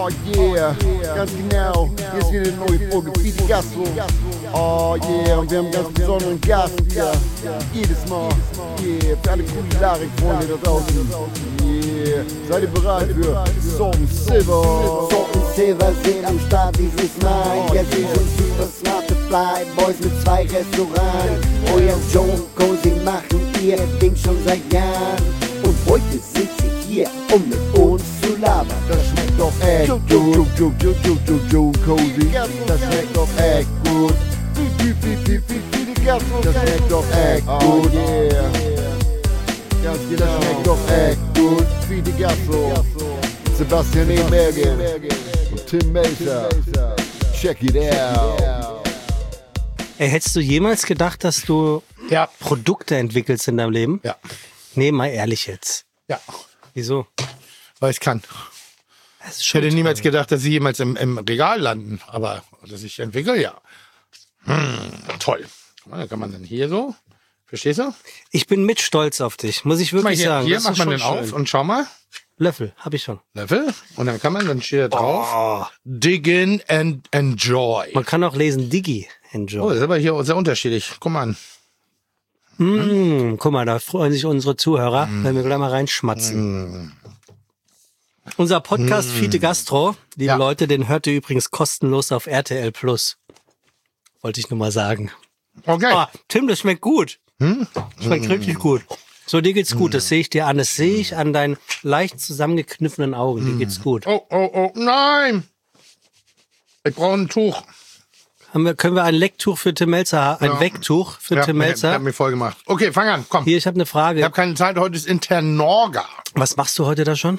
Oh yeah, ganz genau. Hier ist wieder eine neue Folge Fide Gastro. Oh yeah, und wir haben einen ganz besonderen Gast hier. Jedes Mal. Yeah, für alle Kulinarik-Freunde da draußen. Yeah, seid ihr bereit für Salt and Silver? Salt and Silver sind am Start dieses Mal. Jetzt sind schon super smarte Fly Boys mit 2 Restaurants. Euer Joko, sie machen ihr Ding schon seit Jahren. Und heute sind sie hier, um mit uns zu labern. Das schmeckt doch echt gut. Cozy. Das schmeckt doch echt gut. Fide Gastro. Das schmeckt doch echt gut. Oh yeah. Ganz genau. Das schmeckt doch echt gut. Fide Gastro. Sebastian E. Mergen und Tim Melzer. Check it out. Ey, hättest du jemals gedacht, dass du Produkte entwickelst in deinem Leben? Ja. Nee, mal ehrlich jetzt. Ja. Wieso? Weil ich kann. Ich hätte niemals gedacht, dass sie jemals im Regal landen. Aber dass ich entwickle, ja. Toll. Guck mal, da kann man dann hier so. Verstehst du? Ich bin mit stolz auf dich, muss ich wirklich sagen. Hier Das macht ist man schon den auf schön. und schau mal. Löffel, hab ich schon. Löffel. Und dann kann man, dann steht da drauf. Dig in and enjoy. Man kann auch lesen, Digi, enjoy. Oh, das ist aber hier sehr unterschiedlich. Guck mal an. Guck mal, da freuen sich unsere Zuhörer, wenn wir gleich mal reinschmatzen. Unser Podcast Fide Gastro, liebe Leute, den hört ihr übrigens kostenlos auf RTL Plus. Wollte ich nur mal sagen. Okay. Ah, Tim, das schmeckt gut. Schmeckt richtig gut. So, dir geht's gut, das sehe ich dir an. Das sehe ich an deinen leicht zusammengekniffenen Augen. Dir geht's gut. Oh, nein. Ich brauche ein Tuch. Können wir ein Lecktuch für Tim Melzer haben? Ein Wecktuch für Tim Melzer? Ich hab mir voll gemacht. Okay, fang an, komm. Hier, ich habe eine Frage. Ich habe keine Zeit, heute ist Internorga. Was machst du heute da schon?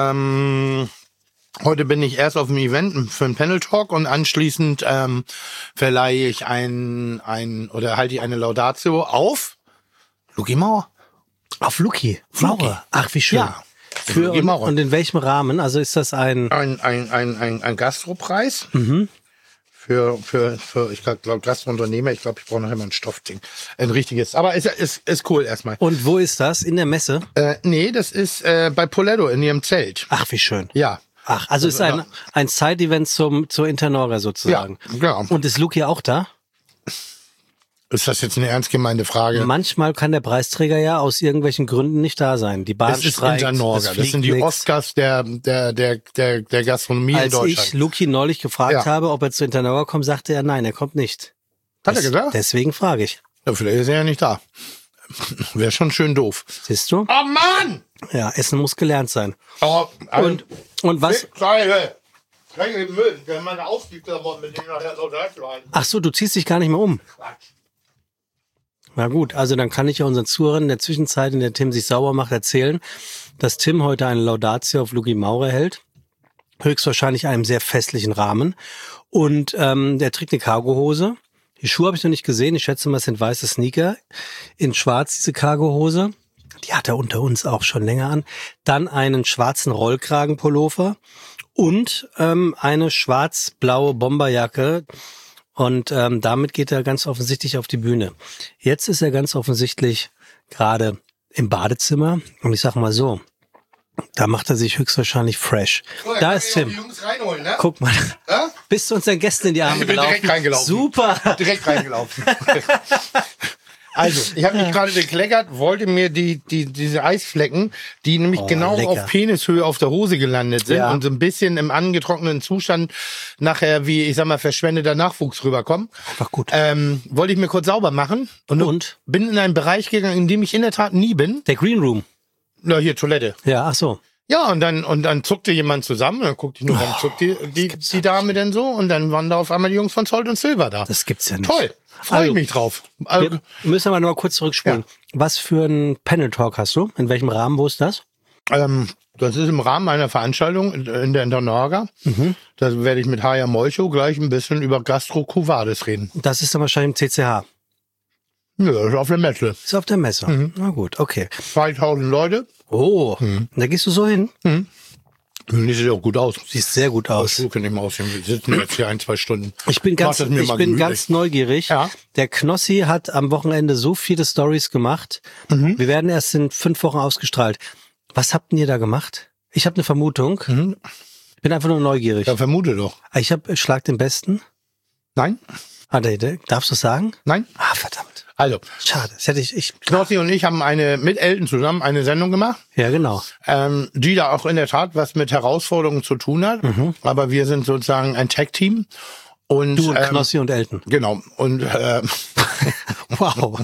Heute bin ich erst auf dem Event für einen Panel-Talk und anschließend verleihe ich oder halte ich eine Laudatio auf Luki Mauer. Auf Luki Maurer. Ach, wie schön. Ja. Für Luki Maurer. und in welchem Rahmen? Also ist das ein Ein Gastropreis. Für ich glaube, Gastrounternehmer. Ich glaube, ich brauche noch immer ein Stoffding. Ein richtiges. Aber ist cool erstmal. Und wo ist das? In der Messe? Nee, das ist bei Poletto in ihrem Zelt. Ach, wie schön. Ja. Ach, also ist ein Side-Event zur Internorga sozusagen. Ja. Und ist Luki auch da? Ist das jetzt eine ernst gemeinte Frage? Manchmal kann der Preisträger ja aus irgendwelchen Gründen nicht da sein. Die Bahn Das ist streikt, Internorga. Das sind die nix. Oscars der Gastronomie in Als Deutschland. ich Luki neulich gefragt habe, ob er zu Internorga kommt, sagte er, nein, er kommt nicht. Hat er gesagt? Deswegen frage ich. Ja, vielleicht ist er ja nicht da. Wäre schon schön doof. Siehst du? Oh Mann! Ja, Essen muss gelernt sein. Oh, Und was? Scheiße! Scheiße, Müll. Der hat meine Ausflugklamotten, mit denen nachher so rein. Ach so, du ziehst dich gar nicht mehr um. Na gut, also dann kann ich ja unseren Zuhörern in der Zwischenzeit, in der Tim sich sauber macht, erzählen, dass Tim heute eine Laudatio auf Luki Maurer hält. Höchstwahrscheinlich in einem sehr festlichen Rahmen. Und der trägt eine Cargohose. Die Schuhe habe ich noch nicht gesehen. Ich schätze mal, es sind weiße Sneaker. In schwarz diese Cargohose. Die hat er unter uns auch schon länger an. Dann einen schwarzen Rollkragenpullover und eine schwarz-blaue Bomberjacke. Und damit geht er ganz offensichtlich auf die Bühne. Jetzt ist er ganz offensichtlich gerade im Badezimmer. Und ich sag mal so, da macht er sich höchstwahrscheinlich fresh. So, da ist Tim. Die Jungs reinholen, ne? Guck mal. Ja? Bist du unseren Gästen in die Arme Ich bin direkt reingelaufen. Super. Direkt reingelaufen. Also, ich habe mich gerade bekleckert, wollte mir diese Eisflecken, die nämlich genau lecker. auf Penishöhe auf der Hose gelandet sind und so ein bisschen im angetrockneten Zustand nachher, wie ich sag mal, verschwendeter Nachwuchs rüberkommen. Einfach gut. Wollte ich mir kurz sauber machen und bin in einen Bereich gegangen, in dem ich in der Tat nie bin. Der Green Room. Na, hier Toilette. Ja, ach so. Ja, und dann zuckte jemand zusammen, dann guckte ich nur, dann zuckte die Dame denn so und dann waren da auf einmal die Jungs von Salt und Silver da. Das gibt's ja nicht. Toll, freue ich mich drauf. Wir müssen aber noch mal kurz zurückspulen. Ja. Was für ein Panel-Talk hast du? In welchem Rahmen? Wo ist das? Das ist im Rahmen einer Veranstaltung in der Internorga. Da werde ich mit Haya Molcho gleich ein bisschen über Gastro Cuvades reden. Das ist dann wahrscheinlich im CCH. Ja, das ist auf der Messe. Ist auf der Messe. Na gut, okay. 2000 Leute. Oh, da gehst du so hin? Die sieht auch gut aus. Siehst sehr gut aus. So kann ich mal aussehen. Wir sitzen jetzt hier 1-2 Stunden. Ich bin ganz neugierig. Ja. Der Knossi hat am Wochenende so viele Stories gemacht. Wir werden erst in 5 Wochen ausgestrahlt. Was habt ihr da gemacht? Ich habe eine Vermutung. Bin einfach nur neugierig. Ja, vermute doch. Ich habe Schlag den Besten. Nein? Darfst du sagen? Nein? Ah, verdammt. Also, Schade. Das hätte ich. Knossi und ich haben mit Elton zusammen eine Sendung gemacht, Ja, genau. die da auch in der Tat was mit Herausforderungen zu tun hat. Aber wir sind sozusagen ein Tag-Team. Und, Du und Knossi und Elton. Genau. Und Wow.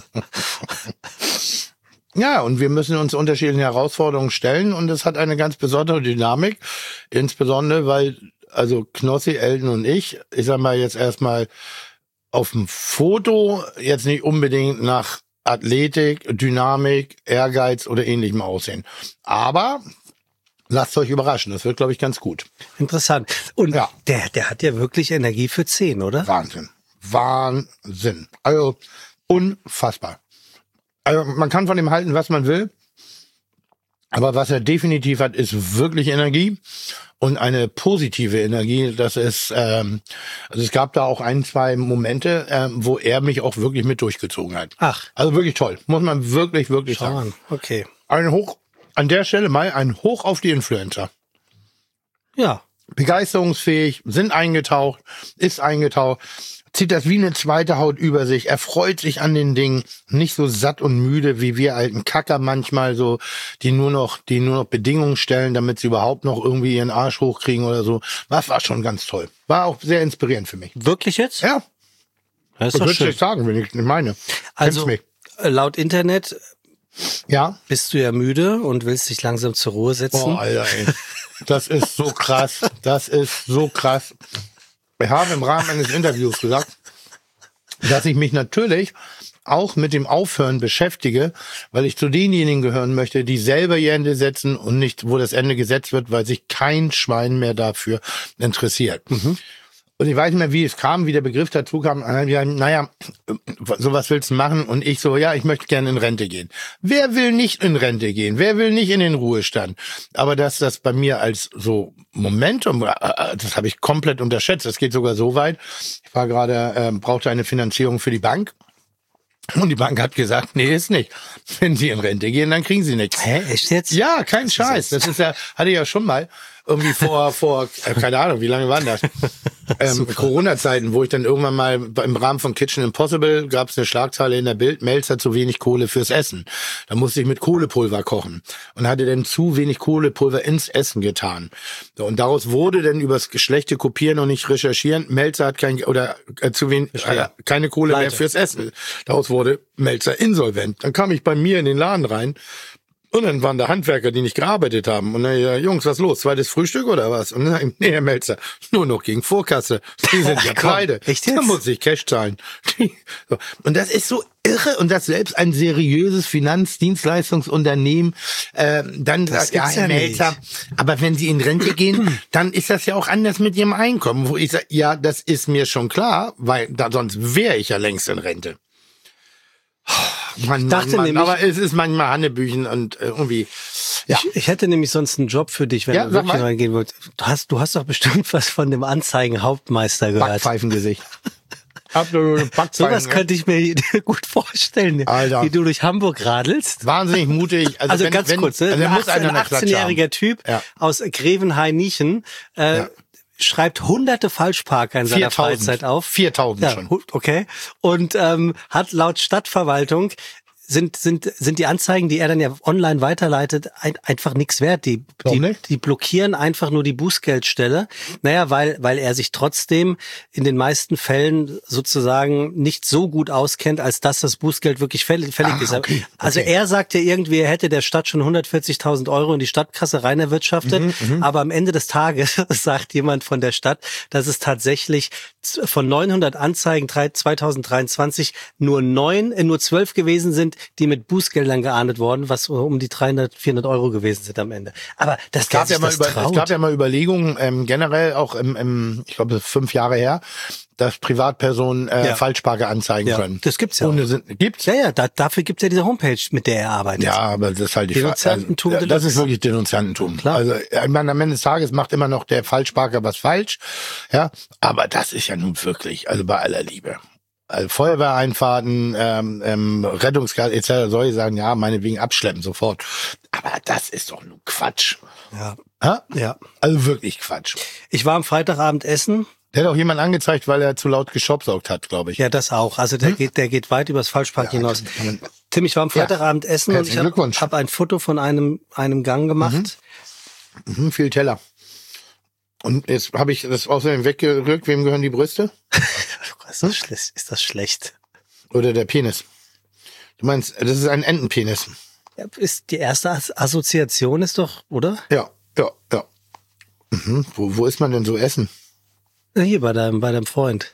ja, und wir müssen uns unterschiedlichen Herausforderungen stellen. Und es hat eine ganz besondere Dynamik. Insbesondere, weil also Knossi, Elton und ich sag mal jetzt erstmal auf dem Foto jetzt nicht unbedingt nach Athletik, Dynamik, Ehrgeiz oder ähnlichem aussehen. Aber lasst euch überraschen, das wird, glaube ich, ganz gut. Interessant. Und Ja. der hat ja wirklich Energie für 10, oder? Wahnsinn. Also unfassbar. Also man kann von ihm halten, was man will. Aber was er definitiv hat, ist wirklich Energie und eine positive Energie. Das ist, also es gab da auch 1-2 Momente, wo er mich auch wirklich mit durchgezogen hat. Ach. Also wirklich toll, muss man wirklich Schau sagen. an. Okay. An der Stelle mal ein Hoch auf die Influencer. Ja. Begeisterungsfähig, ist eingetaucht, zieht das wie eine zweite Haut über sich, er freut sich an den Dingen, nicht so satt und müde wie wir alten Kacker manchmal so, die nur noch Bedingungen stellen, damit sie überhaupt noch irgendwie ihren Arsch hochkriegen oder so. Das war schon ganz toll. War auch sehr inspirierend für mich. Wirklich jetzt? Ja, Das ist das doch würde ich schön. nicht sagen, wenn ich nicht meine. Also, Kennst mich. laut Internet Ja. bist du ja müde und willst dich langsam zur Ruhe setzen. Boah, Alter, ey. Das ist so krass. Das ist so krass. Ich habe im Rahmen eines Interviews gesagt, dass ich mich natürlich auch mit dem Aufhören beschäftige, weil ich zu denjenigen gehören möchte, die selber ihr Ende setzen und nicht, wo das Ende gesetzt wird, weil sich kein Schwein mehr dafür interessiert. Und ich weiß nicht mehr, wie es kam, wie der Begriff dazu kam. Naja, sowas willst du machen? Und ich so, ja, ich möchte gerne in Rente gehen. Wer will nicht in Rente gehen? Wer will nicht in den Ruhestand? Aber dass das bei mir als so Momentum, das habe ich komplett unterschätzt. Das geht sogar so weit. Ich war gerade, brauchte eine Finanzierung für die Bank. Und die Bank hat gesagt, nee, ist nicht. Wenn Sie in Rente gehen, dann kriegen Sie nichts. Hä, echt jetzt? Ja, kein Scheiß. Das ist ja, hatte ich ja schon mal irgendwie vor keine Ahnung, wie lange waren das? Corona-Zeiten, wo ich dann irgendwann mal im Rahmen von Kitchen Impossible gab es eine Schlagzeile in der Bild, Melzer zu wenig Kohle fürs Essen. Da musste ich mit Kohlepulver kochen und hatte dann zu wenig Kohlepulver ins Essen getan. So, und daraus wurde dann übers schlechte Kopieren und nicht recherchieren, Melzer hat keine Kohle mehr fürs Essen. Daraus wurde Melzer insolvent. Dann kam ich bei mir in den Laden rein. Und dann waren da Handwerker, die nicht gearbeitet haben. Und dann, ja, Jungs, was los? Zweites Frühstück oder was? Und dann sag ich, nee, Herr Melzer, nur noch gegen Vorkasse. Die sind ja pleite. Echt jetzt? Da muss ich Cash zahlen. So. Und das ist so irre. Und dass selbst ein seriöses Finanzdienstleistungsunternehmen dann Das sagt, ja, gibt's Herr ja Melzer, nicht. aber wenn Sie in Rente gehen, dann ist das ja auch anders mit Ihrem Einkommen. Wo ich sage, ja, das ist mir schon klar, weil sonst wäre ich ja längst in Rente. Mann, nämlich, aber es ist manchmal Hannebüchen und irgendwie, ja. Ich hätte nämlich sonst einen Job für dich, wenn Ja, du sag wirklich mal. reingehen wolltest. Du hast doch bestimmt was von dem Anzeigenhauptmeister gehört. Backpfeifengesicht. Absolute Backpfeifen. Sowas könnte ich mir gut vorstellen, Alter. wie du durch Hamburg radelst. Wahnsinnig mutig. Also ganz kurz, ne? Also ein muss einer eine Klatsche 18-jähriger Typ Ja. aus Grevenhain-Niechen schreibt hunderte Falschparker in seiner 4000. Freizeit auf. 4000 schon. Okay. Und hat laut Stadtverwaltung sind die Anzeigen, die er dann ja online weiterleitet, einfach nichts wert. Warum nicht? Die blockieren einfach nur die Bußgeldstelle. Naja, weil er sich trotzdem in den meisten Fällen sozusagen nicht so gut auskennt, als dass das Bußgeld wirklich fällig ist. Okay. Also er sagt ja irgendwie, er hätte der Stadt schon 140.000 Euro in die Stadtkasse rein erwirtschaftet. Aber am Ende des Tages sagt jemand von der Stadt, dass es tatsächlich von 900 Anzeigen 2023 nur 12 gewesen sind, die mit Bußgeldern geahndet worden, was um die 300, 400 Euro gewesen sind am Ende. Aber Es gab ja mal Überlegungen, generell auch ich glaube, 5 Jahre her, dass Privatpersonen Falschparker anzeigen können. Das gibt's ja. Gibt's? Ja, dafür gibt's ja diese Homepage, mit der er arbeitet. Ja, aber das ist halt die Denunziantentum das Deluxe. ist wirklich Denunziantentum. Klar. Also ich meine, am Ende des Tages macht immer noch der Falschparker was falsch. Ja, aber das ist ja nun wirklich, also bei aller Liebe. Also Feuerwehreinfahrten, Rettungsgasse etc. soll ich sagen, ja, meinetwegen abschleppen sofort. Aber das ist doch nur Quatsch. Ja. Ha? Ja. Also wirklich Quatsch. Ich war am Freitagabend essen. Der hat auch jemand angezeigt, weil er zu laut geschopsaugt hat, glaube ich. Ja, das auch. Also der geht weit übers Falschparken hinaus. Tim, ich war am Freitagabend essen und ich herzlichen Glückwunsch. hab ein Foto von einem Gang gemacht. Viel Teller. Und jetzt habe ich das außerdem weggerückt. Wem gehören die Brüste? Ist das schlecht? Oder der Penis? Du meinst, das ist ein Entenpenis. Ja, ist die erste Assoziation ist doch, oder? Ja. Wo ist man denn so essen? Hier bei deinem Freund.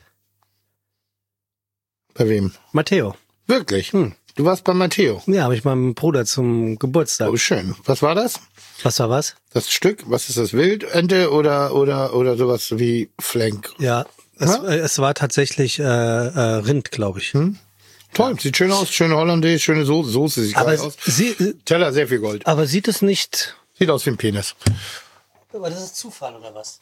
Bei wem? Matteo. Wirklich? Du warst bei Matteo. Ja, habe ich meinem Bruder zum Geburtstag. Oh, schön. Was war das? Was war was? Das Stück? Was ist das? Wildente oder sowas wie Flank? Ja, es war tatsächlich Rind, glaube ich. Toll, sieht schön aus. Schöne Hollandaise, schöne Soße sieht geil aus. Teller, sehr viel Gold. Aber sieht es nicht... Sieht aus wie ein Penis. Aber das ist Zufall, oder was?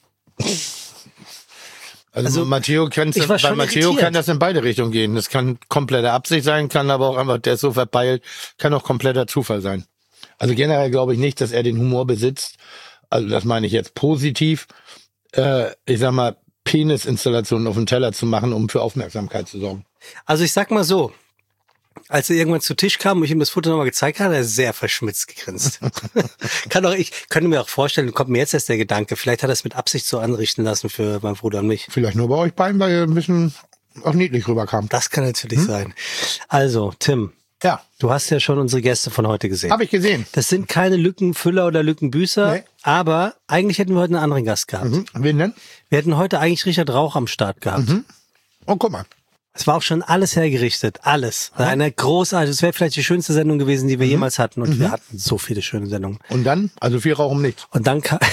Also Matteo kann das in beide Richtungen gehen. Das kann komplette Absicht sein, kann aber auch einfach, der ist so verpeilt, kann auch kompletter Zufall sein. Also generell glaube ich nicht, dass er den Humor besitzt. Also das meine ich jetzt positiv. Ich sag mal, Penisinstallationen auf dem Teller zu machen, um für Aufmerksamkeit zu sorgen. Also ich sag mal so, als er irgendwann zu Tisch kam und ich ihm das Foto nochmal gezeigt habe, hat er sehr verschmitzt gegrinst. Ich könnte mir auch vorstellen, kommt mir jetzt erst der Gedanke, vielleicht hat er es mit Absicht so anrichten lassen für meinen Bruder und mich. Vielleicht nur bei euch beiden, weil ihr ein bisschen auch niedlich rüberkam. Das kann natürlich sein. Also, Tim. Ja. Du hast ja schon unsere Gäste von heute gesehen. Habe ich gesehen. Das sind keine Lückenfüller oder Lückenbüßer, aber eigentlich hätten wir heute einen anderen Gast gehabt. Wen denn? Wir hätten heute eigentlich Richard Rauch am Start gehabt. Oh, guck mal. Es war auch schon alles hergerichtet, alles. Eine großartige, es wäre vielleicht die schönste Sendung gewesen, die wir jemals hatten. Und wir hatten so viele schöne Sendungen. Und dann? Also viel Rauch um nichts. Und dann kam,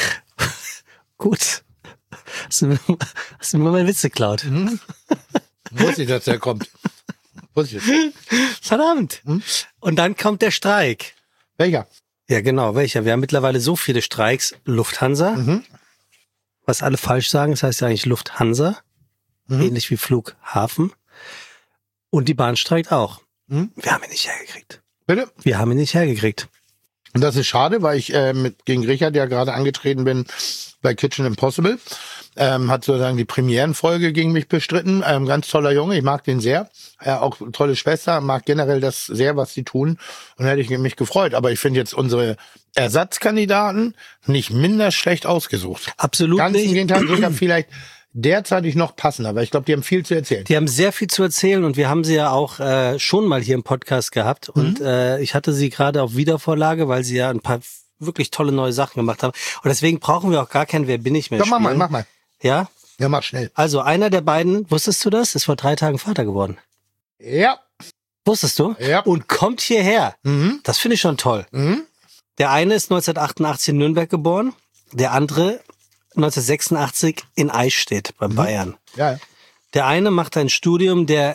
gut. Hast du mir meine Witze geklaut? Wusste ich, dass der kommt. Wusste ich. Verdammt. Und dann kommt der Streik. Welcher? Ja, genau, welcher? Wir haben mittlerweile so viele Streiks. Lufthansa. Was alle falsch sagen, das heißt ja eigentlich Lufthansa. Ähnlich wie Flughafen. Und die Bahn streikt auch. Wir haben ihn nicht hergekriegt. Bitte? Wir haben ihn nicht hergekriegt. Und das ist schade, weil ich gegen Richard ja gerade angetreten bin bei Kitchen Impossible. Hat sozusagen die Premierenfolge gegen mich bestritten. Ganz toller Junge, ich mag den sehr. Auch tolle Schwester, mag generell das sehr, was sie tun. Und da hätte ich mich gefreut. Aber ich finde jetzt unsere Ersatzkandidaten nicht minder schlecht ausgesucht. Absolut Ganz nicht. im Gegenteil, sogar vielleicht derzeitig noch passender, weil ich glaube, die haben viel zu erzählen. Die haben sehr viel zu erzählen und wir haben sie ja auch schon mal hier im Podcast gehabt. Und ich hatte sie gerade auf Wiedervorlage, weil sie ja ein paar wirklich tolle neue Sachen gemacht haben. Und deswegen brauchen wir auch gar kein Wer bin ich mehr spielen. Mach mal. Ja? Ja, mach schnell. Also einer der beiden, wusstest du das? Ist vor 3 Tagen Vater geworden. Ja. Wusstest du? Ja. Und kommt hierher. Das finde ich schon toll. Der eine ist 1988 in Nürnberg geboren, der andere 1986 in Eichstätt bei Bayern. Ja. Der eine macht ein Studium der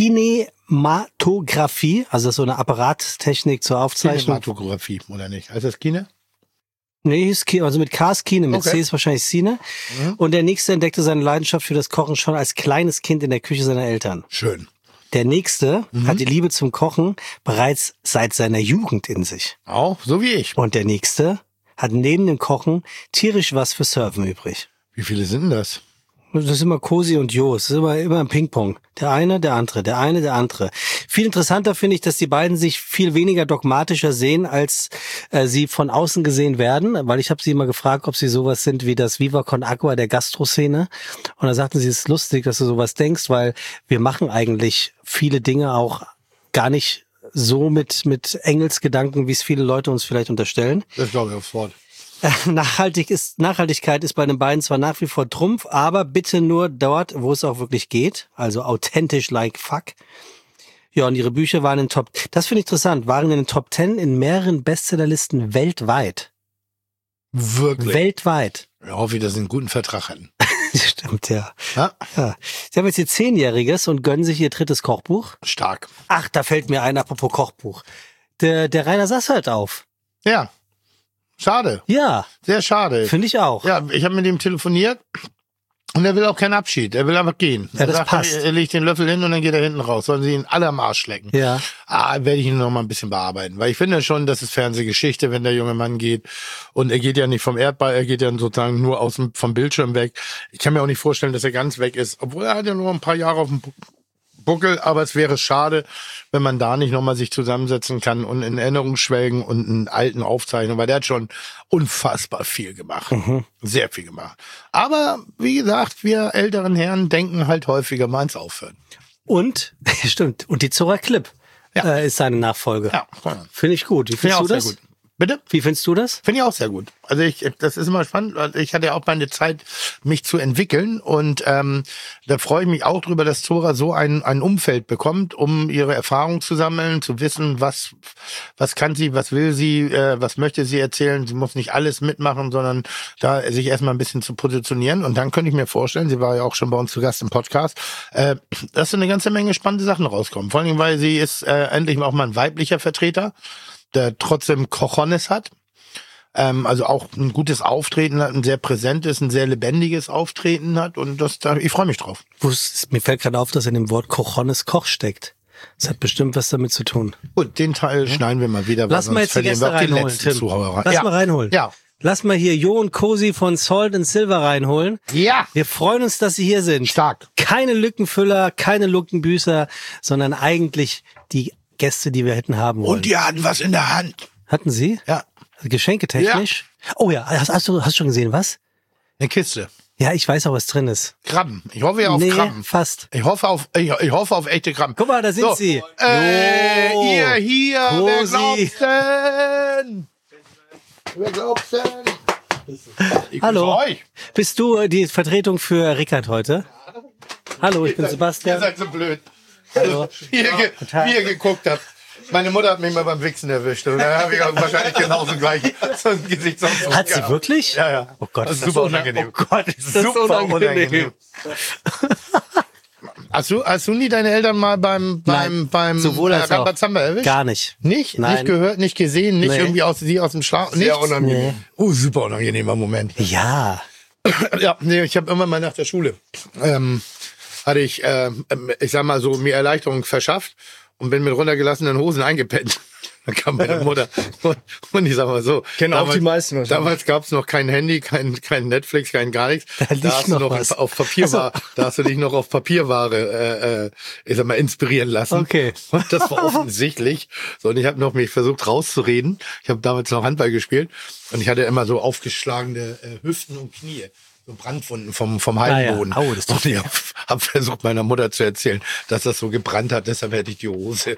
Kinematographie, also das ist so eine Apparattechnik zur Aufzeichnung. Kinematografie, oder nicht? Heißt das Kine? Nee, also mit K ist Kine, mit Okay. C ist wahrscheinlich Cine. Und der nächste entdeckte seine Leidenschaft für das Kochen schon als kleines Kind in der Küche seiner Eltern. Schön. Der nächste hat die Liebe zum Kochen bereits seit seiner Jugend in sich. Auch, so wie ich. Und der nächste hat neben dem Kochen tierisch was für Surfen übrig. Wie viele sind denn das? Das ist immer Cosi und Jo, es ist immer ein Ping-Pong. Der eine, der andere, der eine, der andere. Viel interessanter finde ich, dass die beiden sich viel weniger dogmatischer sehen, als sie von außen gesehen werden, weil ich habe sie immer gefragt, ob sie sowas sind wie das Viva Con Agua der Gastroszene. Und da sagten sie, es ist lustig, dass du sowas denkst, weil wir machen eigentlich viele Dinge auch gar nicht so mit Engelsgedanken, wie es viele Leute uns vielleicht unterstellen. Das glaube ich aufs Wort. Nachhaltigkeit ist bei den beiden zwar nach wie vor Trumpf, aber bitte nur dort, wo es auch wirklich geht. Also authentisch like fuck. Ja, und ihre Bücher waren in das finde ich interessant, waren in den Top 10 in mehreren Bestsellerlisten weltweit. Wirklich? Weltweit. Ich hoffe, dass sie einen guten Vertrag hatten. Stimmt, ja. Ja? Ja. Sie haben jetzt ihr 10-Jähriges und gönnen sich ihr 3. Kochbuch. Stark. Ach, da fällt mir ein, apropos Kochbuch. Der Rainer Sass hört auf. Ja. Schade. Ja, Sehr schade. finde ich auch. Ja, ich habe mit ihm telefoniert. Und er will auch keinen Abschied. Er will einfach gehen. Ja, das sagt, passt. Er legt den Löffel hin und dann geht er hinten raus. Sollen sie ihn alle am Arsch lecken. Ja. Werde ich ihn noch mal ein bisschen bearbeiten. Weil ich finde schon, das ist Fernsehgeschichte, wenn der junge Mann geht. Und er geht ja nicht vom Erdball, er geht ja sozusagen nur vom Bildschirm weg. Ich kann mir auch nicht vorstellen, dass er ganz weg ist. Obwohl er hat ja nur ein paar Jahre auf dem Buckel, aber es wäre schade, wenn man da nicht nochmal sich zusammensetzen kann und in Erinnerung schwelgen und einen alten aufzeichnen, weil der hat schon unfassbar viel gemacht. Sehr viel gemacht. Aber, wie gesagt, wir älteren Herren denken halt häufiger mal ans Aufhören. Und, stimmt, und die Zora Clip Ja. ist seine Nachfolge. Ja, Finde ich gut. Wie finde ich findest auch du das? sehr gut. Bitte? Wie findest du das? Finde ich auch sehr gut. Also das ist immer spannend. Also ich hatte ja auch meine Zeit, mich zu entwickeln und da freue ich mich auch drüber, dass Zora so ein Umfeld bekommt, um ihre Erfahrungen zu sammeln, zu wissen, was kann sie, was will sie, was möchte sie erzählen. Sie muss nicht alles mitmachen, sondern da sich erstmal ein bisschen zu positionieren. Und dann könnte ich mir vorstellen, sie war ja auch schon bei uns zu Gast im Podcast, dass so eine ganze Menge spannende Sachen rauskommen. Vor allem, weil sie ist endlich auch mal ein weiblicher Vertreter, der trotzdem Cojones hat, also auch ein gutes Auftreten hat, ein sehr präsentes, ein sehr lebendiges Auftreten hat und ich freue mich drauf. Mir fällt gerade auf, dass in dem Wort Cojones Koch steckt. Das hat bestimmt was damit zu tun. Gut, den Teil schneiden wir mal wieder. Lass mal jetzt die Gäste reinholen, Tim. Lass mal reinholen. Ja. Lass mal hier Jo und Cosi von Salt and Silver reinholen. Ja. Wir freuen uns, dass Sie hier sind. Stark. Keine Lückenfüller, keine Lückenbüßer, sondern eigentlich die Gäste, die wir hätten haben wollen. Und die hatten was in der Hand. Hatten Sie? Ja. Geschenketechnisch? Ja. Oh ja, hast du schon gesehen, was? Eine Kiste. Ja, ich weiß auch, was drin ist. Krabben. Ich hoffe ja auf Krabben. Fast. Ich hoffe auf echte Krabben. Guck mal, da sind sie. Ihr hier. Cosi. Wer glaubt's denn? Ich Hallo. grüße euch. Bist du die Vertretung für Rickard heute? Hallo, ich bin Ihr Sebastian. seid so blöd. Hallo. Wie ihr geguckt habt. Meine Mutter hat mich mal beim Wichsen erwischt. Und da habe ich auch wahrscheinlich genauso gleich so ein Gesichtsausdruck. Hat sie wirklich? Ja, ja. Oh Gott, das ist super unangenehm. Oh Gott, ist das Super unangenehm. Hast du nie deine Eltern mal beim sowohl als auch. Rambazamba erwischt? Gar nicht. Nicht? Nein. Nicht gehört, nicht gesehen, nicht Nee. irgendwie aus dem Schlaf? Sehr unangenehm. Super unangenehmer Moment. Ja. Ja, nee, ich habe immer mal nach der Schule, hatte ich, ich sag mal so, mir Erleichterung verschafft und bin mit runtergelassenen Hosen eingepennt. Dann kam meine Mutter und ich sag mal so. Kennen auch die meisten wahrscheinlich. Damals gab's noch kein Handy, kein Netflix, kein gar nichts. Da liegt hast noch du noch was. auf Papierware, da hast du dich noch auf Papierware, ich sag mal, inspirieren lassen. Okay. Und das war offensichtlich. So, und ich habe noch mich versucht rauszureden. Ich habe damals noch Handball gespielt und ich hatte immer so aufgeschlagene Hüften und Knie. So Brandwunden vom Hallenboden. Ah ja. Au, das tut und ich hab versucht, meiner Mutter zu erzählen, dass das so gebrannt hat, deshalb hätte ich die Hose.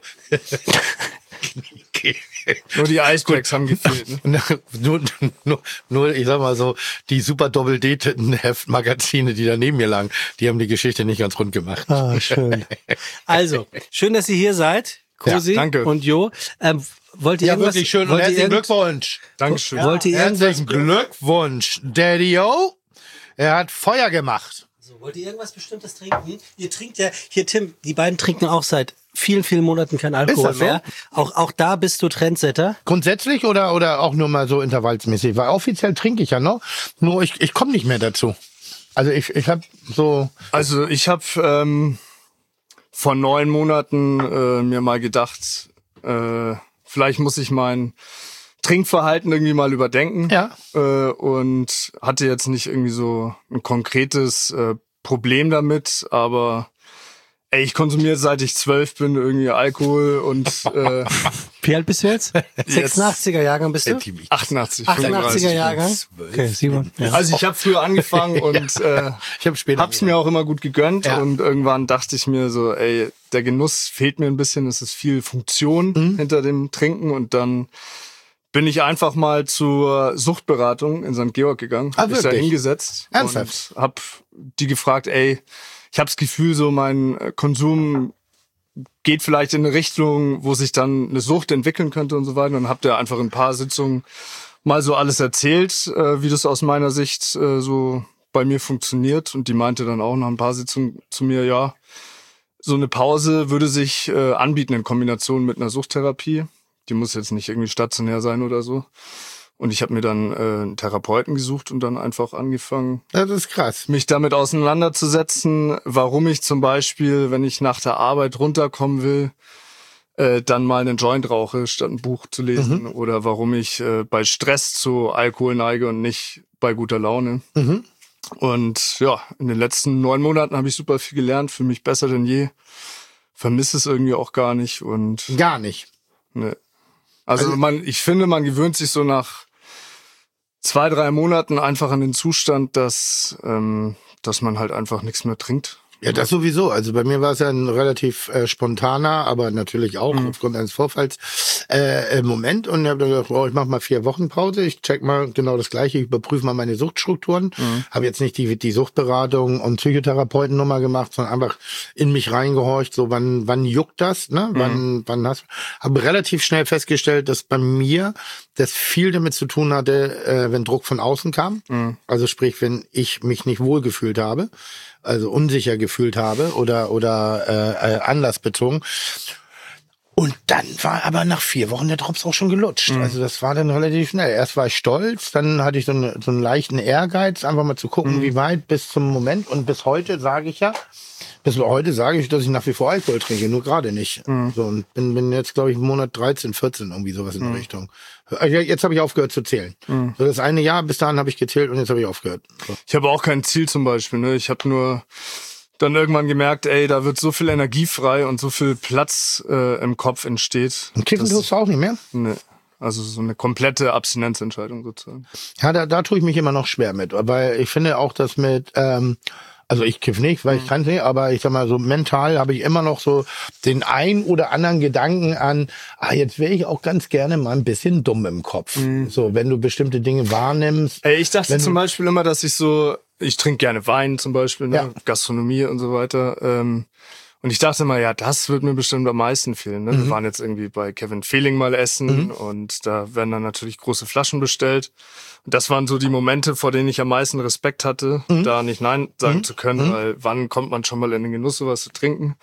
Okay. Nur die Icebreaks haben gefehlt. Ne? Nur, ich sag mal so, die super Doppel-D-Heftmagazine, die da neben mir lagen, die haben die Geschichte nicht ganz rund gemacht. Ah, schön. Also, schön, dass ihr hier seid. Cosi Ja, danke. und Jo. Wollt ihr Ja, irgendwas? wirklich schön und wollt ihr herzlichen irgend- Glückwunsch. Dankeschön. Wollt ihr Herzlichen Glückwunsch, Daddy-O. Er hat Feuer gemacht. So, wollt ihr irgendwas Bestimmtes trinken? Ihr trinkt ja, hier Tim, die beiden trinken auch seit vielen, vielen Monaten kein Alkohol das so? mehr. Auch da bist du Trendsetter. Grundsätzlich oder auch nur mal so intervallsmäßig? Weil offiziell trinke ich ja noch, nur ich komme nicht mehr dazu. Also ich habe so... Also ich habe vor 9 Monaten mir mal gedacht, vielleicht muss ich mein Trinkverhalten irgendwie mal überdenken. Ja. Und hatte jetzt nicht irgendwie so ein konkretes Problem damit, aber ich konsumiere seit ich 12 bin irgendwie Alkohol und Wie alt bist du jetzt? 86er Jahrgang bist du? 88, 88er 35. Jahrgang? Okay, Simon. Ja. Also ich habe früher angefangen und Ich habe später... hab's mir auch immer gut gegönnt Ja. und irgendwann dachte ich mir so, der Genuss fehlt mir ein bisschen, es ist viel Funktion hinter dem Trinken und dann bin ich einfach mal zur Suchtberatung in St. Georg gegangen, Ah, hab mich da wirklich? hingesetzt Ernsthaft? und hab die gefragt, ich habe das Gefühl, so mein Konsum geht vielleicht in eine Richtung, wo sich dann eine Sucht entwickeln könnte und so weiter. Und hab da einfach in ein paar Sitzungen mal so alles erzählt, wie das aus meiner Sicht so bei mir funktioniert. Und die meinte dann auch nach ein paar Sitzungen zu mir, ja, so eine Pause würde sich anbieten in Kombination mit einer Suchttherapie. Die muss jetzt nicht irgendwie stationär sein oder so. Und ich habe mir dann einen Therapeuten gesucht und dann einfach angefangen, Das ist krass. mich damit auseinanderzusetzen, warum ich zum Beispiel, wenn ich nach der Arbeit runterkommen will, dann mal einen Joint rauche, statt ein Buch zu lesen. Oder warum ich bei Stress zu Alkohol neige und nicht bei guter Laune. Und ja, in den letzten 9 Monaten habe ich super viel gelernt, fühle mich besser denn je. Vermisse es irgendwie auch gar nicht. Und Gar nicht. ne. Also ich finde, man gewöhnt sich so nach 2, 3 Monaten einfach an den Zustand, dass man halt einfach nichts mehr trinkt. Ja, das sowieso. Also bei mir war es ja ein relativ spontaner, aber natürlich auch aufgrund eines Vorfalls Moment. Und ich habe dann gedacht, ich mache mal 4 Wochen Pause. Ich check mal genau das Gleiche. Ich überprüfe mal meine Suchtstrukturen. Habe jetzt nicht die Suchtberatung und Psychotherapeutennummer gemacht, sondern einfach in mich reingehorcht. So, wann juckt das? Ne? Wann hast? Habe relativ schnell festgestellt, dass bei mir das viel damit zu tun hatte, wenn Druck von außen kam. Also sprich, wenn ich mich nicht wohlgefühlt habe, also unsicher gefühlt habe oder anlassbezogen. Und dann war aber nach 4 Wochen der Drops auch schon gelutscht. Also das war dann relativ schnell. Erst war ich stolz, dann hatte ich so einen leichten Ehrgeiz, einfach mal zu gucken, wie weit bis zum Moment. Und bis heute sage ich, dass ich nach wie vor Alkohol trinke, nur gerade nicht. So, und bin jetzt, glaube ich, im Monat 13, 14, irgendwie sowas in der Richtung. Jetzt habe ich aufgehört zu zählen. So, das eine Jahr, bis dahin habe ich gezählt und jetzt habe ich aufgehört. So. Ich habe auch kein Ziel zum Beispiel. Ne? Ich habe nur dann irgendwann gemerkt, da wird so viel Energie frei und so viel Platz im Kopf entsteht. Und kiffen tust du auch nicht mehr? Ne. Also so eine komplette Abstinenzentscheidung sozusagen. Ja, da tue ich mich immer noch schwer mit. Weil ich finde auch, dass mit... also ich kiff nicht, weil ich kann nicht, aber ich sag mal so mental habe ich immer noch so den ein oder anderen Gedanken an, jetzt wäre ich auch ganz gerne mal ein bisschen dumm im Kopf. So, wenn du bestimmte Dinge wahrnimmst. Ich dachte zum Beispiel immer, dass ich trinke gerne Wein zum Beispiel, ne? Gastronomie und so weiter. Und ich dachte mal, das wird mir bestimmt am meisten fehlen. Ne? Wir waren jetzt irgendwie bei Kevin Fehling mal essen und da werden dann natürlich große Flaschen bestellt. Und das waren so die Momente, vor denen ich am meisten Respekt hatte, da nicht Nein sagen zu können, weil wann kommt man schon mal in den Genuss, sowas zu trinken?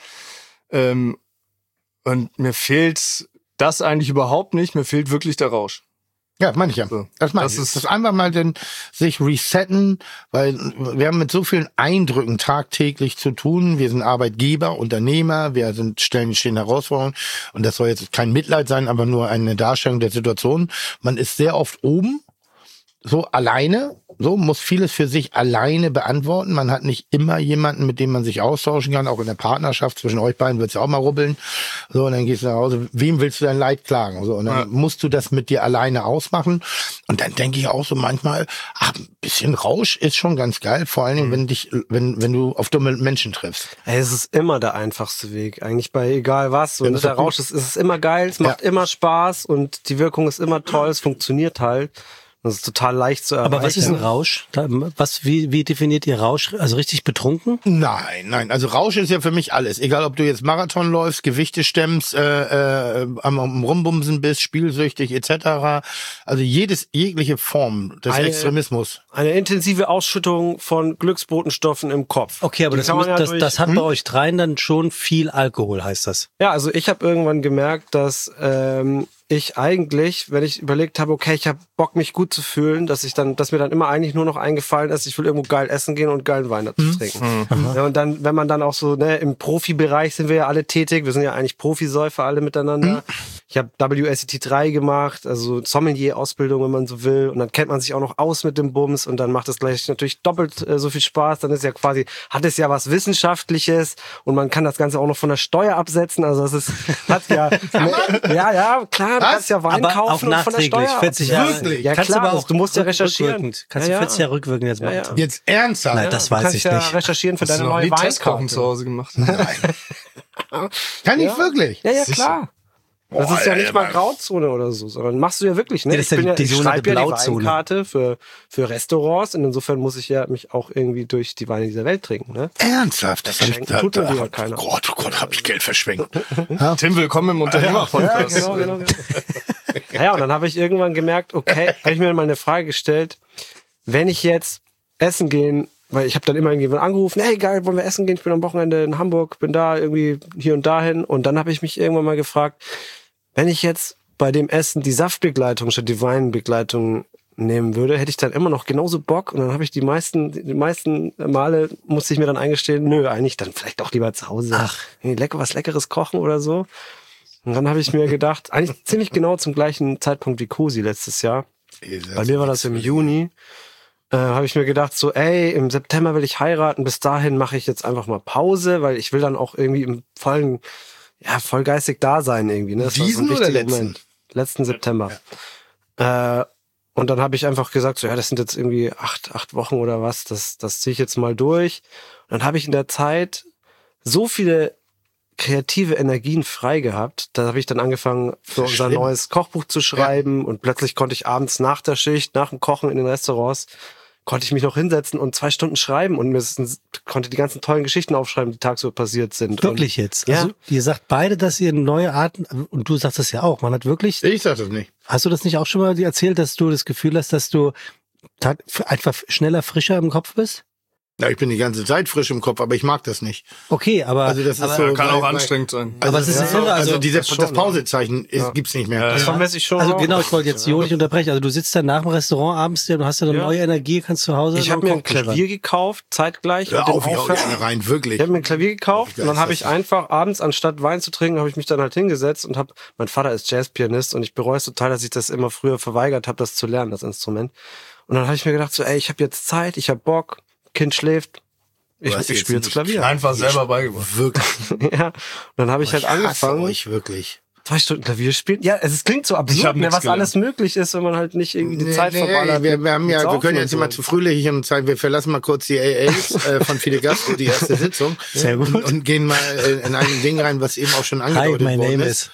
Und mir fehlt das eigentlich überhaupt nicht, mir fehlt wirklich der Rausch. Ja, meine ich ja. So. Das meine ich. Das ist einfach mal sich resetten, weil wir haben mit so vielen Eindrücken tagtäglich zu tun. Wir sind Arbeitgeber, Unternehmer, wir stehen Herausforderungen. Und das soll jetzt kein Mitleid sein, aber nur eine Darstellung der Situation. Man ist sehr oft oben, so alleine, so muss vieles für sich alleine beantworten. Man hat nicht immer jemanden, mit dem man sich austauschen kann. Auch in der Partnerschaft zwischen euch beiden wird es ja auch mal rubbeln. So, und dann gehst du nach Hause. Wem willst du dein Leid klagen? So, und dann musst du das mit dir alleine ausmachen. Und dann denke ich auch so manchmal, ein bisschen Rausch ist schon ganz geil. Vor allen Dingen, wenn du auf dumme Menschen triffst. Es ist immer der einfachste Weg. Eigentlich bei egal was. Und der Rausch ist immer geil. Es macht immer Spaß und die Wirkung ist immer toll. Es funktioniert halt. Das ist total leicht zu erreichen. Aber was ist ein Rausch? Wie definiert ihr Rausch? Also richtig betrunken? Nein. Also Rausch ist ja für mich alles. Egal, ob du jetzt Marathon läufst, Gewichte stemmst, am Rumbumsen bist, spielsüchtig etc. Also jegliche Form des Extremismus. Eine intensive Ausschüttung von Glücksbotenstoffen im Kopf. Okay, aber das hat bei euch dreien dann schon viel Alkohol, heißt das? Ja, also ich habe irgendwann gemerkt, dass ich eigentlich, wenn ich überlegt habe, okay, ich habe Bock, mich gut zu fühlen, dass mir dann immer eigentlich nur noch eingefallen ist, ich will irgendwo geil essen gehen und geilen Wein dazu trinken. Ja, und dann, wenn man dann auch so, im Profibereich sind wir ja alle tätig, wir sind ja eigentlich Profisäufer alle miteinander. Ich habe WSET 3 gemacht, also Sommelier-Ausbildung, wenn man so will, und dann kennt man sich auch noch aus mit dem Bums und dann macht es gleich natürlich doppelt so viel Spaß, dann ist ja quasi, hat es ja was Wissenschaftliches und man kann das Ganze auch noch von der Steuer absetzen, also es ist, hat ja, ja, klar, du kannst ja Wein kaufen und von der Steuer 40 Jahre. Wirklich? Ja, klar, aber auch du musst ja recherchieren. Kannst du 40 Jahre rückwirkend jetzt machen? Ja. Jetzt ernsthaft? Nein, das weiß ich nicht. Du kannst ja recherchieren für deine neue Testkochen Weinkarte. zu Hause gemacht. Kann ich wirklich? Ja, klar. Das ist ja nicht mal Grauzone oder so, sondern machst du ja wirklich, ne? Ja, das ist ja die ich sogenannte schreibe ja die Blauzone. Weinkarte für Restaurants und insofern muss ich ja mich auch irgendwie durch die Weine dieser Welt trinken, ne? Ernsthaft? Das tut mir ja keiner. Gott, hab ich Geld verschwenkt. Tim, willkommen im Unternehmer-Podcast. Ja, genau. Ja, und dann habe ich irgendwann gemerkt, okay, habe ich mir mal eine Frage gestellt, wenn ich jetzt essen gehen, weil ich habe dann immer irgendjemand angerufen, hey geil, wollen wir essen gehen? Ich bin am Wochenende in Hamburg, bin da irgendwie hier und dahin. Und dann habe ich mich irgendwann mal gefragt, wenn ich jetzt bei dem Essen die Saftbegleitung statt die Weinbegleitung nehmen würde, hätte ich dann immer noch genauso Bock. Und dann habe ich die meisten Male musste ich mir dann eingestehen, nö, eigentlich dann vielleicht auch lieber zu Hause was Leckeres kochen oder so. Und dann habe ich mir gedacht, eigentlich ziemlich genau zum gleichen Zeitpunkt wie Cosi letztes Jahr. Bei mir war das im Juni. Habe ich mir gedacht, so, im September will ich heiraten, bis dahin mache ich jetzt einfach mal Pause, weil ich will dann auch irgendwie im voll geistig da sein irgendwie. Ne? Das Diesen war so ein oder wichtiger Moment. Letzten September. Ja. Und dann habe ich einfach gesagt, so, das sind jetzt irgendwie 8 Wochen oder was, das ziehe ich jetzt mal durch. Und dann habe ich in der Zeit so viele kreative Energien frei gehabt. Da habe ich dann angefangen, für unser neues Kochbuch zu schreiben und plötzlich konnte ich abends nach der Schicht, nach dem Kochen in den Restaurants, konnte ich mich noch hinsetzen und 2 Stunden schreiben und konnte die ganzen tollen Geschichten aufschreiben, die tagsüber passiert sind. Wirklich jetzt? Ja. Also, ihr sagt beide, dass ihr neue Arten, und du sagst das ja auch, man hat wirklich... Ich sag das nicht. Hast du das nicht auch schon mal erzählt, dass du das Gefühl hast, dass du einfach schneller, frischer im Kopf bist? Ja, ich bin die ganze Zeit frisch im Kopf, aber ich mag das nicht. Okay, aber... Also das ist so, Kann auch anstrengend sein. Also, Aber es ist so, irre, also also das Pausezeichen gibt's nicht mehr. Das vermesse ich schon. Also auch. genau, ich wollte jetzt Jo nicht unterbrechen. Also du sitzt dann nach dem Restaurant abends, du hast ja eine neue Energie, kannst zu Hause... Ich habe mir ein Klavier gekauft, zeitgleich. Hör mit dem auf, ich hau Aufhören. gerne rein, wirklich. Ich habe mir ein Klavier gekauft und dann habe ich einfach abends, anstatt Wein zu trinken, habe ich mich dann halt hingesetzt und mein Vater ist Jazzpianist und ich bereue es total, dass ich das immer früher verweigert habe, das zu lernen, das Instrument. Und dann habe ich mir gedacht, so, ich habe jetzt Zeit, ich habe Bock, Kind schläft, ich spiele jetzt Klavier. Einfach selber beigebracht. Wirklich. Ja, und dann habe ich halt angefangen, euch wirklich. 2 Stunden Klavier spielen. Ja, es klingt so Ich absurd, hab ne, nix was alles möglich ist, wenn man halt nicht irgendwie die Zeit verballert. Wir haben mit wir Saufen können und jetzt so. immer zu fröhlich und sagen, wir verlassen mal kurz die AAs von Fide Gastro, die erste Sitzung. Sehr gut. Und gehen mal in ein Ding rein, was eben auch schon angedeutet my worden name ist.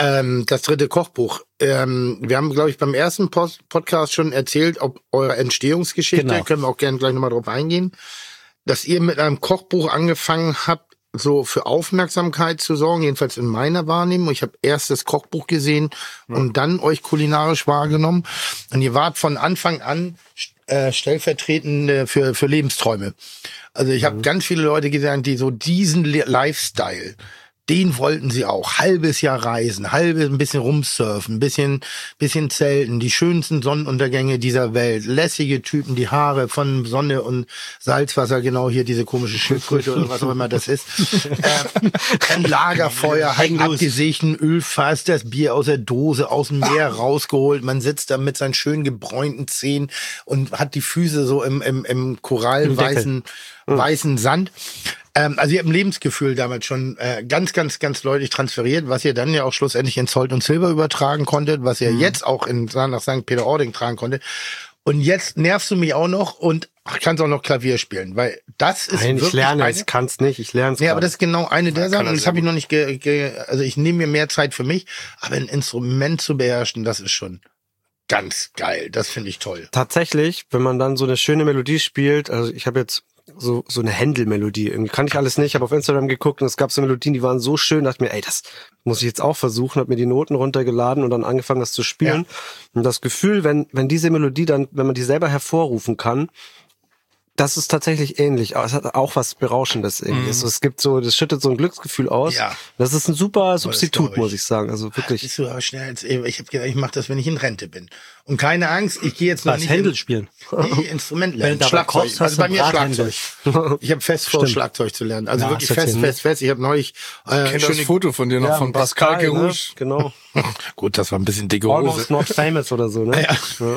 Das 3. Kochbuch. Wir haben, glaube ich, beim ersten Podcast schon erzählt, ob eure Entstehungsgeschichte, Genau. können wir auch gerne gleich nochmal drauf eingehen, dass ihr mit einem Kochbuch angefangen habt, so für Aufmerksamkeit zu sorgen, jedenfalls in meiner Wahrnehmung. Ich habe erst das Kochbuch gesehen und dann euch kulinarisch wahrgenommen. Und ihr wart von Anfang an stellvertretend für Lebensträume. Also ich habe ganz viele Leute gesehen, die so diesen Lifestyle, den wollten sie auch. Halbes Jahr reisen, ein bisschen rumsurfen, bisschen zelten, die schönsten Sonnenuntergänge dieser Welt, lässige Typen, die Haare von Sonne und Salzwasser, genau hier diese komische Schildkröte oder was auch immer das ist. Ein Lagerfeuer, abgesägten Ölfass, das Bier aus der Dose, aus dem Meer rausgeholt. Man sitzt da mit seinen schön gebräunten Zähnen und hat die Füße so im korallenweißen weißen Sand. Also ihr habt ein Lebensgefühl damals schon ganz deutlich transferiert, was ihr dann ja auch schlussendlich in Zolt und Silber übertragen konntet, was ihr jetzt auch nach St. Peter-Ording tragen konntet. Und jetzt nervst du mich auch noch und kannst auch noch Klavier spielen, weil das ist Nein, wirklich ich lerne es, kann es nicht, ich lerne es. Ja, aber das ist genau eine der Sachen. Und das habe ich noch nicht also ich nehme mir mehr Zeit für mich, aber ein Instrument zu beherrschen, das ist schon ganz geil. Das finde ich toll. Tatsächlich, wenn man dann so eine schöne Melodie spielt, also ich habe jetzt so eine Händel-Melodie. Irgendwie kann ich alles nicht. Ich habe auf Instagram geguckt und es gab so Melodien, die waren so schön, dachte mir, das muss ich jetzt auch versuchen, habe mir die Noten runtergeladen und dann angefangen, das zu spielen. Ja. Und das Gefühl, wenn diese Melodie dann, wenn man die selber hervorrufen kann, das ist tatsächlich ähnlich. Aber es hat auch was Berauschendes irgendwie. Also es gibt so, das schüttet so ein Glücksgefühl aus. Ja. Das ist ein super Substitut, muss ich sagen. Also wirklich. Bist du aber schnell ich habe gedacht, ich mache das, wenn ich in Rente bin. Und keine Angst, ich gehe jetzt noch nicht Händel spielen. Instrument lernen. Schlagzeug. Also bei mir Schlagzeug. Ich habe fest vor, Schlagzeug zu lernen. Also wirklich fest. Ich habe neulich ich kenne das Foto von dir noch von Pascal Gerouge. Ne? Genau. Gut, das war ein bisschen dicke Hose. Almost Not Famous oder so, ne? Ja.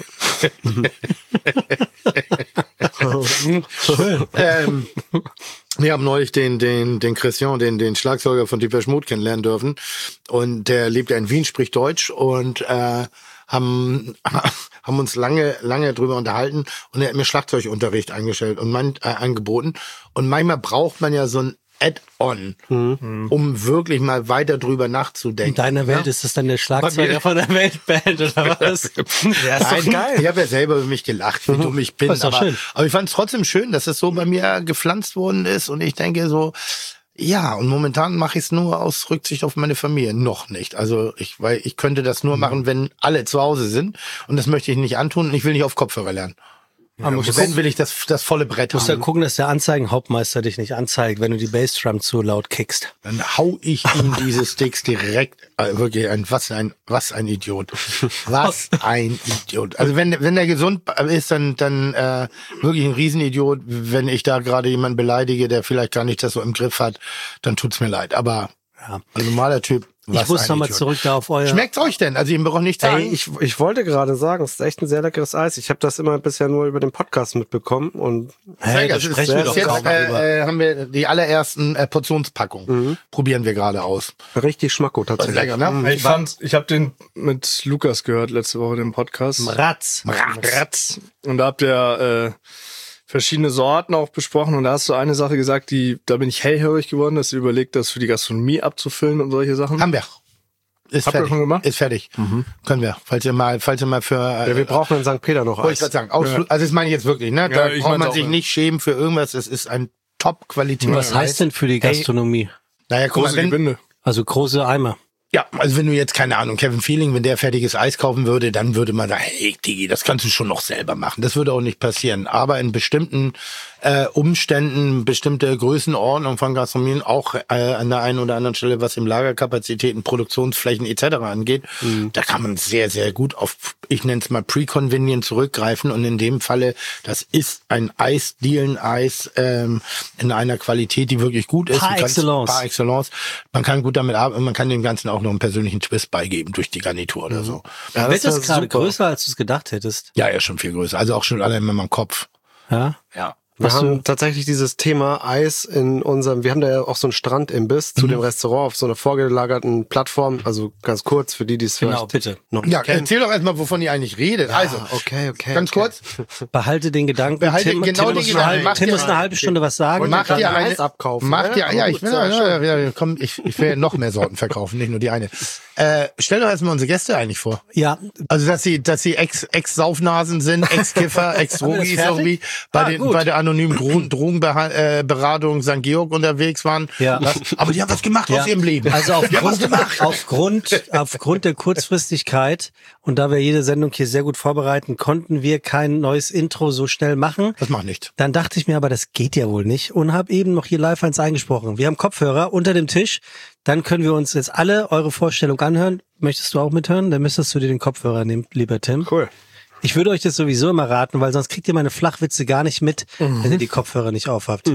Wir haben neulich den Christian, den Schlagzeuger von Depeche Mode kennenlernen dürfen. Und der lebt ja in Wien, spricht Deutsch und haben uns lange drüber unterhalten und er hat mir Schlagzeugunterricht angeboten. Und manchmal braucht man ja so ein Add-on, um wirklich mal weiter drüber nachzudenken. In deiner Welt ist das dann der Schlagzeuger von der Weltband oder was? Ja, ist doch geil. Ich habe ja selber über mich gelacht, wie dumm ich bin. Das ist doch schön. Aber ich fand es trotzdem schön, dass es so bei mir gepflanzt worden ist und ich denke so, ja, und momentan mache ich es nur aus Rücksicht auf meine Familie. Noch nicht. Also weil ich könnte das nur machen, wenn alle zu Hause sind und das möchte ich nicht antun und ich will nicht auf Kopfhörer lernen. Wenn will ich das volle Brett Du musst ja haben. gucken, dass der Anzeigenhauptmeister dich nicht anzeigt, wenn du die Bassdrum zu laut kickst. Dann hau ich ihm diese Sticks direkt, wirklich was ein Idiot. Was ein Idiot. Also wenn der gesund ist, dann wirklich ein Riesenidiot. Wenn ich da gerade jemanden beleidige, der vielleicht gar nicht das so im Griff hat, dann tut's mir leid. Aber ein normaler Typ. Ich muss nochmal zurück da auf euer... Schmeckt's euch denn? Also ich brauche nicht sagen. Ey, ich wollte gerade sagen, es ist echt ein sehr leckeres Eis. Ich habe das immer bisher nur über den Podcast mitbekommen und da sprechen wir doch jetzt kaum drüber. haben wir die allerersten Portionspackungen. Probieren wir gerade aus. richtig Schmacko tatsächlich. Lecker, ne? Ich habe den mit Lukas gehört letzte Woche, den Podcast. Ratz. Und da habt ihr verschiedene Sorten auch besprochen und da hast du eine Sache gesagt, da bin ich hellhörig geworden, dass ihr überlegt, das für die Gastronomie abzufüllen und solche Sachen. Haben wir. Ist Habt ihr fertig. schon gemacht? Ist fertig. Können wir. Falls ihr mal für Ja, wir brauchen in St. Peter noch wollte ich Eis. gerade sagen, also das meine ich jetzt wirklich, ne? Da ich braucht meinte man auch, sich ja. nicht schämen für irgendwas. Es ist ein Top-Qualität. Was heißt denn für die Gastronomie? Naja, guck Große mal, Gebinde. Also große Eimer. ja, also wenn du jetzt, keine Ahnung, Kevin Feeling, wenn der fertiges Eis kaufen würde, dann würde man sagen, hey, Digi, das kannst du schon noch selber machen. Das würde auch nicht passieren. Aber in bestimmten Umständen, bestimmte Größenordnung von Gastronomien, auch an der einen oder anderen Stelle, was im Lagerkapazitäten, Produktionsflächen etc. angeht, da kann man sehr, sehr gut auf, ich nenne es mal Pre-Convenient zurückgreifen. Und in dem Falle, das ist ein Eisdielen-Eis in einer Qualität, die wirklich gut ist. Par excellence. Man kann gut damit arbeiten und man kann dem Ganzen auch noch einen persönlichen Twist beigeben durch die Garnitur oder so. Ja, Wird das ist gerade super. größer, als du es gedacht hättest? Ja, schon viel größer. Also auch schon allein in meinem Kopf. Ja. Ja. Wir haben tatsächlich dieses Thema Eis wir haben da ja auch so einen Strandimbiss zu dem Restaurant auf so einer vorgelagerten Plattform, also ganz kurz für die es Genau, vielleicht bitte. noch nicht Ja, kennen. erzähl doch erstmal, wovon ihr eigentlich redet. Also, Okay. ganz kurz, Behalte den Gedanken. Behalte Tim, genau Tim den muss Gedanken. eine halbe- Macht Tim ihr muss eine mal- halbe Stunde was sagen. macht ihr gerade eine, Eis abkaufen, macht ne? ihr, ja, Gut, ich will, sehr ja, komm, ich will noch mehr Sorten verkaufen, nicht nur die eine. Stell doch erstmal unsere Gäste eigentlich vor. Ja, Also, dass sie Ex-Saufnasen sind, Ex-Kiffer, Ex-Drogis fertig? irgendwie Gut. bei der anonymen Drogenberatung St. Georg unterwegs waren. Ja. Aber die haben was gemacht aus ihrem Leben. Also aufgrund der Kurzfristigkeit und da wir jede Sendung hier sehr gut vorbereiten, konnten wir kein neues Intro so schnell machen. Das macht nicht. Dann dachte ich mir aber, das geht ja wohl nicht und habe eben noch hier live eins eingesprochen. Wir haben Kopfhörer unter dem Tisch, dann können wir uns jetzt alle eure Vorstellung anhören. Möchtest du auch mithören? Dann müsstest du dir den Kopfhörer nehmen, lieber Tim. Cool. Ich würde euch das sowieso immer raten, weil sonst kriegt ihr meine Flachwitze gar nicht mit, wenn ihr die Kopfhörer nicht aufhabt.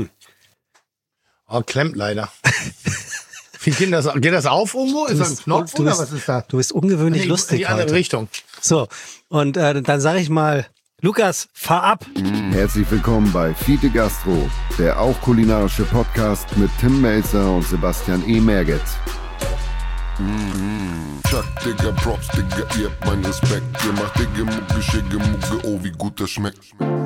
Oh, klemmt leider. Wie geht das auf irgendwo? Ist da ein Knopf oder was ist da? Du bist ungewöhnlich Nee, lustig in die andere heute. Richtung. So, und dann sage ich mal, Lukas, fahr ab. Herzlich willkommen bei Fiete Gastro, der auch kulinarische Podcast mit Tim Melzer und Sebastian E. Merget. Chuck, Digga, Props, Digga, ihr habt meinen Respekt. Ihr macht Digga, Mucke, Schicke, Mucke, oh, wie gut das schmeckt.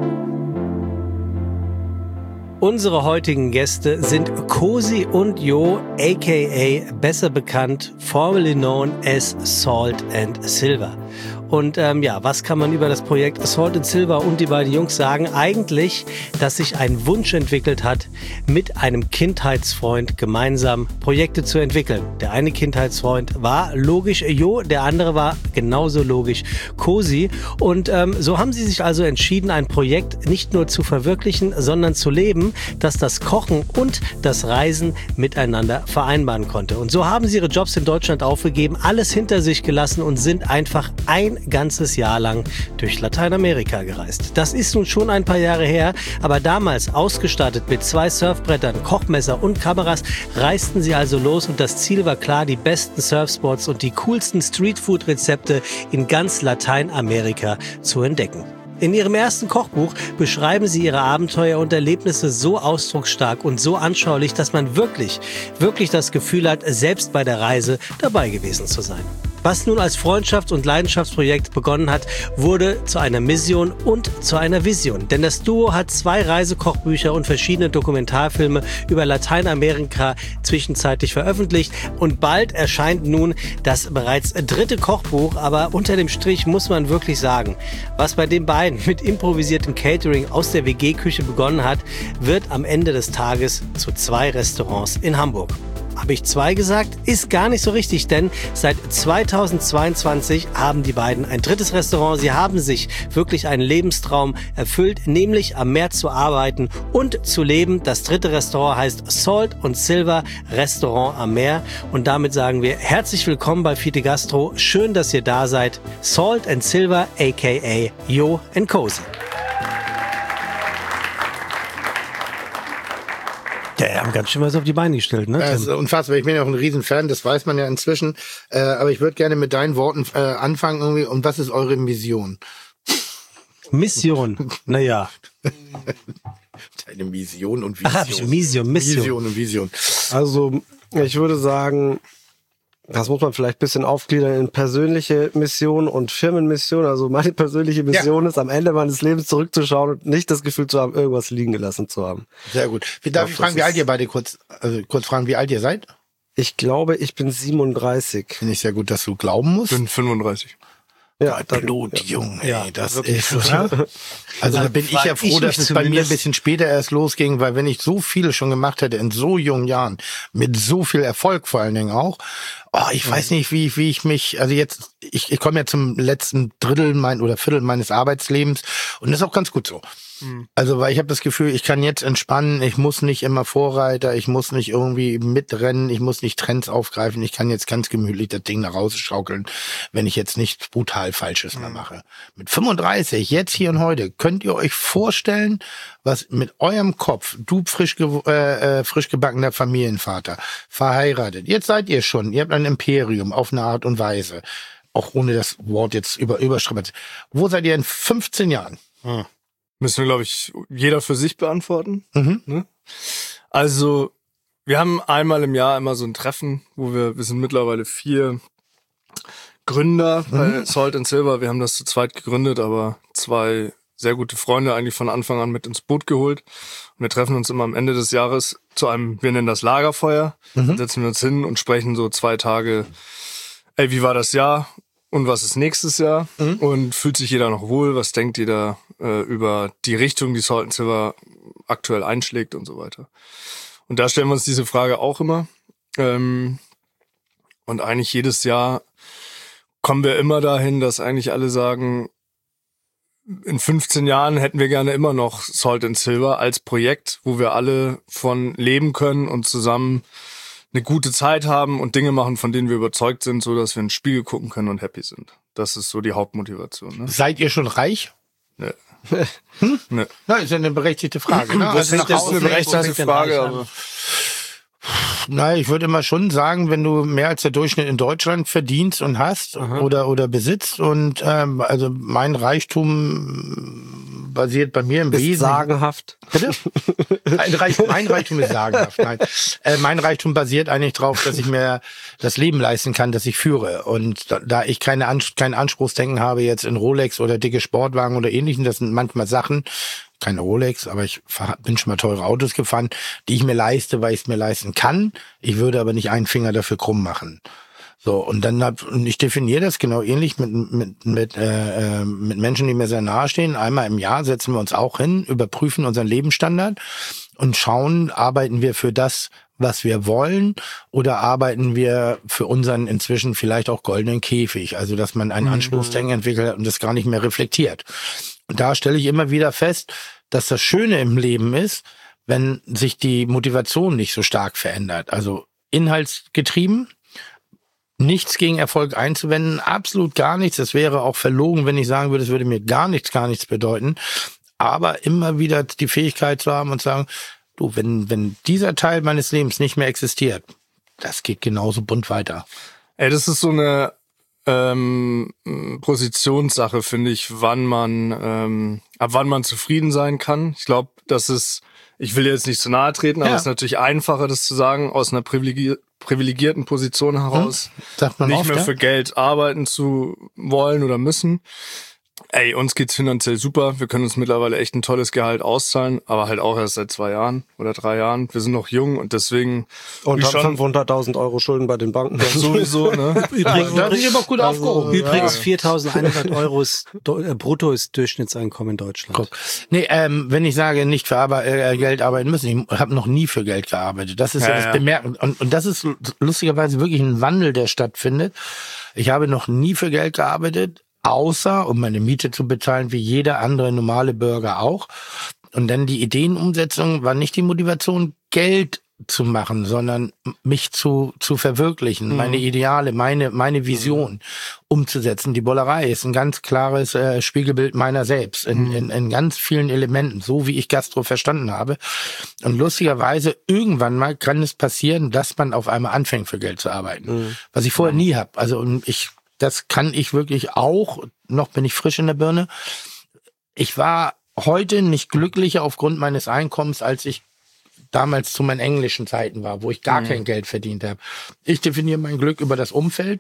Unsere heutigen Gäste sind Cosi und Jo, aka besser bekannt, formerly known as Salt and Silver. Und was kann man über das Projekt Salt and Silver und die beiden Jungs sagen? Eigentlich, dass sich ein Wunsch entwickelt hat, mit einem Kindheitsfreund gemeinsam Projekte zu entwickeln. Der eine Kindheitsfreund war logisch Jo, der andere war genauso logisch Cosi. Und so haben sie sich also entschieden, ein Projekt nicht nur zu verwirklichen, sondern zu leben, das das Kochen und das Reisen miteinander vereinbaren konnte. Und so haben sie ihre Jobs in Deutschland aufgegeben, alles hinter sich gelassen und sind einfach ein ganzes Jahr lang durch Lateinamerika gereist. Das ist nun schon ein paar Jahre her, aber damals ausgestattet mit 2 Surfbrettern, Kochmesser und Kameras reisten sie also los und das Ziel war klar, die besten Surfspots und die coolsten Streetfood-Rezepte in ganz Lateinamerika zu entdecken. In ihrem ersten Kochbuch beschreiben sie ihre Abenteuer und Erlebnisse so ausdrucksstark und so anschaulich, dass man wirklich das Gefühl hat, selbst bei der Reise dabei gewesen zu sein. Was nun als Freundschafts- und Leidenschaftsprojekt begonnen hat, wurde zu einer Mission und zu einer Vision. Denn das Duo hat 2 Reisekochbücher und verschiedene Dokumentarfilme über Lateinamerika zwischenzeitlich veröffentlicht. Und bald erscheint nun das bereits 3. Kochbuch. Aber unter dem Strich muss man wirklich sagen, was bei den beiden mit improvisiertem Catering aus der WG-Küche begonnen hat, wird am Ende des Tages zu 2 Restaurants in Hamburg. habe ich 2 gesagt, ist gar nicht so richtig, denn seit 2022 haben die beiden ein drittes Restaurant. Sie haben sich wirklich einen Lebenstraum erfüllt, nämlich am Meer zu arbeiten und zu leben. Das dritte Restaurant heißt Salt & Silver Restaurant am Meer. Und damit sagen wir herzlich willkommen bei Fide Gastro. Schön, dass ihr da seid. Salt & Silver, a.k.a. Jo & Cozy. Ja, die haben ganz schön was auf die Beine gestellt, ne? Das ist unfassbar. Ich bin ja auch ein Riesenfan, das weiß man ja inzwischen. Aber ich würde gerne mit deinen Worten anfangen irgendwie. Und was ist eure Mission? Mission. Naja. Deine Mission und Vision. Mission und Vision. Also, ich würde sagen, das muss man vielleicht ein bisschen aufgliedern in persönliche Mission und Firmenmission. Also meine persönliche Mission ist, am Ende meines Lebens zurückzuschauen und nicht das Gefühl zu haben, irgendwas liegen gelassen zu haben. Sehr gut. Darf ich fragen, wie alt ihr beide kurz fragen, wie alt ihr seid? Ich glaube, ich bin 37. Finde ich sehr gut, dass du glauben musst. Ich bin 35. Ja, Blutjung, ey, Ja, das wirklich. ist so. Also da bin ich ja froh, dass es bei mir ein bisschen später erst losging, weil wenn ich so viel schon gemacht hätte in so jungen Jahren, mit so viel Erfolg vor allen Dingen auch, ich weiß nicht, wie ich mich, also jetzt, ich komme ja zum letzten Viertel meines Arbeitslebens und das ist auch ganz gut so. Also, weil ich habe das Gefühl, ich kann jetzt entspannen, ich muss nicht immer Vorreiter, ich muss nicht irgendwie mitrennen, ich muss nicht Trends aufgreifen, ich kann jetzt ganz gemütlich das Ding nach Hause schaukeln, wenn ich jetzt nichts brutal Falsches mehr mache. Mit 35, jetzt hier und heute, könnt ihr euch vorstellen, was mit eurem Kopf, du frisch gebackener Familienvater, verheiratet, jetzt seid ihr schon, ihr habt ein Imperium auf eine Art und Weise, auch ohne das Wort jetzt überstrapaziert. Wo seid ihr in 15 Jahren? Müssen wir, glaube ich, jeder für sich beantworten. Mhm. Ne? Also, wir haben einmal im Jahr immer so ein Treffen, wo wir sind mittlerweile 4 Gründer bei Salt & Silver. Wir haben das zu zweit gegründet, aber 2 sehr gute Freunde eigentlich von Anfang an mit ins Boot geholt. Und wir treffen uns immer am Ende des Jahres zu einem, wir nennen das Lagerfeuer, dann setzen wir uns hin und sprechen so 2 Tage, wie war das Jahr? Und was ist nächstes Jahr? Und fühlt sich jeder noch wohl? Was denkt jeder über die Richtung, die Salt & Silver aktuell einschlägt und so weiter? Und da stellen wir uns diese Frage auch immer. Und eigentlich jedes Jahr kommen wir immer dahin, dass eigentlich alle sagen, in 15 Jahren hätten wir gerne immer noch Salt & Silver als Projekt, wo wir alle von leben können und zusammen eine gute Zeit haben und Dinge machen, von denen wir überzeugt sind, so dass wir ins Spiegel gucken können und happy sind. Das ist so die Hauptmotivation. Ne? Seid ihr schon reich? Ne. Ne. Na, ist ja eine berechtigte Frage. Ne? Das ist eine berechtigte Frage, aber Naja, ich würde immer schon sagen, wenn du mehr als der Durchschnitt in Deutschland verdienst und hast oder besitzt und also mein Reichtum basiert bei mir im Wesentlichen. Sagenhaft. Bitte? Mein Reichtum ist sagenhaft. Nein. Mein Reichtum basiert eigentlich darauf, dass ich mir das Leben leisten kann, das ich führe. Und da ich kein Anspruchsdenken habe jetzt in Rolex oder dicke Sportwagen oder Ähnlichem, das sind manchmal Sachen, keine Rolex, aber ich bin schon mal teure Autos gefahren, die ich mir leiste, weil ich es mir leisten kann. Ich würde aber nicht einen Finger dafür krumm machen. So, und ich definiere das genau ähnlich mit Menschen, die mir sehr nahe stehen. Einmal im Jahr setzen wir uns auch hin, überprüfen unseren Lebensstandard und schauen, arbeiten wir für das, was wir wollen, oder arbeiten wir für unseren inzwischen vielleicht auch goldenen Käfig. Also, dass man einen Anspruchsdenken entwickelt hat und das gar nicht mehr reflektiert. Und da stelle ich immer wieder fest, dass das Schöne im Leben ist, wenn sich die Motivation nicht so stark verändert. Also inhaltsgetrieben, nichts gegen Erfolg einzuwenden, absolut gar nichts. Es wäre auch verlogen, wenn ich sagen würde, es würde mir gar nichts bedeuten. Aber immer wieder die Fähigkeit zu haben und zu sagen, du, wenn dieser Teil meines Lebens nicht mehr existiert, das geht genauso bunt weiter. Das ist so eine Positionssache, finde ich, ab wann man zufrieden sein kann. Ich glaube, ich will jetzt nicht zu nahe treten, aber es ist natürlich einfacher, das zu sagen, aus einer privilegierten Position heraus, sagt man nicht oft, mehr ja? für Geld arbeiten zu wollen oder müssen. Ey, uns geht's finanziell super. Wir können uns mittlerweile echt ein tolles Gehalt auszahlen, aber halt auch erst seit 2 Jahren oder 3 Jahren. Wir sind noch jung und deswegen... Und haben 500.000 Euro Schulden bei den Banken. Sowieso, ne? Übrigens, Da sind wir aber gut aufgehoben. Übrigens 4.100 Euro ist brutto ist Durchschnittseinkommen in Deutschland. Nee, wenn ich sage, nicht für Geld arbeiten müssen, ich habe noch nie für Geld gearbeitet. Das ist ja das Bemerken. Und das ist lustigerweise wirklich ein Wandel, der stattfindet. Ich habe noch nie für Geld gearbeitet, außer um meine Miete zu bezahlen, wie jeder andere normale Bürger auch. Und dann die Ideenumsetzung war nicht die Motivation, Geld zu machen, sondern mich zu verwirklichen, meine Ideale, meine Vision umzusetzen. Die Bollerei ist ein ganz klares Spiegelbild meiner selbst in ganz vielen Elementen, so wie ich Gastro verstanden habe. Und lustigerweise, irgendwann mal kann es passieren, dass man auf einmal anfängt, für Geld zu arbeiten. Was ich vorher nie habe. Also das kann ich wirklich auch, noch bin ich frisch in der Birne. Ich war heute nicht glücklicher aufgrund meines Einkommens, als ich damals zu meinen englischen Zeiten war, wo ich gar kein Geld verdient habe. Ich definiere mein Glück über das Umfeld.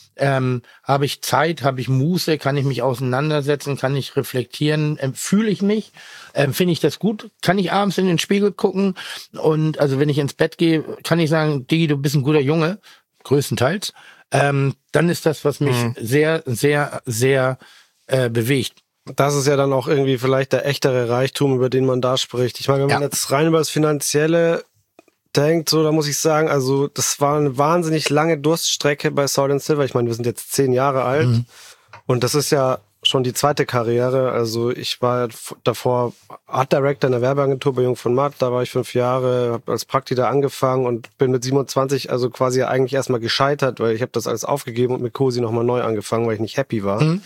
Habe ich Zeit, habe ich Muße, kann ich mich auseinandersetzen, kann ich reflektieren, fühle ich mich, finde ich das gut, kann ich abends in den Spiegel gucken und also wenn ich ins Bett gehe, kann ich sagen, Digi, du bist ein guter Junge, größtenteils. Dann ist das, was mich sehr, sehr, sehr bewegt. Das ist ja dann auch irgendwie vielleicht der echtere Reichtum, über den man da spricht. Ich meine, wenn man jetzt rein über das Finanzielle denkt, so, da muss ich sagen, also das war eine wahnsinnig lange Durststrecke bei Soul & Silver. Ich meine, wir sind jetzt 10 Jahre alt und das ist ja schon die zweite Karriere. Also ich war davor Art Director in der Werbeagentur bei Jung von Matt, da war ich 5 Jahre, habe als Praktiker angefangen und bin mit 27 also quasi eigentlich erstmal gescheitert, weil ich habe das alles aufgegeben und mit Cosi nochmal neu angefangen, weil ich nicht happy war.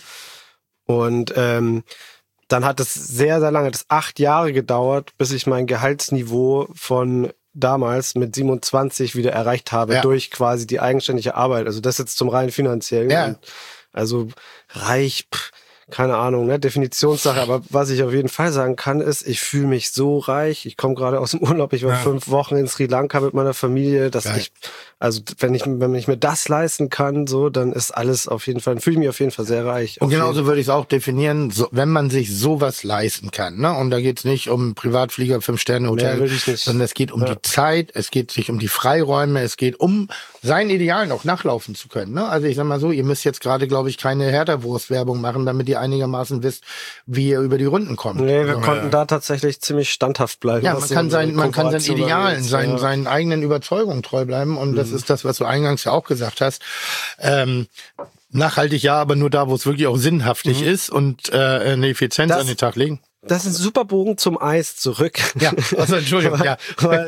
Und dann hat es sehr, sehr lange, das 8 Jahre gedauert, bis ich mein Gehaltsniveau von damals mit 27 wieder erreicht habe durch quasi die eigenständige Arbeit. Also das jetzt zum rein finanziellen. Ja. Also reich, keine Ahnung, ne, Definitionssache. Aber was ich auf jeden Fall sagen kann, ist, ich fühle mich so reich. Ich komme gerade aus dem Urlaub. Ich war 5 Wochen in Sri Lanka mit meiner Familie, dass wenn ich mir das leisten kann, so, dann ist alles auf jeden Fall, fühle ich mich auf jeden Fall sehr reich. Und genauso würde ich es auch definieren, so, wenn man sich sowas leisten kann, ne? Und da geht es nicht um Privatflieger, 5-Sterne-Hotel, sondern es geht um die Zeit, es geht sich um die Freiräume, es geht um seinen Idealen auch nachlaufen zu können, ne? Also ich sag mal so, ihr müsst jetzt gerade, glaube ich, keine Hertha-Wurst-Werbung machen, damit ihr einigermaßen wisst, wie ihr über die Runden kommt. Nee, wir konnten da tatsächlich ziemlich standhaft bleiben. Ja, man kann seinen Idealen, seinen eigenen Überzeugungen treu bleiben und das ist das, was du eingangs ja auch gesagt hast. Nachhaltig ja, aber nur da, wo es wirklich auch sinnhaftig ist und eine Effizienz an den Tag legen. Das ist ein super Bogen zum Eis zurück. Ja, also Entschuldigung, ja.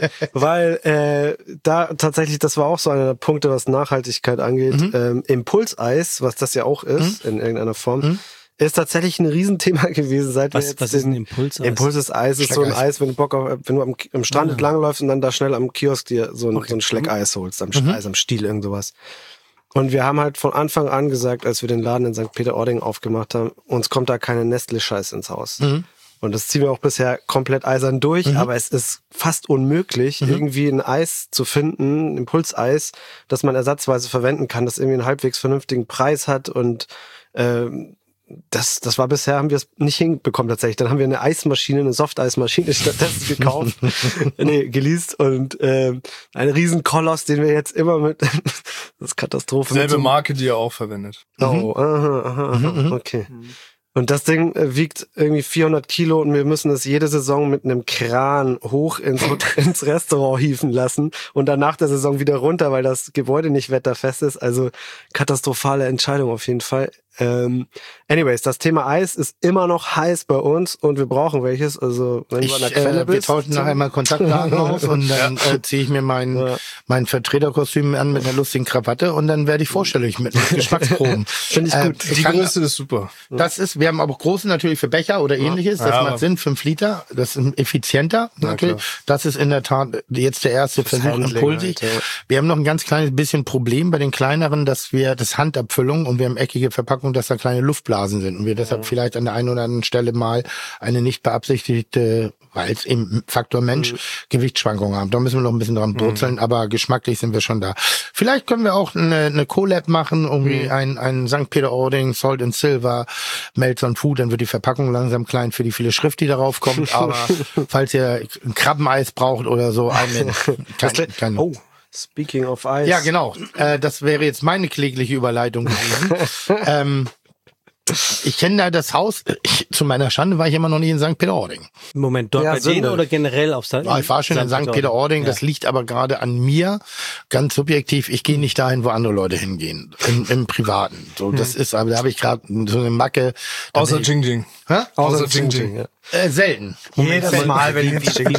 weil da tatsächlich, das war auch so einer der Punkte, was Nachhaltigkeit angeht. Impulseis, was das ja auch ist, in irgendeiner Form, ist tatsächlich ein Riesenthema gewesen, seit was ist ein Impulseis? Impulseis ist so ein Eis, wenn du am Strand entlangläufst und dann da schnell am Kiosk dir so ein Schleckeis holst, am Stiel, irgend sowas. Und wir haben halt von Anfang an gesagt, als wir den Laden in St. Peter-Ording aufgemacht haben, uns kommt da keine Nestle-Scheiß ins Haus. Und das ziehen wir auch bisher komplett eisern durch, aber es ist fast unmöglich, irgendwie ein Eis zu finden, ein Impulseis, das man ersatzweise verwenden kann, das irgendwie einen halbwegs vernünftigen Preis hat und das war bisher, haben wir es nicht hinbekommen tatsächlich. Dann haben wir eine Softeismaschine stattdessen gekauft, geleast und einen riesen Koloss, den wir jetzt immer mit, das ist Katastrophe. Selbe Marke, die ihr auch verwendet. Oh, okay. Und das Ding wiegt irgendwie 400 Kilo und wir müssen es jede Saison mit einem Kran hoch ins Restaurant hieven lassen und dann nach der Saison wieder runter, weil das Gebäude nicht wetterfest ist. Also katastrophale Entscheidung auf jeden Fall. Anyways, das Thema Eis ist immer noch heiß bei uns und wir brauchen welches. Also wenn du an der Quelle bist. Wir tauschen nachher mal Kontaktdaten aus und dann ziehe ich mir mein Vertreterkostüm an mit einer lustigen Krawatte und dann werde ich vorstellig mit Geschmacksproben. Finde ich gut. Die Größe ist super. Wir haben aber große natürlich für Becher oder ähnliches. Das macht Sinn, 5 Liter. Das ist effizienter natürlich. Das ist in der Tat jetzt der erste Versuch impulsig. Wir haben noch ein ganz kleines bisschen Problem bei den kleineren, dass wir das Handabfüllung und wir haben eckige Verpackungen Verpackung, dass da kleine Luftblasen sind und wir deshalb vielleicht an der einen oder anderen Stelle mal eine nicht beabsichtigte, weil es eben Faktor Mensch, Gewichtsschwankungen haben. Da müssen wir noch ein bisschen dran brutzeln, aber geschmacklich sind wir schon da. Vielleicht können wir auch eine Collab machen, irgendwie ein St. Peter-Ording, Salt and Silver, Melts on Food, dann wird die Verpackung langsam klein für die viele Schrift, die darauf kommt, aber falls ihr ein Krabbeneis braucht oder so, Oh, speaking of Ice. Ja, genau. Das wäre jetzt meine klägliche Überleitung gewesen. Ich kenne da das Haus. Zu meiner Schande war ich immer noch nicht in St. Peter-Ording. Moment, dort Ja, bei denen oder generell auf St. Ich war schon in St. Peter-Ording. Das liegt aber gerade an mir. Ganz subjektiv. Ich gehe nicht dahin, wo andere Leute hingehen. Im Privaten. So, das ist, aber da habe ich gerade so eine Macke. Außer Jingjing. Hä? Außer Jingjing. Ja. Selten. Jedes Mal, wenn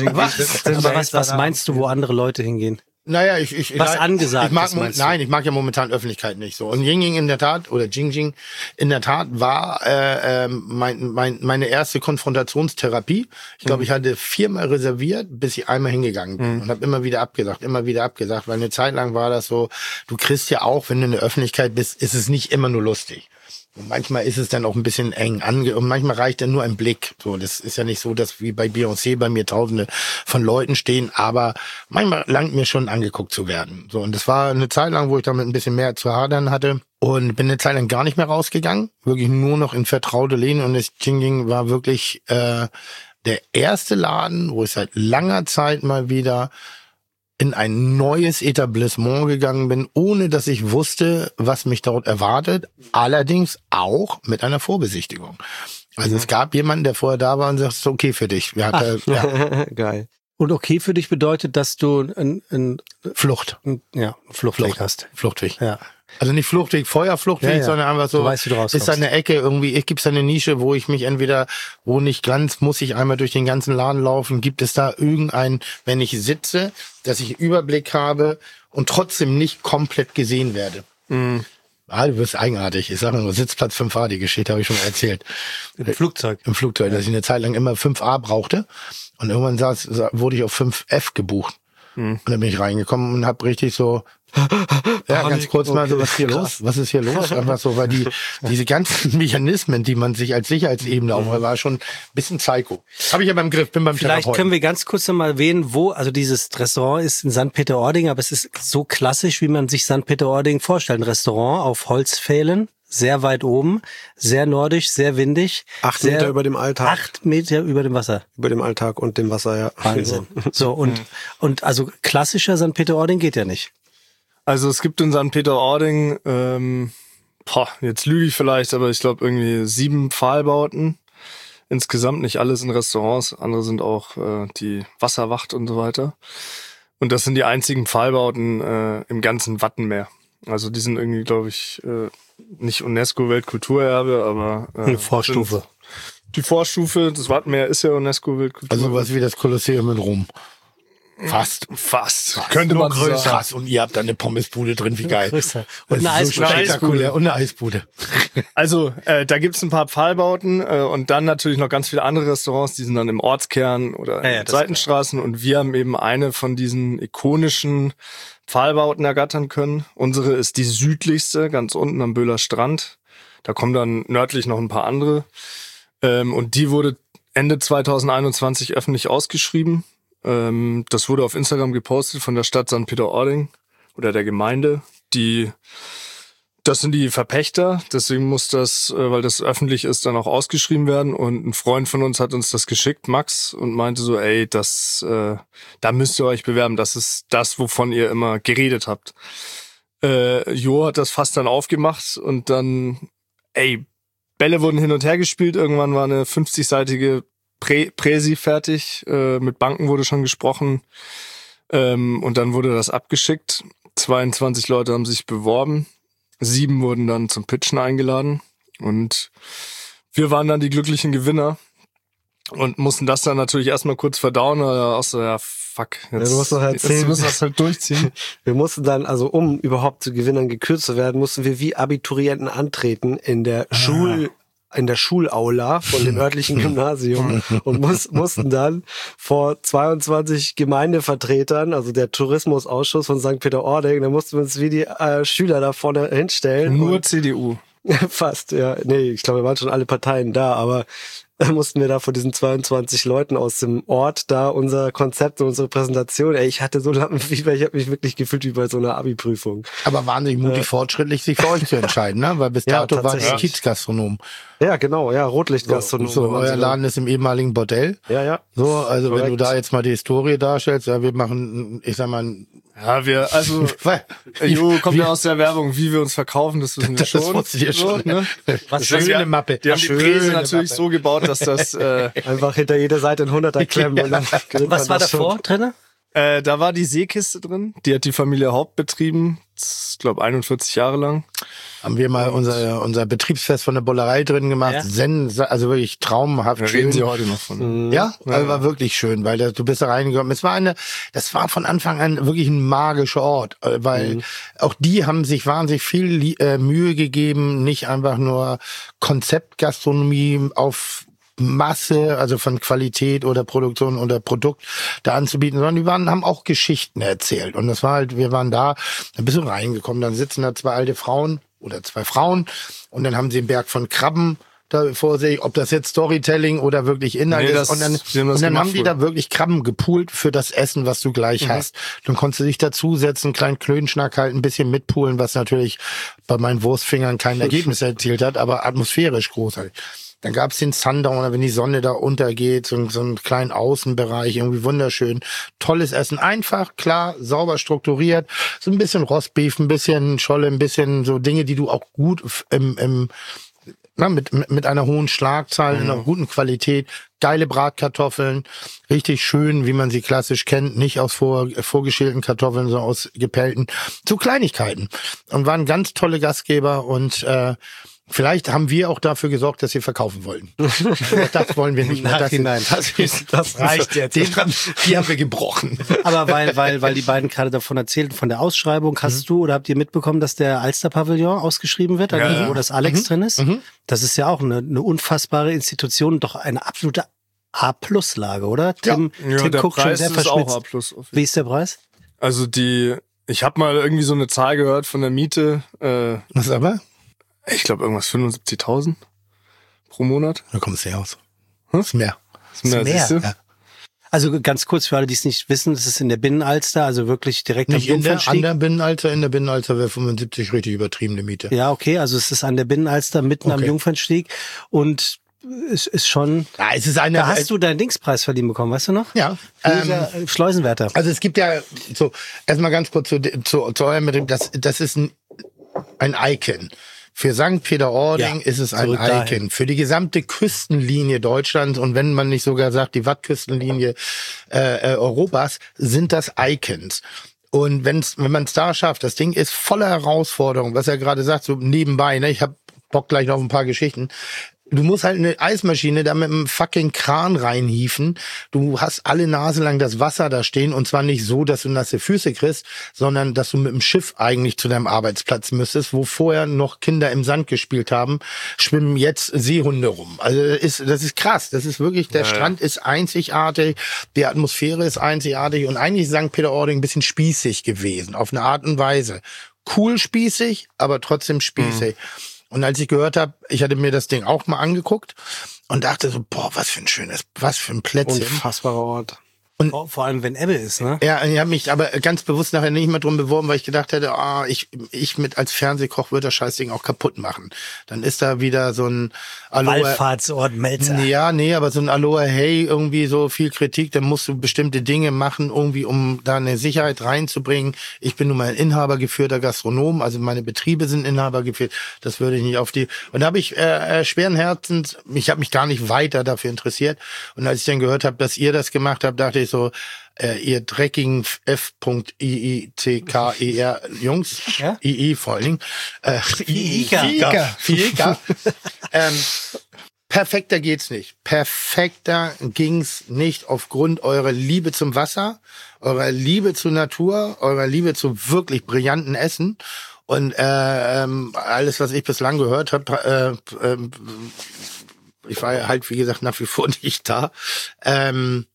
Was meinst du, wo andere Leute hingehen? Naja, ich Was angesagt ich mag, ist, meinst du? Nein, ich mag ja momentan Öffentlichkeit nicht so. Und Yingying in der Tat, oder Jingjing in der Tat war meine erste Konfrontationstherapie. Ich glaube, ich hatte 4-mal reserviert, bis ich einmal hingegangen bin. Und habe immer wieder abgesagt, weil eine Zeit lang war das so, du kriegst ja auch, wenn du in der Öffentlichkeit bist, ist es nicht immer nur lustig. Und manchmal ist es dann auch ein bisschen eng und manchmal reicht dann nur ein Blick. So, das ist ja nicht so, dass wie bei Beyoncé bei mir Tausende von Leuten stehen, aber manchmal langt mir schon angeguckt zu werden. So, und das war eine Zeit lang, wo ich damit ein bisschen mehr zu hadern hatte und bin eine Zeit lang gar nicht mehr rausgegangen, wirklich nur noch in vertraute Läden und das Jingjing war wirklich der erste Laden, wo ich seit langer Zeit mal wieder in ein neues Etablissement gegangen bin, ohne dass ich wusste, was mich dort erwartet, allerdings auch mit einer Vorbesichtigung. Also es gab jemanden, der vorher da war und sagt, es ist okay für dich. Ja. Geil. Und okay für dich bedeutet, dass du ein Fluchtweg hast. Fluchtweg. Ja. Also nicht Fluchtweg, Feuerfluchtweg, sondern einfach so, du weißt, wie du rauskommst. ist da eine Ecke irgendwie, gibt's da eine Nische, wo ich mich entweder, wo nicht ganz, muss ich einmal durch den ganzen Laden laufen, gibt es da irgendein, wenn ich sitze, dass ich Überblick habe und trotzdem nicht komplett gesehen werde. Du wirst eigenartig. Ich sage nur, Sitzplatz 5a, die Geschichte habe ich schon mal erzählt. Im Flugzeug, dass ich eine Zeit lang immer 5a brauchte und irgendwann wurde ich auf 5f gebucht. Und dann bin ich reingekommen und habe richtig so, ganz kurz mal so, was ist hier los? Was ist hier los? Einfach so, weil diese ganzen Mechanismen, die man sich als Sicherheitsebene auch war schon ein bisschen psycho. Habe ich aber im Griff, bin beim Vielleicht Therapeuten. können wir ganz kurz noch mal erwähnen, also dieses Restaurant ist in St. Peter-Ording, aber es ist so klassisch, wie man sich St. Peter-Ording vorstellt. Ein Restaurant auf Holzpfählen, sehr weit oben, sehr nordisch, sehr windig. 8 Meter über dem Alltag. 8 Meter über dem Wasser. Über dem Alltag und dem Wasser, ja. Wahnsinn. So, und also klassischer St. Peter-Ording geht ja nicht. Also es gibt in St. Peter-Ording, jetzt lüge ich vielleicht, aber ich glaube irgendwie 7 Pfahlbauten. Insgesamt nicht alles in Restaurants, andere sind auch die Wasserwacht und so weiter. Und das sind die einzigen Pfahlbauten im ganzen Wattenmeer. Also die sind irgendwie, glaube ich, nicht UNESCO-Weltkulturerbe, aber eine Vorstufe. Die Vorstufe, das Wattenmeer ist ja UNESCO-Weltkulturerbe. Also was wie das Kolosseum in Rom. Fast. Könnte man so sagen. Krass. Und ihr habt da eine Pommesbude drin, wie geil. Größer. Und eine Eisbude. Und eine Eisbude. Also, da gibt's ein paar Pfahlbauten und dann natürlich noch ganz viele andere Restaurants, die sind dann im Ortskern oder in Seitenstraßen. Und wir haben eben eine von diesen ikonischen Pfahlbauten ergattern können. Unsere ist die südlichste, ganz unten am Böhler Strand. Da kommen dann nördlich noch ein paar andere. Und die wurde Ende 2021 öffentlich ausgeschrieben. Das wurde auf Instagram gepostet von der Stadt St. Peter-Ording oder der Gemeinde. Das sind die Verpächter, deswegen muss das, weil das öffentlich ist, dann auch ausgeschrieben werden. Und ein Freund von uns hat uns das geschickt, Max, und meinte so, da müsst ihr euch bewerben. Das ist das, wovon ihr immer geredet habt. Jo hat das fast dann aufgemacht und dann, Bälle wurden hin und her gespielt. Irgendwann war eine 50-seitige Präsi fertig, mit Banken wurde schon gesprochen und dann wurde das abgeschickt. 22 Leute haben sich beworben, 7 wurden dann zum Pitchen eingeladen und wir waren dann die glücklichen Gewinner und mussten das dann natürlich erstmal kurz verdauen, auch so, jetzt du musst noch erzählen. Jetzt müssen wir das halt durchziehen. Wir mussten dann, also um überhaupt zu Gewinnern gekürt zu werden, mussten wir wie Abiturienten antreten in der Schulaula von dem örtlichen Gymnasium und mussten dann vor 22 Gemeindevertretern, also der Tourismusausschuss von St. Peter-Ording, da mussten wir uns wie die Schüler da vorne hinstellen. Nur CDU. Fast, ja. Nee, ich glaube, wir waren schon alle Parteien da, aber mussten wir da vor diesen 22 Leuten aus dem Ort da unser Konzept, unsere Präsentation, ich hatte so Lampenfieber, ich habe mich wirklich gefühlt wie bei so einer Abi-Prüfung. Aber wahnsinnig mutig fortschrittlich, sich für euch zu entscheiden, ne? Weil bis Ja, dato war der tatsächlich. Kiezgastronom. Ja, genau, ja, Rotlichtgastronom. So, wenn man euer so- Laden ist im ehemaligen Bordell. Ja. So, also wenn du Korrekt. da jetzt mal die Historie darstellst, ja, wir machen, ich sag mal, Ja, also Jo kommt ja aus der Werbung, wie wir uns verkaufen, das wissen wir das schon. wusstet ihr schon. Ne? Was Deswegen, schöne Mappe. Die haben die Präse natürlich so gebaut, dass das Einfach hinter jeder Seite ein 100er klemmen und dann gewinnt Was man war das schon. davor, Trainer? da war die Seekiste drin, die hat die Familie Haupt betrieben, ich glaube 41 Jahre lang. Haben wir mal unser Betriebsfest von der Bollerei drin gemacht. Ja. Also wirklich traumhaft Da schön. reden sie heute noch von. Ja, also war wirklich schön, weil du bist da reingekommen. Das war von Anfang an wirklich ein magischer Ort, weil auch die haben sich wahnsinnig viel Mühe gegeben, nicht einfach nur Konzeptgastronomie auf Masse, also von Qualität oder Produktion oder Produkt da anzubieten, sondern die haben auch Geschichten erzählt. Und das war halt, wir waren da, ein bisschen reingekommen, dann sitzen da zwei alte Frauen oder zwei Frauen und dann haben sie einen Berg von Krabben da vor sich, ob das jetzt Storytelling oder wirklich Inhalt ist. Und dann haben die da wirklich Krabben gepoolt für das Essen, was du gleich hast. Dann konntest du dich dazusetzen, einen kleinen Klönschnack halt, ein bisschen mitpoolen, was natürlich bei meinen Wurstfingern kein Ergebnis erzielt hat, aber atmosphärisch großartig. Dann gab's den Sundowner, wenn die Sonne da untergeht, so einen kleinen Außenbereich, irgendwie wunderschön. Tolles Essen, einfach, klar, sauber strukturiert, so ein bisschen Rostbeef, ein bisschen Scholle, ein bisschen so Dinge, die du auch gut mit einer hohen Schlagzahl, in einer guten Qualität, geile Bratkartoffeln, richtig schön, wie man sie klassisch kennt, nicht aus vorgeschälten Kartoffeln, sondern aus gepellten, so Kleinigkeiten. Und waren ganz tolle Gastgeber und vielleicht haben wir auch dafür gesorgt, dass sie verkaufen wollten. Das wollen wir nicht mehr. Das reicht jetzt. Die haben wir gebrochen. Aber weil die beiden gerade davon erzählten, von der Ausschreibung, hast du oder habt ihr mitbekommen, dass der Alster-Pavillon ausgeschrieben wird, wo das Alex drin ist? Das ist ja auch eine unfassbare Institution, doch eine absolute A-Plus-Lage, oder? Tim der guckt schon Preis sehr ist auch verschmitzt. A+. Wie ist der Preis? Also ich habe mal irgendwie so eine Zahl gehört von der Miete, Was aber? ich glaube irgendwas 75.000 pro Monat. Da kommst du ja aus. Das ist mehr. Das ist mehr, siehst du? Ja. Also ganz kurz für alle, die es nicht wissen, das ist in der Binnenalster, also wirklich direkt Nicht am in der Jungfernstieg. Binnenalter. In der Binnenalter wäre 75 richtig übertriebene Miete. Ja, okay, also es ist an der Binnenalster mitten am Okay. Jungfernstieg und es ist schon, Ja, es ist eine. da hast du deinen Dingspreis verliehen bekommen, weißt du noch? Ja. Dieser Schleusenwärter. Also es gibt ja so erstmal ganz kurz zu eurem Betrieb. Das ist ein Icon. Für St. Peter-Ording Ja, ist es ein zurück Icon. dahin. Für die gesamte Küstenlinie Deutschlands und wenn man nicht sogar sagt, die Wattküstenlinie Europas, sind das Icons. Und wenn man es da schafft, das Ding ist voller Herausforderungen, was er gerade sagt, so nebenbei, ne? Ich hab Bock gleich noch auf ein paar Geschichten. Du musst halt eine Eismaschine da mit einem fucking Kran reinhieven. Du hast alle Nase lang das Wasser da stehen und zwar nicht so, dass du nasse Füße kriegst, sondern dass du mit dem Schiff eigentlich zu deinem Arbeitsplatz müsstest, wo vorher noch Kinder im Sand gespielt haben, schwimmen jetzt Seehunde rum. Also das ist krass. Das ist wirklich, der Strand ist einzigartig, die Atmosphäre ist einzigartig und eigentlich ist St. Peter-Ording ein bisschen spießig gewesen, auf eine Art und Weise. Cool spießig, aber trotzdem spießig. Und als ich gehört habe, ich hatte mir das Ding auch mal angeguckt und dachte so, boah, was für ein Plätzchen. Unfassbarer Ort. Vor allem, wenn Ebbe ist, ne? Ja, ich habe mich aber ganz bewusst nachher nicht mehr drum beworben, weil ich gedacht hätte, ich mit als Fernsehkoch würde das Scheißding auch kaputt machen. Dann ist da wieder so ein Wallfahrtsort Melzer. Ja, nee, aber so ein Aloha Hey, irgendwie so viel Kritik, dann musst du bestimmte Dinge machen, irgendwie, um da eine Sicherheit reinzubringen. Ich bin nun mal ein inhabergeführter Gastronom, also meine Betriebe sind inhabergeführt, das würde ich nicht auf die... Und da habe ich schweren Herzens, ich habe mich gar nicht weiter dafür interessiert. Und als ich dann gehört habe, dass ihr das gemacht habt, dachte ich so, ihr dreckigen F.IITKER Jungs, Ja? II vor allen Dingen, Fieka. perfekter geht's nicht. Perfekter ging's nicht aufgrund eurer Liebe zum Wasser, eurer Liebe zur Natur, eurer Liebe zu wirklich brillanten Essen und alles, was ich bislang gehört habe, ich war ja halt, wie gesagt, nach wie vor nicht da,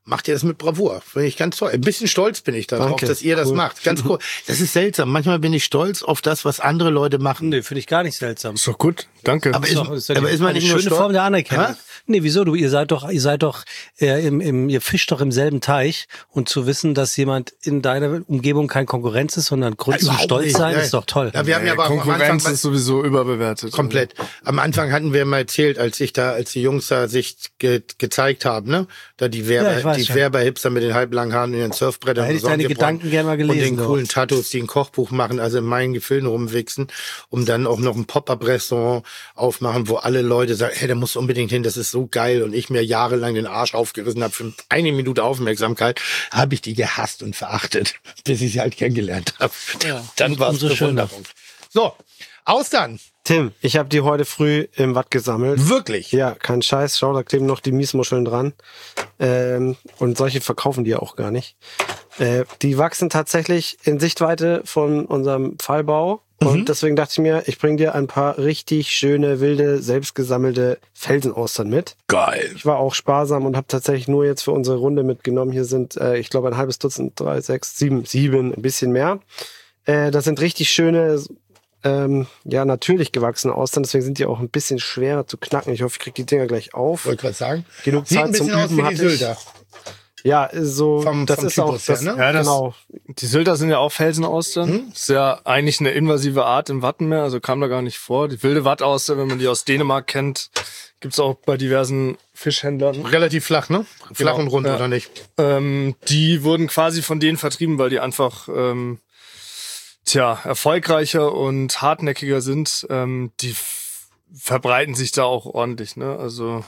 macht ihr das mit Bravour. Finde ich ganz toll. Ein bisschen stolz bin ich darauf, Danke. dass ihr das Cool. macht. Ganz cool. Das ist seltsam. Manchmal bin ich stolz auf das, was andere Leute machen. Nee, finde ich gar nicht seltsam. Ist doch gut, danke. Aber Ist doch aber eine ist man nicht nur schöne stolz? Form der Anerkennung. Hä? Nee, wieso? Ihr seid doch ihr fischt doch im selben Teich, und zu wissen, dass jemand in deiner Umgebung kein Konkurrenz ist, sondern Grund zum überhaupt Stolz nicht. sein, Ja. ist doch toll. Ja, wir haben ja aber am Konkurrenz Anfang ist sowieso überbewertet. komplett. Am Anfang hatten wir mal erzählt, als die Jungs da sich gezeigt haben, ne? Da die Ja, ich weiß schon. Werber-Hipster mit den halblangen Haaren und ihren Surfbrettern. Da hätte ich und deine Sonnengebräu Gedanken gerne mal und gelesen, den doch. coolen Tattoos, die ein Kochbuch machen, also in meinen Gefilden rumwichsen, um dann auch noch ein Pop-Up-Restaurant aufmachen, wo alle Leute sagen, hey, da musst du unbedingt hin, das ist so geil, und ich mir jahrelang den Arsch aufgerissen habe für eine Minute Aufmerksamkeit, habe ich die gehasst und verachtet, bis ich sie halt kennengelernt habe. Dann war es umso schöner. Bewunderung. So, Austern, Tim, ich habe die heute früh im Watt gesammelt. wirklich. Ja, kein Scheiß. Schau, da kleben noch die Miesmuscheln dran. Und solche verkaufen die ja auch gar nicht. Die wachsen tatsächlich in Sichtweite von unserem Pfahlbau. Und deswegen dachte ich mir, ich bringe dir ein paar richtig schöne, wilde, selbstgesammelte Felsenoaustern mit. Geil. Ich war auch sparsam und habe tatsächlich nur jetzt für unsere Runde mitgenommen. Hier sind, ich glaube, ein halbes Dutzend, 3, 6, 7, ein bisschen mehr. Das sind richtig schöne, natürlich gewachsene Austern. Deswegen sind die auch ein bisschen schwerer zu knacken. Ich hoffe, ich kriege die Dinger gleich auf. Wollte gerade sagen. Genug Sieht Zeit ein bisschen zum aus Üben wie die hatte ich. Sylter. Ja, so, das vom ist auch, Typus her, das, ne? Ja, das- genau. Die Sylter sind ja auch Felsenaustern. Ist ja eigentlich eine invasive Art im Wattenmeer, also kam da gar nicht vor. Die wilde Wattauster, wenn man die aus Dänemark kennt, gibt's auch bei diversen Fischhändlern. Relativ flach, ne? Flach Genau, und rund, ja. oder nicht? Die wurden quasi von denen vertrieben, weil die einfach erfolgreicher und hartnäckiger sind. Die verbreiten sich da auch ordentlich, ne? Also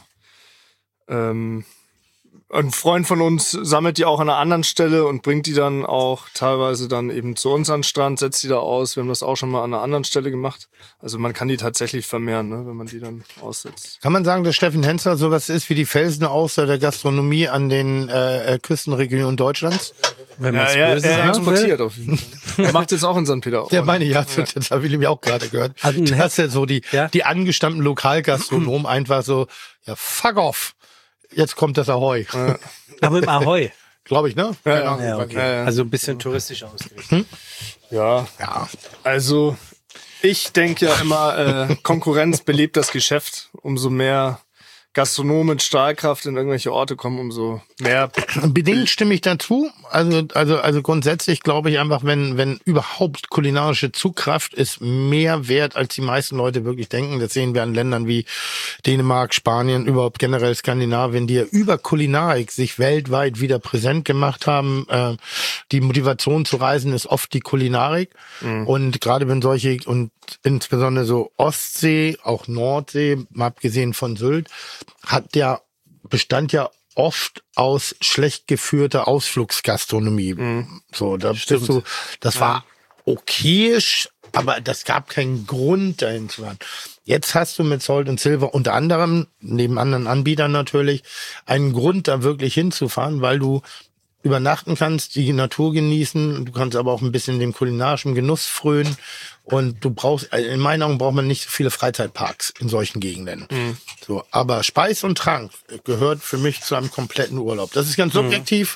ein Freund von uns sammelt die auch an einer anderen Stelle und bringt die dann auch teilweise dann eben zu uns an den Strand, setzt die da aus. Wir haben das auch schon mal an einer anderen Stelle gemacht. Also man kann die tatsächlich vermehren, ne, wenn man die dann aussetzt. Kann man sagen, dass Steffen Hensler sowas ist wie die Felsenauster der Gastronomie an den Küstenregionen Deutschlands? Wenn man es Er böse sagen will. exportiert auf jeden Fall. Er macht jetzt auch in St. Peter. Ja, meine ich, das habe ich nämlich auch gerade gehört. Also, Dass ja so die angestammten Lokalgastronomen einfach so, ja, fuck off. Jetzt kommt das Ahoi. Aber im Ahoi. Glaube ich, ne? Keine Ahnung. Ja, okay. Also ein bisschen touristisch ausgerichtet. Ja, also ich denke ja immer, Konkurrenz belebt das Geschäft. Umso mehr Gastronomen mit Strahlkraft in irgendwelche Orte kommen, umso mehr. Bedingt stimme ich dazu. Also grundsätzlich glaube ich einfach, wenn überhaupt kulinarische Zugkraft ist mehr wert, als die meisten Leute wirklich denken. Das sehen wir an Ländern wie Dänemark, Spanien, überhaupt generell Skandinavien, die ja über Kulinarik sich weltweit wieder präsent gemacht haben. Die Motivation zu reisen ist oft die Kulinarik. Und gerade wenn solche, und insbesondere so Ostsee, auch Nordsee, mal abgesehen von Sylt, bestand ja oft aus schlecht geführter Ausflugsgastronomie. So, das war okayisch, aber das gab keinen Grund dahin zu fahren. Jetzt hast du mit Salt and Silver unter anderem, neben anderen Anbietern natürlich, einen Grund, da wirklich hinzufahren, weil du übernachten kannst, die Natur genießen, du kannst aber auch ein bisschen dem kulinarischen Genuss frönen, und du brauchst, in meinen Augen braucht man nicht so viele Freizeitparks in solchen Gegenden. So, aber Speis und Trank gehört für mich zu einem kompletten Urlaub. Das ist ganz subjektiv,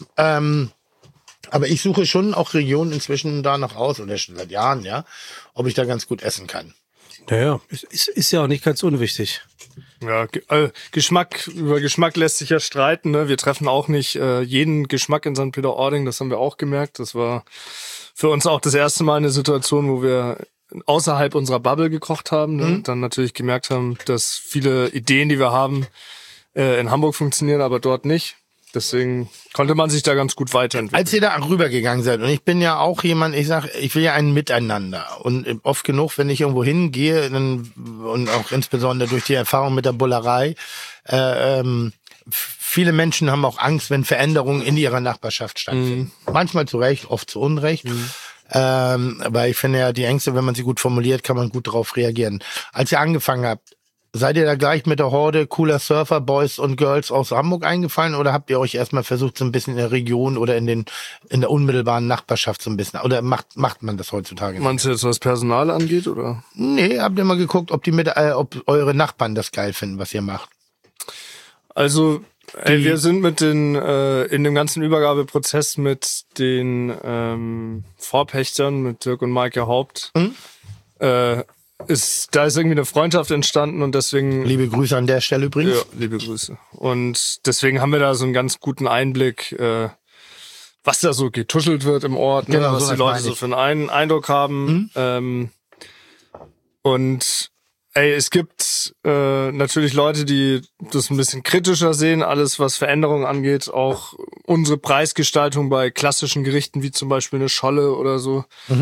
aber ich suche schon auch Regionen inzwischen danach aus, oder schon seit Jahren, ja, ob ich da ganz gut essen kann. Naja, ist ja auch nicht ganz unwichtig. Ja, über Geschmack lässt sich ja streiten. Ne? Wir treffen auch nicht jeden Geschmack in St. Peter-Ording, das haben wir auch gemerkt. Das war für uns auch das erste Mal eine Situation, wo wir außerhalb unserer Bubble gekocht haben. Ne? Und dann natürlich gemerkt haben, dass viele Ideen, die wir haben, in Hamburg funktionieren, aber dort nicht. Deswegen konnte man sich da ganz gut weiterentwickeln. Als ihr da rübergegangen seid, und ich bin ja auch jemand, ich will ja ein Miteinander. Und oft genug, wenn ich irgendwo hingehe, und auch insbesondere durch die Erfahrung mit der Bullerei, viele Menschen haben auch Angst, wenn Veränderungen in ihrer Nachbarschaft stattfinden. Manchmal zu Recht, oft zu Unrecht. Aber ich finde ja, die Ängste, wenn man sie gut formuliert, kann man gut darauf reagieren. Als ihr angefangen habt, seid ihr da gleich mit der Horde cooler Surfer, Boys und Girls aus Hamburg eingefallen, oder habt ihr euch erstmal versucht, so ein bisschen in der Region oder in der unmittelbaren Nachbarschaft so ein bisschen, oder macht man das heutzutage? Meinst du jetzt, was Personal angeht, oder? Nee, habt ihr mal geguckt, ob eure Nachbarn das geil finden, was ihr macht? Also Ey, wir sind mit den in dem ganzen Übergabeprozess mit den Vorpächtern, mit Dirk und Maike Haupt, da ist irgendwie eine Freundschaft entstanden und deswegen... Liebe Grüße an der Stelle übrigens. Ja, liebe Grüße. Und deswegen haben wir da so einen ganz guten Einblick, was da so getuschelt wird im Ort, Genau, was so die Leute meine so ich. für einen Eindruck haben. Und ey, es gibt natürlich Leute, die das ein bisschen kritischer sehen, alles was Veränderungen angeht, auch unsere Preisgestaltung bei klassischen Gerichten wie zum Beispiel eine Scholle oder so.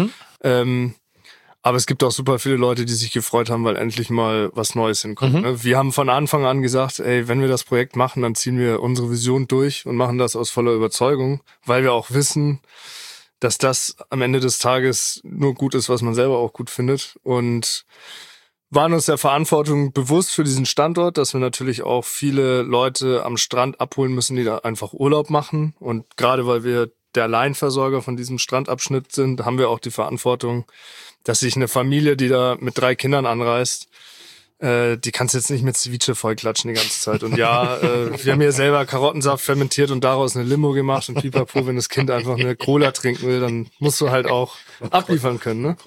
Aber es gibt auch super viele Leute, die sich gefreut haben, weil endlich mal was Neues hinkommt. Ne? Wir haben von Anfang an gesagt, ey, wenn wir das Projekt machen, dann ziehen wir unsere Vision durch und machen das aus voller Überzeugung, weil wir auch wissen, dass das am Ende des Tages nur gut ist, was man selber auch gut findet. Und waren uns der Verantwortung bewusst für diesen Standort, dass wir natürlich auch viele Leute am Strand abholen müssen, die da einfach Urlaub machen. Und gerade weil wir der Alleinversorger von diesem Strandabschnitt sind, haben wir auch die Verantwortung, dass sich eine Familie, die da mit 3 Kindern anreist, die kannst jetzt nicht mit Ceviche vollklatschen die ganze Zeit. Und ja, wir haben hier selber Karottensaft fermentiert und daraus eine Limo gemacht und pipapo, wenn das Kind einfach eine Cola trinken will, dann musst du halt auch abliefern können, ne?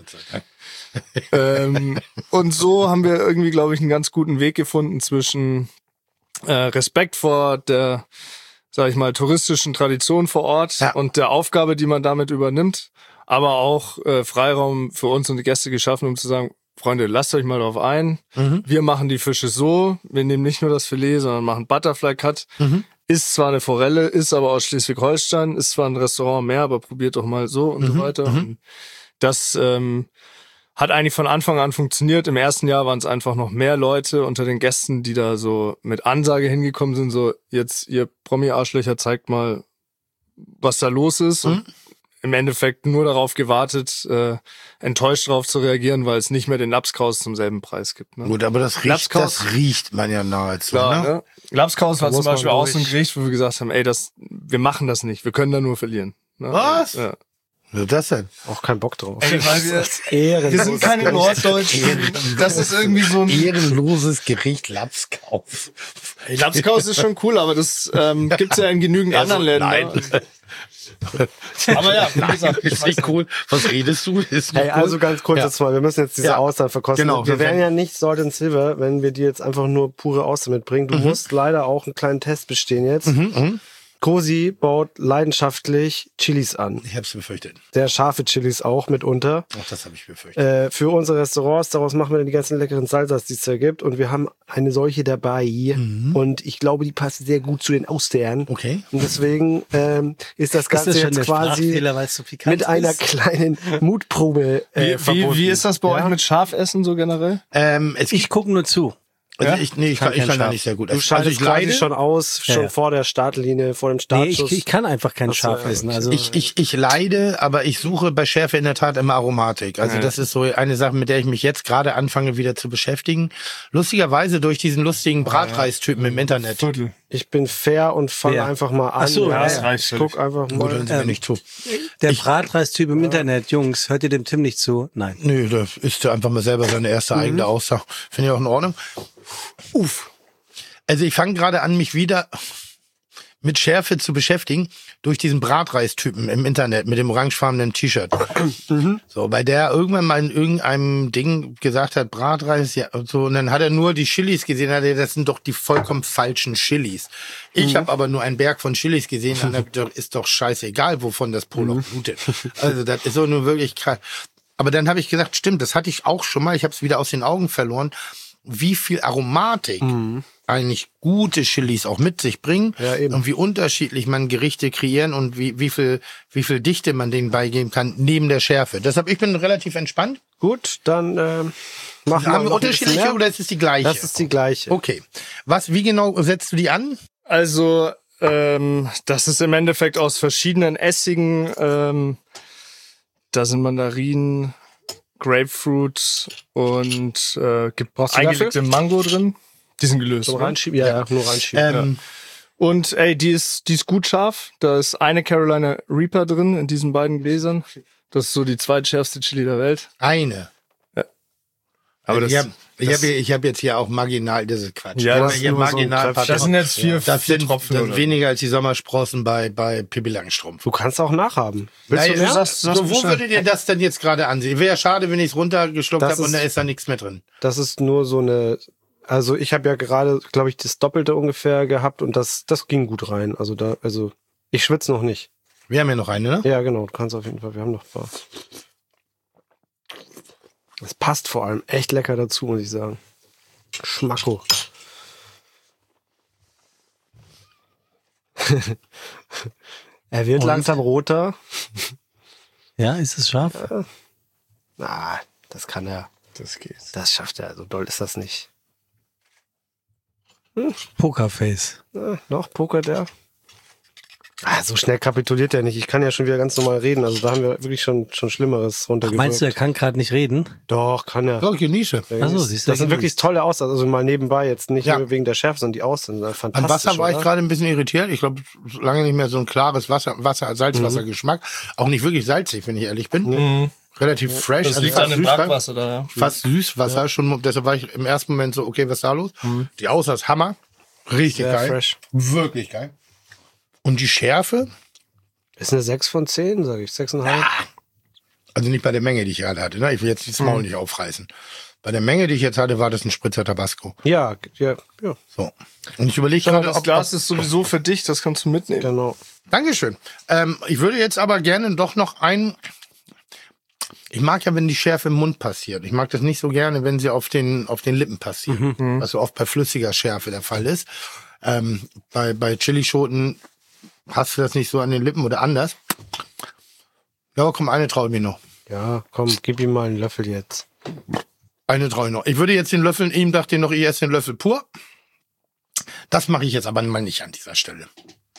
Und so haben wir irgendwie, glaube ich, einen ganz guten Weg gefunden zwischen Respekt vor der, sag ich mal, touristischen Tradition vor Ort und der Aufgabe, die man damit übernimmt, aber auch Freiraum für uns und die Gäste geschaffen, um zu sagen, Freunde, lasst euch mal drauf ein. Wir machen die Fische so, wir nehmen nicht nur das Filet, sondern machen Butterfly Cut. Ist zwar eine Forelle, ist aber aus Schleswig-Holstein, ist zwar ein Restaurant mehr, aber probiert doch mal so und so weiter. Und das hat eigentlich von Anfang an funktioniert. Im ersten Jahr waren es einfach noch mehr Leute unter den Gästen, die da so mit Ansage hingekommen sind, so jetzt ihr Promi-Arschlöcher zeigt mal, was da los ist. Und im Endeffekt nur darauf gewartet, enttäuscht darauf zu reagieren, weil es nicht mehr den Lapskaus zum selben Preis gibt. Ne? Gut, aber das riecht man ja nahezu. Klar, ne? Lapskaus war muss zum man Beispiel auch so ein durch. Gericht, wo wir gesagt haben, ey, wir machen das nicht, wir können da nur verlieren. Ne? Was? Ja. Was ist das denn? Auch kein Bock drauf. Ey, weil wir sind keine Norddeutschen. Das ist irgendwie so ein... Ehrenloses Gericht Lapskaus. Ey, Lapskaus ist schon cool, aber das gibt's ja in genügend anderen Läden. Nein. Ne? Aber ja, wie gesagt, Ist nicht cool. Was redest du? Ist nicht Hey, also ganz kurz Ja. jetzt mal, wir müssen jetzt diese Ja. Austern verkosten. Genau, Wir sonst wären werden- ja nicht Salt and Silver, wenn wir dir jetzt einfach nur pure Austern mitbringen. Du musst leider auch einen kleinen Test bestehen jetzt. Cosi baut leidenschaftlich Chilis an. Ich hab's befürchtet. Sehr scharfe Chilis auch mitunter. Auch das habe ich befürchtet. Für unsere Restaurants, daraus machen wir dann die ganzen leckeren Salsas, die es da gibt. Und wir haben eine solche dabei. Und ich glaube, die passt sehr gut zu den Austern. Okay. Und deswegen ist das Ist Ganze das schon jetzt der quasi Sprachfehler, weil es so pikant mit einer ist? kleinen Mutprobe verbunden. wie ist das bei euch mit Schafessen so generell? Ich gucke nur zu. Also Ja? ich kann kein da Schaf. nicht sehr gut Du essen. schaltest Also ich quasi leide. schon aus, schon Ja. vor der Startlinie, vor dem Nee, Startschuss. ich kann einfach kein Ach so, Schaf ja, essen. okay. Also Ich leide, aber ich suche bei Schärfe in der Tat immer Aromatik. Also das ist so eine Sache, mit der ich mich jetzt gerade anfange wieder zu beschäftigen. Lustigerweise durch diesen lustigen Bratreistypen im Internet. Viertel. Ich bin fair und fange Wer? einfach mal an. Ach so, ja, das reicht ich guck einfach Gut, mal. hören Sie mir nicht zu. der Bratreistyp im Internet, Jungs, hört ihr dem Tim nicht zu? Nein. Nö, da isst er einfach mal selber seine erste eigene Aussage. Finde ich auch in Ordnung. Uff. Also ich fange gerade an, mich wieder mit Schärfe zu beschäftigen durch diesen Bratreistypen im Internet mit dem orangefarbenen T-Shirt. So, bei der irgendwann mal in irgendeinem Ding gesagt hat, Bratreis, ja, und so, und dann hat er nur die Chilis gesehen, hat er, das sind doch die vollkommen falschen Chilis. Ich habe aber nur einen Berg von Chilis gesehen, und dann ist doch scheißegal, wovon das Poloch blutet. Also das ist so nur wirklich krass. Aber dann habe ich gesagt, stimmt, das hatte ich auch schon mal, ich habe es wieder aus den Augen verloren, wie viel Aromatik eigentlich gute Chilis auch mit sich bringen Ja, eben. und wie unterschiedlich man Gerichte kreieren und wie viel Dichte man denen beigeben kann neben der Schärfe. Deshalb, ich bin relativ entspannt. Gut, dann machen wir Haben wir noch ein bisschen unterschiedliche mehr. oder ist es die gleiche? Das ist die gleiche. Okay. Wie genau setzt du die an? Also, das ist im Endeffekt aus verschiedenen Essigen. Da sind Mandarinen, Grapefruit und gibt Brauchst du eingelegte Mango drin. Die sind gelöst. So oder? reinschieben? Ja, nur reinschieben. Und ey, die ist gut scharf. Da ist eine Carolina Reaper drin in diesen beiden Gläsern. Das ist so die zweitschärfste Chili der Welt. Eine. Ja. Aber das, Ich hab jetzt hier auch marginal, das ist Quatsch. Ja, das hier ist nur so ein marginal. Treffer. das sind jetzt vier Tropfen oder? weniger als die Sommersprossen bei Pippi Langstrumpf. Du kannst auch nachhaben. Willst du Nein, mehr? so, wo würdet ihr das denn jetzt gerade ansehen? Wäre schade, wenn ich es runtergeschluckt Das habe und ist- da ist da nichts mehr drin. Das ist nur so eine, also ich habe ja gerade, glaube ich, das Doppelte ungefähr gehabt und das ging gut rein. Also ich schwitze noch nicht. Wir haben ja noch eine, ne? Ja, genau, du kannst auf jeden Fall, wir haben noch ein paar. Es passt vor allem echt lecker dazu, muss ich sagen. Schmacko. Er wird langsam roter. Ja, ist es scharf? Na, das kann er. Das geht. Das schafft er. So doll ist das nicht. Pokerface. Noch pokert er? So schnell kapituliert er nicht. Ich kann ja schon wieder ganz normal reden. Also da haben wir wirklich schon Schlimmeres runtergewirkt. Meinst du, er kann gerade nicht reden? Doch, kann er. Doch, genieße. Ach so, siehst du, Das sind wirklich tolle Aussagen. Also mal nebenbei jetzt nicht Ja. nur wegen der Schärfe, sondern die Aussagen. Fantastisch. An Wasser war ich oder? gerade ein bisschen irritiert. Ich glaube, lange nicht mehr so ein klares Salzwassergeschmack. Auch nicht wirklich salzig, wenn ich ehrlich bin. Relativ fresh. Das liegt fast an dem Süßwein. Brackwasser da, ja. Fast Süßwasser. Schon, deshalb war ich im ersten Moment so, okay, was ist da los? Die Aussage ist Hammer. Richtig Sehr geil. fresh. Wirklich geil. Und die Schärfe, Ist eine 6 von 10, sage ich. 6,5. also nicht bei der Menge, die ich gerade hatte. Ne? Ich will jetzt das Maul nicht aufreißen. Bei der Menge, die ich jetzt hatte, war das ein Spritzer Tabasco. Ja. So. Und ich überlege Schau mal, gerade, das Glas ist sowieso für dich, das kannst du mitnehmen. Genau. Dankeschön. Ich würde jetzt aber gerne doch noch ich mag ja, wenn die Schärfe im Mund passiert. Ich mag das nicht so gerne, wenn sie auf den Lippen passiert. Was so oft bei flüssiger Schärfe der Fall ist. Bei Chilischoten hast du das nicht so an den Lippen oder anders. Ja, aber komm, eine traue ich mir noch. Ja, komm, gib ihm mal einen Löffel jetzt. Eine traue ich noch. Ich würde jetzt den Löffel, ihm dachte ich noch, ich esse den Löffel pur. Das mache ich jetzt aber mal nicht an dieser Stelle.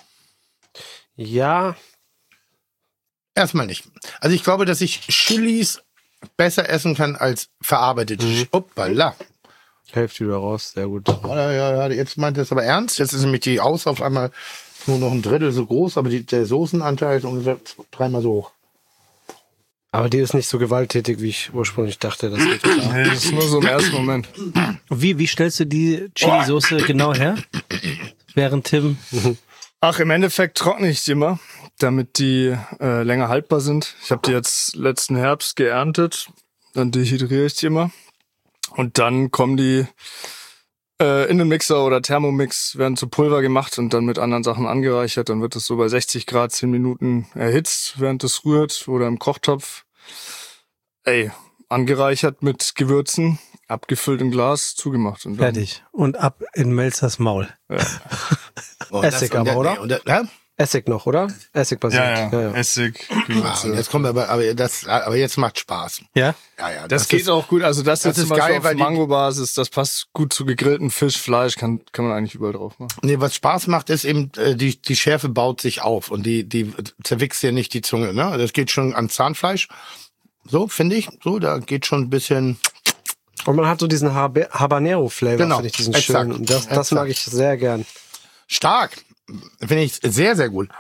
Ja, Erstmal nicht. Also ich glaube, dass ich Chilis besser essen kann als verarbeitete. Hoppala. Hälfte wieder raus. Sehr gut. Ja, jetzt meint er es aber ernst. Jetzt ist nämlich die Aus auf einmal nur noch ein Drittel so groß, aber der Soßenanteil ist ungefähr 3-mal so hoch. Aber die ist nicht so gewalttätig, wie ich ursprünglich dachte. Das geht klar. Nee, das ist nur so im ersten Moment. Wie stellst du die Chili-Soße genau her? Während Tim... Ach, im Endeffekt trockne ich die immer, damit die länger haltbar sind. Ich habe die jetzt letzten Herbst geerntet, dann dehydriere ich die immer. Und dann kommen die in den Mixer oder Thermomix, werden zu Pulver gemacht und dann mit anderen Sachen angereichert. Dann wird es so bei 60 Grad 10 Minuten erhitzt, während es rührt oder im Kochtopf. Angereichert mit Gewürzen, abgefüllt im Glas, zugemacht. Und dann, Fertig. Und ab in Melzers Maul. Oh, Essig aber, oder? Essig noch, oder? Essig basiert. Ja. Essig, Ah, Gewürze. jetzt kommt aber jetzt macht Spaß. Ja? Ja, Das geht ist, auch gut. Also das jetzt ist zum Beispiel geil, auf weil die- Mango-Basis, das passt gut zu gegrillten Fisch, Fleisch, kann man eigentlich überall drauf machen. Nee, was Spaß macht, ist eben, die Schärfe baut sich auf und die zerwichst dir nicht die Zunge, ne? Das geht schon an Zahnfleisch. So, finde ich. So, da geht schon ein bisschen. Und man hat so diesen Habanero-Flavor, Genau, finde ich, diesen exakt, schönen. Das exakt. mag ich sehr gern. Stark. Finde ich sehr, sehr gut.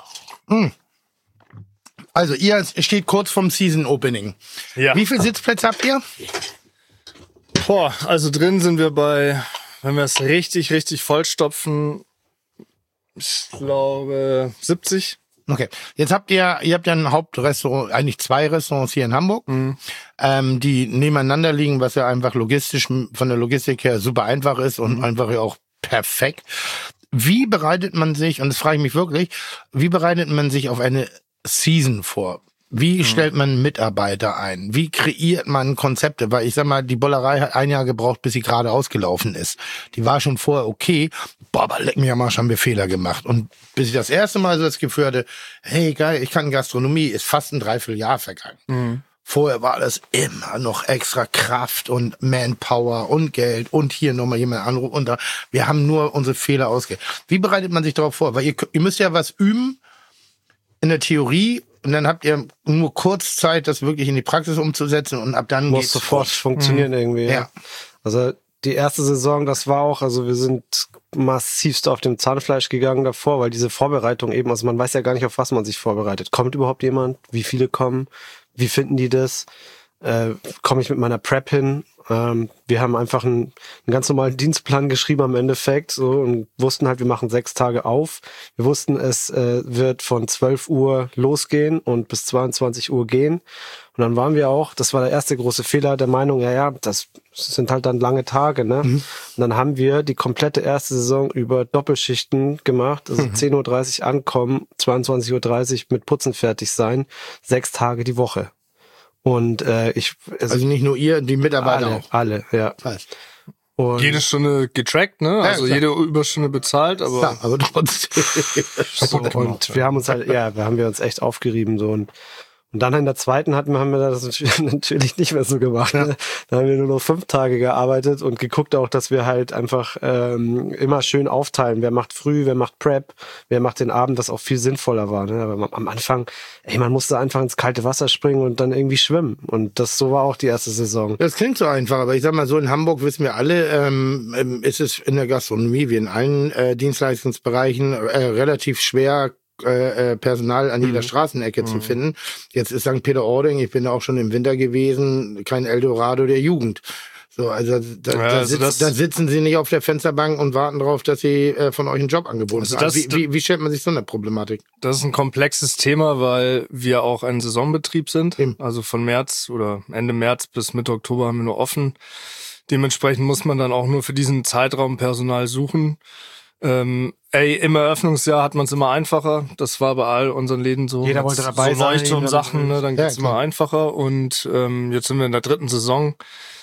Also, ihr steht kurz vom Season Opening. Ja. Wie viele Sitzplätze habt ihr? Boah, also drin sind wir bei, wenn wir es richtig, richtig vollstopfen, ich glaube 70. Okay. Jetzt habt ihr habt ja ein Hauptrestaurant, eigentlich 2 Restaurants hier in Hamburg, die nebeneinander liegen, was ja einfach logistisch, von der Logistik her super einfach ist und einfach ja auch perfekt. Wie bereitet man sich, und das frage ich mich wirklich, wie bereitet man sich auf eine Season vor? Wie stellt man Mitarbeiter ein? Wie kreiert man Konzepte? Weil ich sag mal, die Bollerei hat 1 Jahr gebraucht, bis sie gerade ausgelaufen ist. Die war schon vorher okay. Boah, aber leck mich am Arsch, haben wir Fehler gemacht. Und bis ich das erste Mal so das Gefühl hatte, hey geil, ich kann Gastronomie, ist fast ein Dreivierteljahr vergangen. Vorher war das immer noch extra Kraft und Manpower und Geld und hier nochmal jemand anrufen und da. Wir haben nur unsere Fehler ausge. Wie bereitet man sich darauf vor? Weil ihr müsst ja was üben in der Theorie und dann habt ihr nur kurz Zeit, das wirklich in die Praxis umzusetzen und ab dann Muss geht's sofort funktionieren irgendwie. Ja. Also die erste Saison, das war auch, also wir sind massivst auf dem Zahnfleisch gegangen davor, weil diese Vorbereitung eben, also man weiß ja gar nicht, auf was man sich vorbereitet. Kommt überhaupt jemand? Wie viele kommen? Wie finden die das? Komme ich mit meiner Prep hin? Wir haben einfach einen ganz normalen Dienstplan geschrieben am Endeffekt so und wussten halt, wir machen 6 Tage auf. Wir wussten, es wird von 12 Uhr losgehen und bis 22 Uhr gehen. Und dann waren wir auch, das war der erste große Fehler, der Meinung, ja, das sind halt dann lange Tage, ne? Und dann haben wir die komplette erste Saison über Doppelschichten gemacht, also 10:30 Uhr ankommen, 22:30 Uhr mit Putzen fertig sein, 6 Tage die Woche. Und Also nicht nur ihr, die Mitarbeiter auch. Alle, ja. Passt. Und Jede Stunde getrackt, ne? Also klar. jede Überstunde bezahlt, aber Ja, aber trotzdem. so, und wir haben uns halt, haben wir uns echt aufgerieben so und dann in der zweiten haben wir das natürlich nicht mehr so gemacht. Ne? Da haben wir nur noch 5 Tage gearbeitet und geguckt auch, dass wir halt einfach immer schön aufteilen. Wer macht früh, wer macht Prep, wer macht den Abend, was auch viel sinnvoller war. Ne? Aber am Anfang, man musste einfach ins kalte Wasser springen und dann irgendwie schwimmen. Und so war auch die erste Saison. Das klingt so einfach, aber ich sag mal so, in Hamburg wissen wir alle, ist es in der Gastronomie wie in allen Dienstleistungsbereichen relativ schwer, Personal an jeder Straßenecke zu finden. Jetzt ist St. Peter-Ording, ich bin da auch schon im Winter gewesen, kein Eldorado der Jugend. So, also da sitzen sie nicht auf der Fensterbank und warten darauf, dass sie von euch einen Job angeboten Also haben. Wie stellt man sich so eine Problematik? das ist ein komplexes Thema, weil wir auch ein Saisonbetrieb sind. Eben. Also von März oder Ende März bis Mitte Oktober haben wir nur offen. Dementsprechend muss man dann auch nur für diesen Zeitraum Personal suchen. Im Eröffnungsjahr hat man es immer einfacher. Das war bei all unseren Läden so. Jeder wollte dabei so sein. Leuchtturm-Sachen, ne, dann geht's klar. immer einfacher. Und jetzt sind wir in der 3. Saison.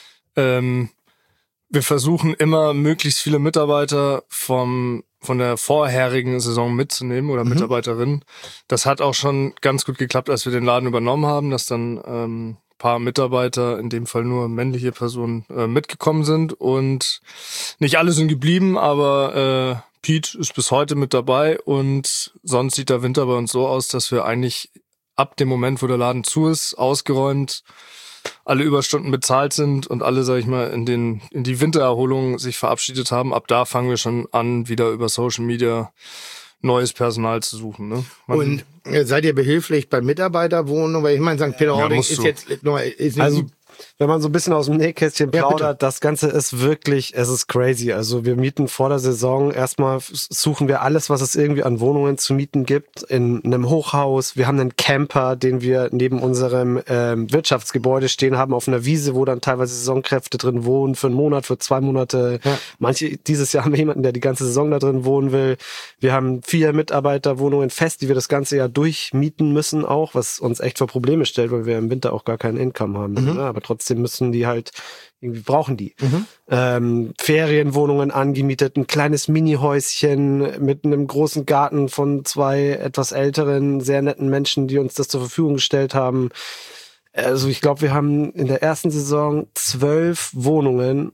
Wir versuchen immer möglichst viele Mitarbeiter von der vorherigen Saison mitzunehmen oder Mitarbeiterinnen. Das hat auch schon ganz gut geklappt, als wir den Laden übernommen haben, dass dann paar Mitarbeiter, in dem Fall nur männliche Personen, mitgekommen sind und nicht alle sind geblieben, aber Pete ist bis heute mit dabei und sonst sieht der Winter bei uns so aus, dass wir eigentlich ab dem Moment, wo der Laden zu ist, ausgeräumt, alle Überstunden bezahlt sind und alle, sag ich mal, in die Wintererholung sich verabschiedet haben. Ab da fangen wir schon an, wieder über Social Media neues Personal zu suchen. Ne? Und seid ihr behilflich bei Mitarbeiterwohnungen? Weil ich meine, St. Peter-Ording musst ist du. jetzt Also, wenn man so ein bisschen aus dem Nähkästchen Ja, plaudert, das Ganze ist wirklich, es ist crazy. Also wir mieten vor der Saison, erstmal suchen wir alles, was es irgendwie an Wohnungen zu mieten gibt, in einem Hochhaus. Wir haben einen Camper, den wir neben unserem Wirtschaftsgebäude stehen haben, auf einer Wiese, wo dann teilweise Saisonkräfte drin wohnen, für einen Monat, für 2 Monate. Ja. Manche, dieses Jahr haben wir jemanden, der die ganze Saison da drin wohnen will. Wir haben 4 Mitarbeiterwohnungen fest, die wir das ganze Jahr durchmieten müssen auch, was uns echt vor Probleme stellt, weil wir im Winter auch gar keinen Income haben. Ne? Aber trotzdem müssen die halt, irgendwie brauchen die. Ferienwohnungen angemietet, ein kleines Mini-Häuschen mit einem großen Garten von 2 etwas älteren, sehr netten Menschen, die uns das zur Verfügung gestellt haben. Also ich glaube, wir haben in der ersten Saison 12 Wohnungen,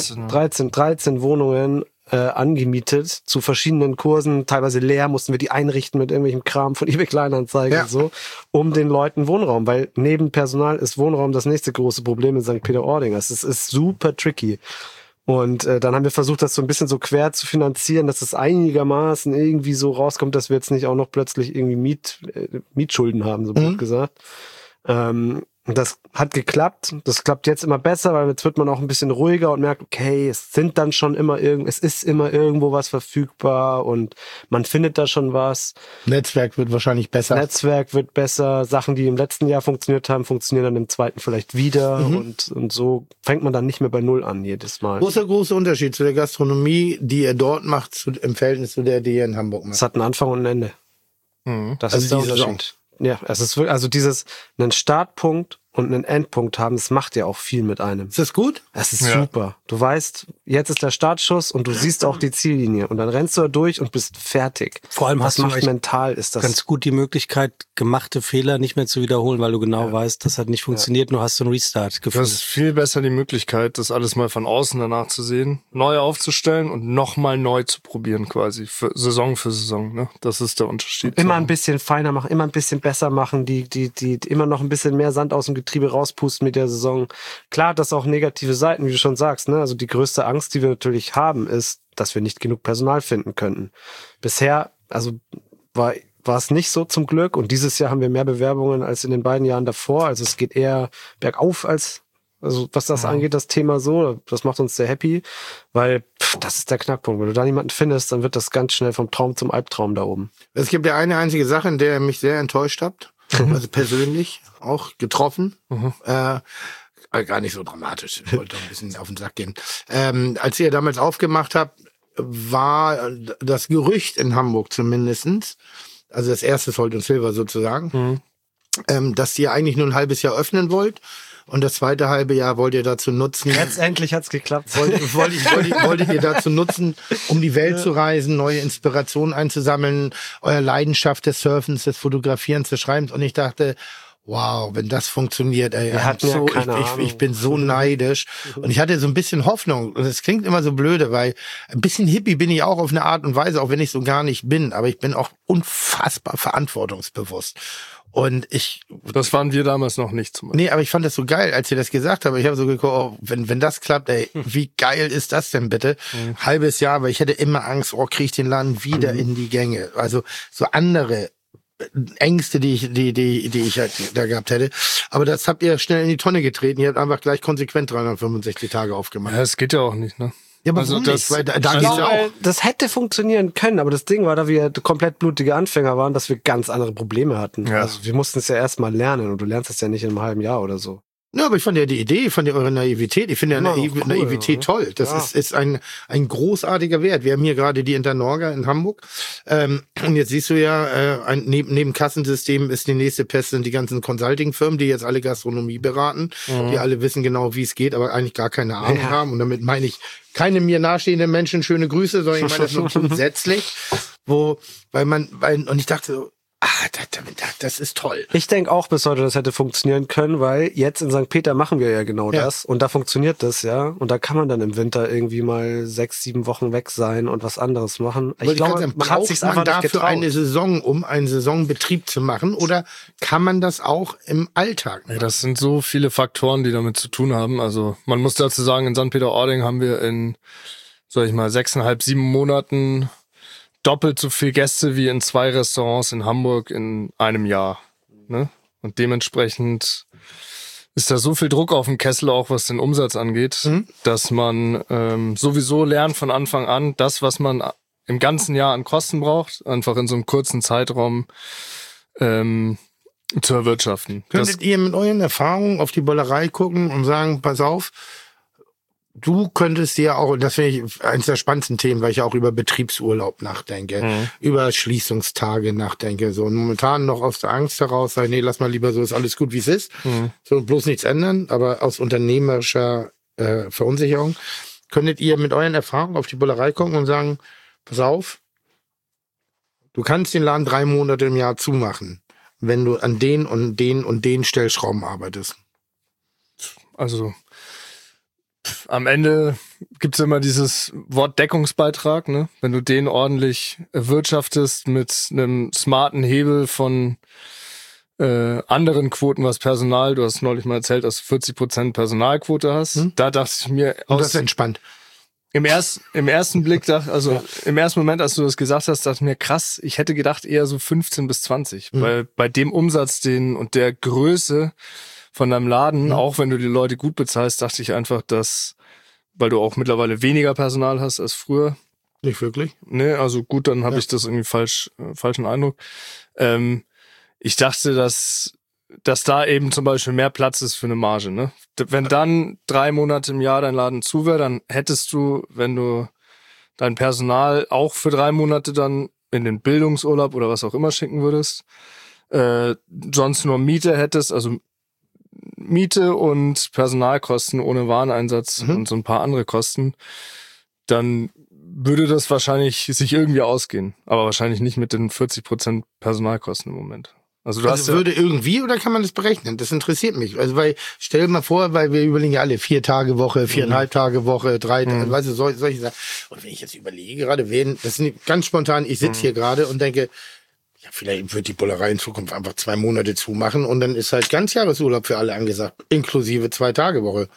13 Wohnungen angemietet zu verschiedenen Kursen, teilweise leer, mussten wir die einrichten mit irgendwelchem Kram von eBay Kleinanzeigen und so, um den Leuten Wohnraum, weil neben Personal ist Wohnraum das nächste große Problem in St. Peter-Ording. Es ist super tricky. Und dann haben wir versucht, das so ein bisschen so quer zu finanzieren, dass es einigermaßen irgendwie so rauskommt, dass wir jetzt nicht auch noch plötzlich irgendwie Mietschulden haben, so blöd gesagt. Und das hat geklappt. Das klappt jetzt immer besser, weil jetzt wird man auch ein bisschen ruhiger und merkt, okay, es ist immer irgendwo was verfügbar und man findet da schon was. Netzwerk wird wahrscheinlich besser. Sachen, die im letzten Jahr funktioniert haben, funktionieren dann im zweiten vielleicht wieder und so fängt man dann nicht mehr bei Null an jedes Mal. Wo ist der große Unterschied zu der Gastronomie, die ihr dort macht, im Verhältnis zu der, die ihr in Hamburg macht? Es hat einen Anfang und ein Ende. Das ist der Unterschied. Ja, es ist wirklich, also einen Startpunkt und einen Endpunkt haben, das macht ja auch viel mit einem. Ist das gut? Es ist super. Du weißt, jetzt ist der Startschuss und du siehst auch die Ziellinie und dann rennst du da durch und bist fertig. Vor allem hast du mental ist das ganz gut die Möglichkeit, gemachte Fehler nicht mehr zu wiederholen, weil du genau weißt, das hat nicht funktioniert, nur hast du einen Restart gefühlt. Das ist viel besser die Möglichkeit, das alles mal von außen danach zu sehen, neu aufzustellen und nochmal neu zu probieren quasi, für Saison. Ne? Das ist der Unterschied. Immer ein bisschen feiner machen, immer ein bisschen besser machen, die immer noch ein bisschen mehr Sand aus dem Getriebe rauspusten mit der Saison. Klar, das auch negative Seiten, wie du schon sagst, ne? Also die größte Angst, die wir natürlich haben, ist, dass wir nicht genug Personal finden könnten. Bisher, also war es nicht so zum Glück und dieses Jahr haben wir mehr Bewerbungen als in den beiden Jahren davor. Also es geht eher bergauf als Also was das angeht, das Thema so, das macht uns sehr happy, weil das ist der Knackpunkt. Wenn du da niemanden findest, dann wird das ganz schnell vom Traum zum Albtraum da oben. Es gibt ja eine einzige Sache, in der ihr mich sehr enttäuscht habt. Also persönlich auch getroffen. Gar nicht so dramatisch. Ich wollte doch ein bisschen auf den Sack gehen. Als ihr damals aufgemacht habt, war das Gerücht in Hamburg zumindestens, also das erste Salt und Silver sozusagen, dass ihr eigentlich nur ein halbes Jahr öffnen wollt. Und das zweite halbe Jahr wollt ihr dazu nutzen. Jetzt endlich hat's geklappt. Wolltet ihr dazu nutzen, um die Welt zu reisen, neue Inspirationen einzusammeln, euer Leidenschaft des Surfens, des Fotografierens, des Schreibens. Und ich dachte, wow, wenn das funktioniert, ey, ich bin so neidisch. Und ich hatte so ein bisschen Hoffnung. Und es klingt immer so blöde, weil ein bisschen Hippie bin ich auch auf eine Art und Weise, auch wenn ich so gar nicht bin. Aber ich bin auch unfassbar verantwortungsbewusst. Und das waren wir damals noch nicht zum Beispiel. Nee, aber ich fand das so geil, als ihr das gesagt habt. Ich habe so geguckt, oh, wenn das klappt, ey, wie geil ist das denn bitte? Halbes Jahr, weil ich hätte immer Angst, kriege ich den Laden wieder in die Gänge. Also so andere Ängste, die ich halt da gehabt hätte. Aber das habt ihr schnell in die Tonne getreten. Ihr habt einfach gleich konsequent 365 Tage aufgemacht. Ja, es geht ja auch nicht, ne? Ja, aber warum nicht? Weil da geht's ja auch. Das hätte funktionieren können, aber das Ding war, da wir komplett blutige Anfänger waren, dass wir ganz andere Probleme hatten. Ja. Also wir mussten es ja erstmal lernen und du lernst es ja nicht in einem halben Jahr oder so. Ja, aber ich fand ja die Idee, eure Naivität, ich finde ja Cool, Naivität toll. Das ist ein großartiger Wert. Wir haben hier gerade die Internorga in Hamburg. Und jetzt siehst du ja, neben Kassensystem ist die nächste Pest sind die ganzen Consulting-Firmen, die jetzt alle Gastronomie beraten, die alle wissen genau, wie es geht, aber eigentlich gar keine Ahnung haben. Und damit meine ich keine mir nahestehenden Menschen schöne Grüße, sondern ich meine das nur grundsätzlich, und ich dachte so, das ist toll. Ich denke auch bis heute, das hätte funktionieren können, weil jetzt in St. Peter machen wir ja genau das und da funktioniert das ja und da kann man dann im Winter irgendwie mal 6-7 Wochen weg sein und was anderes machen. Ich glaube, man hat sich einfach nicht getraut. Eine Saison, um einen Saisonbetrieb zu machen oder kann man das auch im Alltag machen? Ja, das sind so viele Faktoren, die damit zu tun haben. Also man muss dazu sagen, in St. Peter-Ording haben wir in, 6,5, 7 Monaten doppelt so viel Gäste wie in 2 Restaurants in Hamburg in einem Jahr. Ne? Und dementsprechend ist da so viel Druck auf dem Kessel, auch was den Umsatz angeht, dass man sowieso lernt von Anfang an, das, was man im ganzen Jahr an Kosten braucht, einfach in so einem kurzen Zeitraum zu erwirtschaften. Könntet ihr mit euren Erfahrungen auf die Bollerei gucken und sagen, pass auf, du könntest dir auch, und das finde ich eines der spannendsten Themen, weil ich auch über Betriebsurlaub nachdenke, über Schließungstage nachdenke, so und momentan noch aus der Angst heraus, sage, nee, lass mal lieber so, ist alles gut, wie es ist, so bloß nichts ändern, aber aus unternehmerischer Verunsicherung, könntet ihr mit euren Erfahrungen auf die Bullerei gucken und sagen, pass auf, du kannst den Laden 3 Monate im Jahr zumachen, wenn du an den und den und den Stellschrauben arbeitest. Also am Ende gibt's immer dieses Wort Deckungsbeitrag, ne? Wenn du den ordentlich erwirtschaftest mit einem smarten Hebel von anderen Quoten, was Personal, du hast neulich mal erzählt, dass du 40% Personalquote hast. Da dachte ich mir, und das ist entspannt. Im ersten Blick im ersten Moment, als du das gesagt hast, dachte ich mir, krass, ich hätte gedacht eher so 15 bis 20. Weil bei dem Umsatz und der Größe von deinem Laden, auch wenn du die Leute gut bezahlst, dachte ich einfach, dass, weil du auch mittlerweile weniger Personal hast als früher. Nicht wirklich? Nee, also gut, dann habe ich das irgendwie falschen Eindruck. Ich dachte, dass da eben zum Beispiel mehr Platz ist für eine Marge, ne? Wenn dann 3 Monate im Jahr dein Laden zu wäre, dann hättest du, wenn du dein Personal auch für 3 Monate dann in den Bildungsurlaub oder was auch immer schicken würdest, sonst nur Miete hättest, also Miete und Personalkosten ohne Wareneinsatz und so ein paar andere Kosten, dann würde das wahrscheinlich sich irgendwie ausgehen. Aber wahrscheinlich nicht mit den 40% Personalkosten im Moment. Also würde irgendwie oder kann man das berechnen? Das interessiert mich. Also weil, stell dir mal vor, weil wir überlegen ja alle 4 Tage Woche, 4,5 Tage Woche, 3, weißt du, solche Sachen. Und wenn ich jetzt überlege gerade, das ist ganz spontan, ich sitze hier gerade und denke, ja, vielleicht wird die Bullerei in Zukunft einfach 2 Monate zumachen und dann ist halt Ganzjahresurlaub für alle angesagt, inklusive 2 Tage Woche.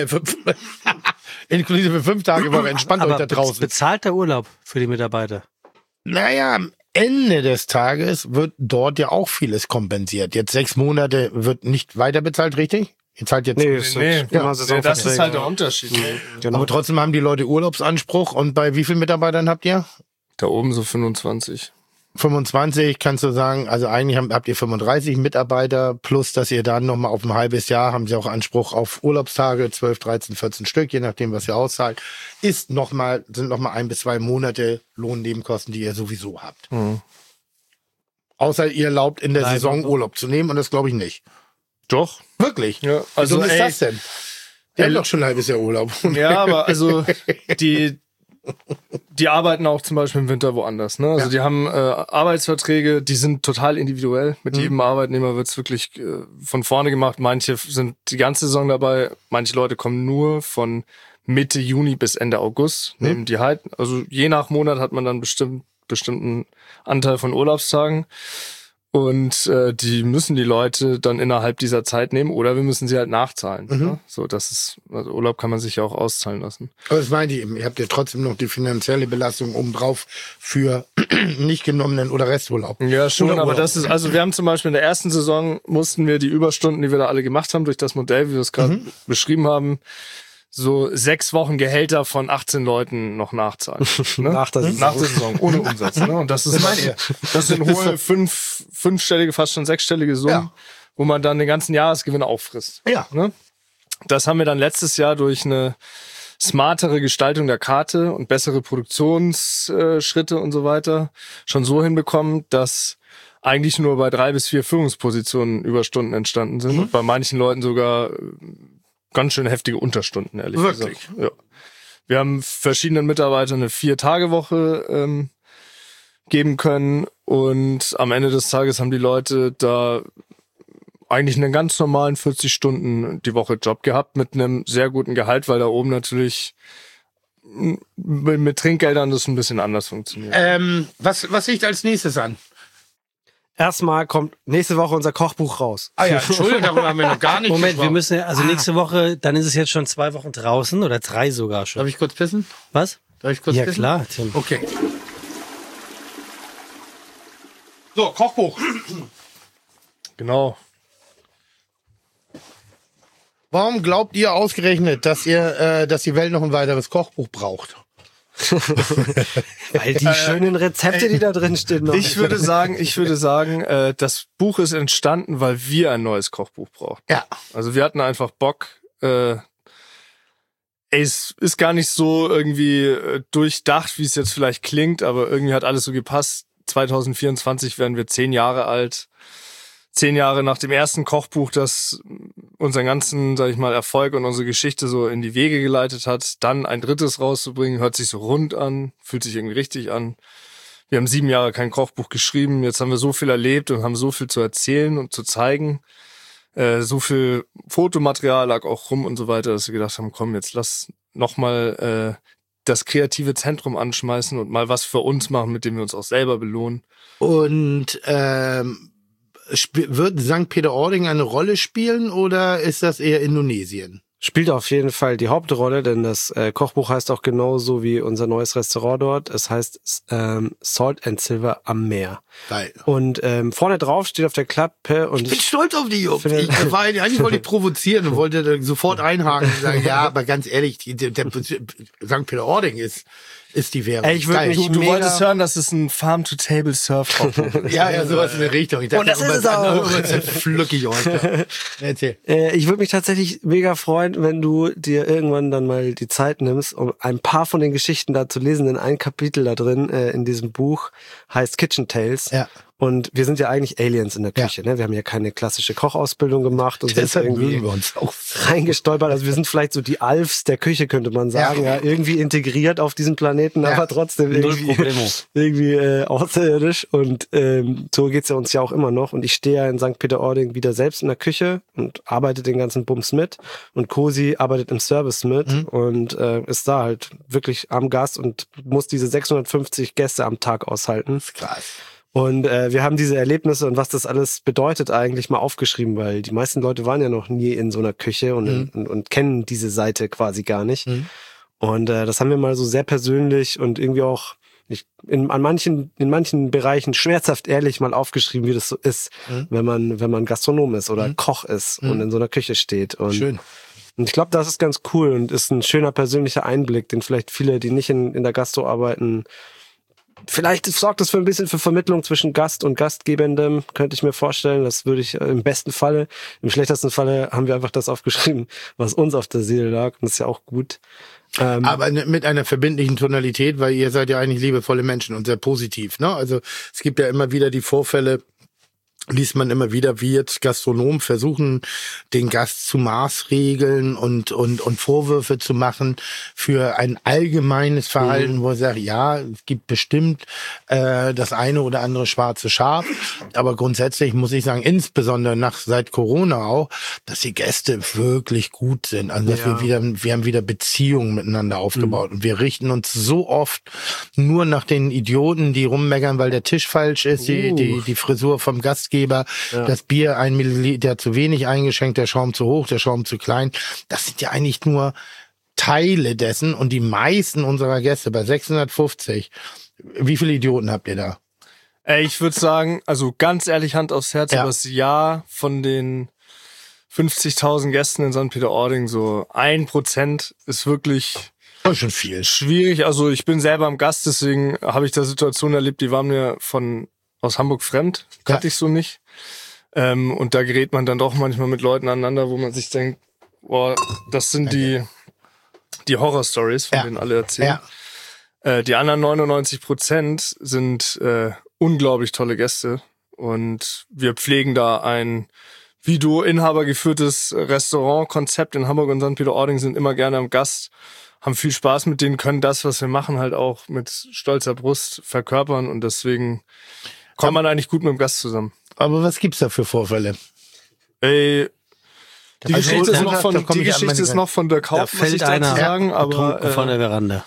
Inklusive 5 Tage Woche, entspannt euch da draußen. Bezahlter Urlaub für die Mitarbeiter? Naja, am Ende des Tages wird dort ja auch vieles kompensiert. Jetzt 6 Monate wird nicht weiter bezahlt, richtig? Ihr zahlt jetzt. Nee, ist Nee, immer das Saisonverträge. ist halt der Unterschied. Genau. Aber trotzdem haben die Leute Urlaubsanspruch. Und bei wie vielen Mitarbeitern habt ihr? Da oben so 25. 25, kannst du sagen, also eigentlich habt ihr 35 Mitarbeiter, plus dass ihr dann nochmal auf ein halbes Jahr, haben sie auch Anspruch auf Urlaubstage, 12, 13, 14 Stück, je nachdem, was ihr auszahlt, sind nochmal 1 bis 2 Monate Lohnnebenkosten, die ihr sowieso habt. Außer ihr erlaubt in der Saison Urlaub zu nehmen, und das glaube ich nicht. Doch. Wirklich? Ja, Also, also wie dumm ist ey, das denn? Wir haben doch schon ein halbes Jahr Urlaub. Ja, aber also die arbeiten auch zum Beispiel im Winter woanders. Ne? Also die haben Arbeitsverträge, die sind total individuell. Mit jedem Arbeitnehmer wird's wirklich von vorne gemacht. Manche sind die ganze Saison dabei. Manche Leute kommen nur von Mitte Juni bis Ende August. Nehmen die halt. Also je nach Monat hat man dann bestimmten Anteil von Urlaubstagen. Und die müssen die Leute dann innerhalb dieser Zeit nehmen, oder wir müssen sie halt nachzahlen. Ne? So, das ist, also Urlaub kann man sich ja auch auszahlen lassen. Aber das meinte ich eben. Ihr habt ja trotzdem noch die finanzielle Belastung obendrauf für nicht genommenen oder Resturlaub. Ja, schon, Oder aber Urlaub. das ist, also wir haben zum Beispiel in der ersten Saison mussten wir die Überstunden, die wir da alle gemacht haben, durch das Modell, wie wir es gerade beschrieben haben, so 6 Wochen Gehälter von 18 Leuten noch nachzahlen. Ne? Nach der Saison. Nach der Saison, ohne Umsatz. Ne? Und das ist, das sind hohe fünfstellige, fast schon 6-stellige Summen, wo man dann den ganzen Jahresgewinn auffrisst. Ja. Ne? Das haben wir dann letztes Jahr durch eine smartere Gestaltung der Karte und bessere Produktionsschritte und so weiter schon so hinbekommen, dass eigentlich nur bei 3 bis 4 Führungspositionen Überstunden entstanden sind und bei manchen Leuten sogar ganz schön heftige Unterstunden, ehrlich Wirklich? gesagt. Ja. Wir haben verschiedenen Mitarbeitern eine 4-Tage-Woche geben können, und am Ende des Tages haben die Leute da eigentlich einen ganz normalen 40 Stunden die Woche Job gehabt mit einem sehr guten Gehalt, weil da oben natürlich mit Trinkgeldern das ein bisschen anders funktioniert. Was liegt als nächstes an? Erstmal kommt nächste Woche unser Kochbuch raus. Ah ja, Entschuldigung, darüber haben wir noch gar nicht Moment, wir gesprochen. müssen ja, also nächste Woche, dann ist es jetzt schon 2 Wochen draußen oder 3 sogar schon. Darf ich kurz pissen? Was? Darf ich kurz Ja pissen? klar, Tim. Okay. So, Kochbuch. Genau. Warum glaubt ihr ausgerechnet, dass die Welt noch ein weiteres Kochbuch braucht? Weil die schönen Rezepte, die da drin stehen, noch. Ich würde sagen, das Buch ist entstanden, weil wir ein neues Kochbuch brauchen. Ja. Also wir hatten einfach Bock. Es ist gar nicht so irgendwie durchdacht, wie es jetzt vielleicht klingt, aber irgendwie hat alles so gepasst. 2024 werden wir 10 Jahre alt. 10 Jahre nach dem ersten Kochbuch, das unseren ganzen, sag ich mal, Erfolg und unsere Geschichte so in die Wege geleitet hat, dann ein drittes rauszubringen, hört sich so rund an, fühlt sich irgendwie richtig an. Wir haben 7 Jahre kein Kochbuch geschrieben, jetzt haben wir so viel erlebt und haben so viel zu erzählen und zu zeigen. So viel Fotomaterial lag auch rum und so weiter, dass wir gedacht haben, komm, jetzt lass nochmal das kreative Zentrum anschmeißen und mal was für uns machen, mit dem wir uns auch selber belohnen. Und wird St. Peter-Ording eine Rolle spielen oder ist das eher Indonesien? Spielt auf jeden Fall die Hauptrolle, denn das Kochbuch heißt auch genauso wie unser neues Restaurant dort. Es heißt Salt and Silver am Meer. Geil. Und vorne drauf steht auf der Klappe, und Ich bin stolz auf die Jungs. Finde- Eigentlich wollte ich provozieren und wollte da sofort einhaken und sagen, ja, aber ganz ehrlich, der St. Peter-Ording ist die Währung. Ey, ich würd Geil. mich- Du Mega. wolltest hören, dass es ein Farm-to-Table-Surf-Kochbuch ist. Ja, sowas in der Richtung. Ich dachte, Und das ist es auch. Pflück ich euch. Erzähl. ich würde mich tatsächlich mega freuen, wenn du dir irgendwann dann mal die Zeit nimmst, um ein paar von den Geschichten da zu lesen. Denn ein Kapitel da drin in diesem Buch heißt Kitchen Tales. Ja. Und wir sind ja eigentlich Aliens in der Küche. Ne? Wir haben ja keine klassische Kochausbildung gemacht und sind Deshalb irgendwie mögen wir uns auch. reingestolpert. Also wir sind vielleicht so die Alfs der Küche, könnte man sagen. Ja. Irgendwie integriert auf diesem Planeten, aber trotzdem irgendwie außerirdisch. Und so geht's ja uns ja auch immer noch. Und ich stehe ja in St. Peter-Ording wieder selbst in der Küche und arbeite den ganzen Bums mit. Und Cosi arbeitet im Service mit und ist da halt wirklich am Gast und muss diese 650 Gäste am Tag aushalten. Krass. Und wir haben diese Erlebnisse und was das alles bedeutet eigentlich mal aufgeschrieben, weil die meisten Leute waren ja noch nie in so einer Küche und kennen diese Seite quasi gar nicht. Und das haben wir mal so sehr persönlich und irgendwie auch in manchen Bereichen schmerzhaft ehrlich mal aufgeschrieben, wie das so ist, wenn man Gastronom ist oder Koch ist und in so einer Küche steht. Und Schön. Und ich glaube, das ist ganz cool und ist ein schöner persönlicher Einblick, den vielleicht viele, die nicht in der Gastro arbeiten, vielleicht sorgt das für ein bisschen für Vermittlung zwischen Gast und Gastgebendem, könnte ich mir vorstellen. Das würde ich im besten Falle. Im schlechtesten Falle haben wir einfach das aufgeschrieben, was uns auf der Seele lag. Und das ist ja auch gut. Aber mit einer verbindlichen Tonalität, weil ihr seid ja eigentlich liebevolle Menschen und sehr positiv, ne? Also es gibt ja immer wieder die Vorfälle, liest man immer wieder, wie jetzt Gastronomen versuchen, den Gast zu maßregeln und Vorwürfe zu machen für ein allgemeines Verhalten, wo er sagt, ja, es gibt bestimmt das eine oder andere schwarze Schaf, aber grundsätzlich muss ich sagen, insbesondere seit Corona auch, dass die Gäste wirklich gut sind, also dass wir haben wieder Beziehungen miteinander aufgebaut und wir richten uns so oft nur nach den Idioten, die rummeckern, weil der Tisch falsch ist, die Frisur vom Gastgeber, das Bier 1 Milliliter zu wenig eingeschenkt, der Schaum zu hoch, der Schaum zu klein. Das sind ja eigentlich nur Teile dessen und die meisten unserer Gäste bei 650. Wie viele Idioten habt ihr da? Ich würde sagen, also ganz ehrlich, Hand aufs Herz, über das Jahr von den 50.000 Gästen in St. Peter-Ording, so 1% ist wirklich Das ist schon viel. schwierig. Also ich bin selber am Gast, deswegen habe ich da Situationen erlebt, die waren mir aus Hamburg fremd, kannte ich so nicht. Und da gerät man dann doch manchmal mit Leuten aneinander, wo man sich denkt, boah, das sind die Horror-Stories, von denen alle erzählen. Die anderen 99% sind unglaublich tolle Gäste. Und wir pflegen da ein inhabergeführtes Restaurantkonzept in Hamburg und St. Peter-Ording, sind immer gerne am Gast, haben viel Spaß mit denen, können das, was wir machen, halt auch mit stolzer Brust verkörpern. Und deswegen kommt man eigentlich gut mit dem Gast zusammen. Aber was gibt's da für Vorfälle? Die Geschichte Also, ist noch von der Da Kaup, muss fällt ich dazu einer sagen, aber betrunken von der Veranda.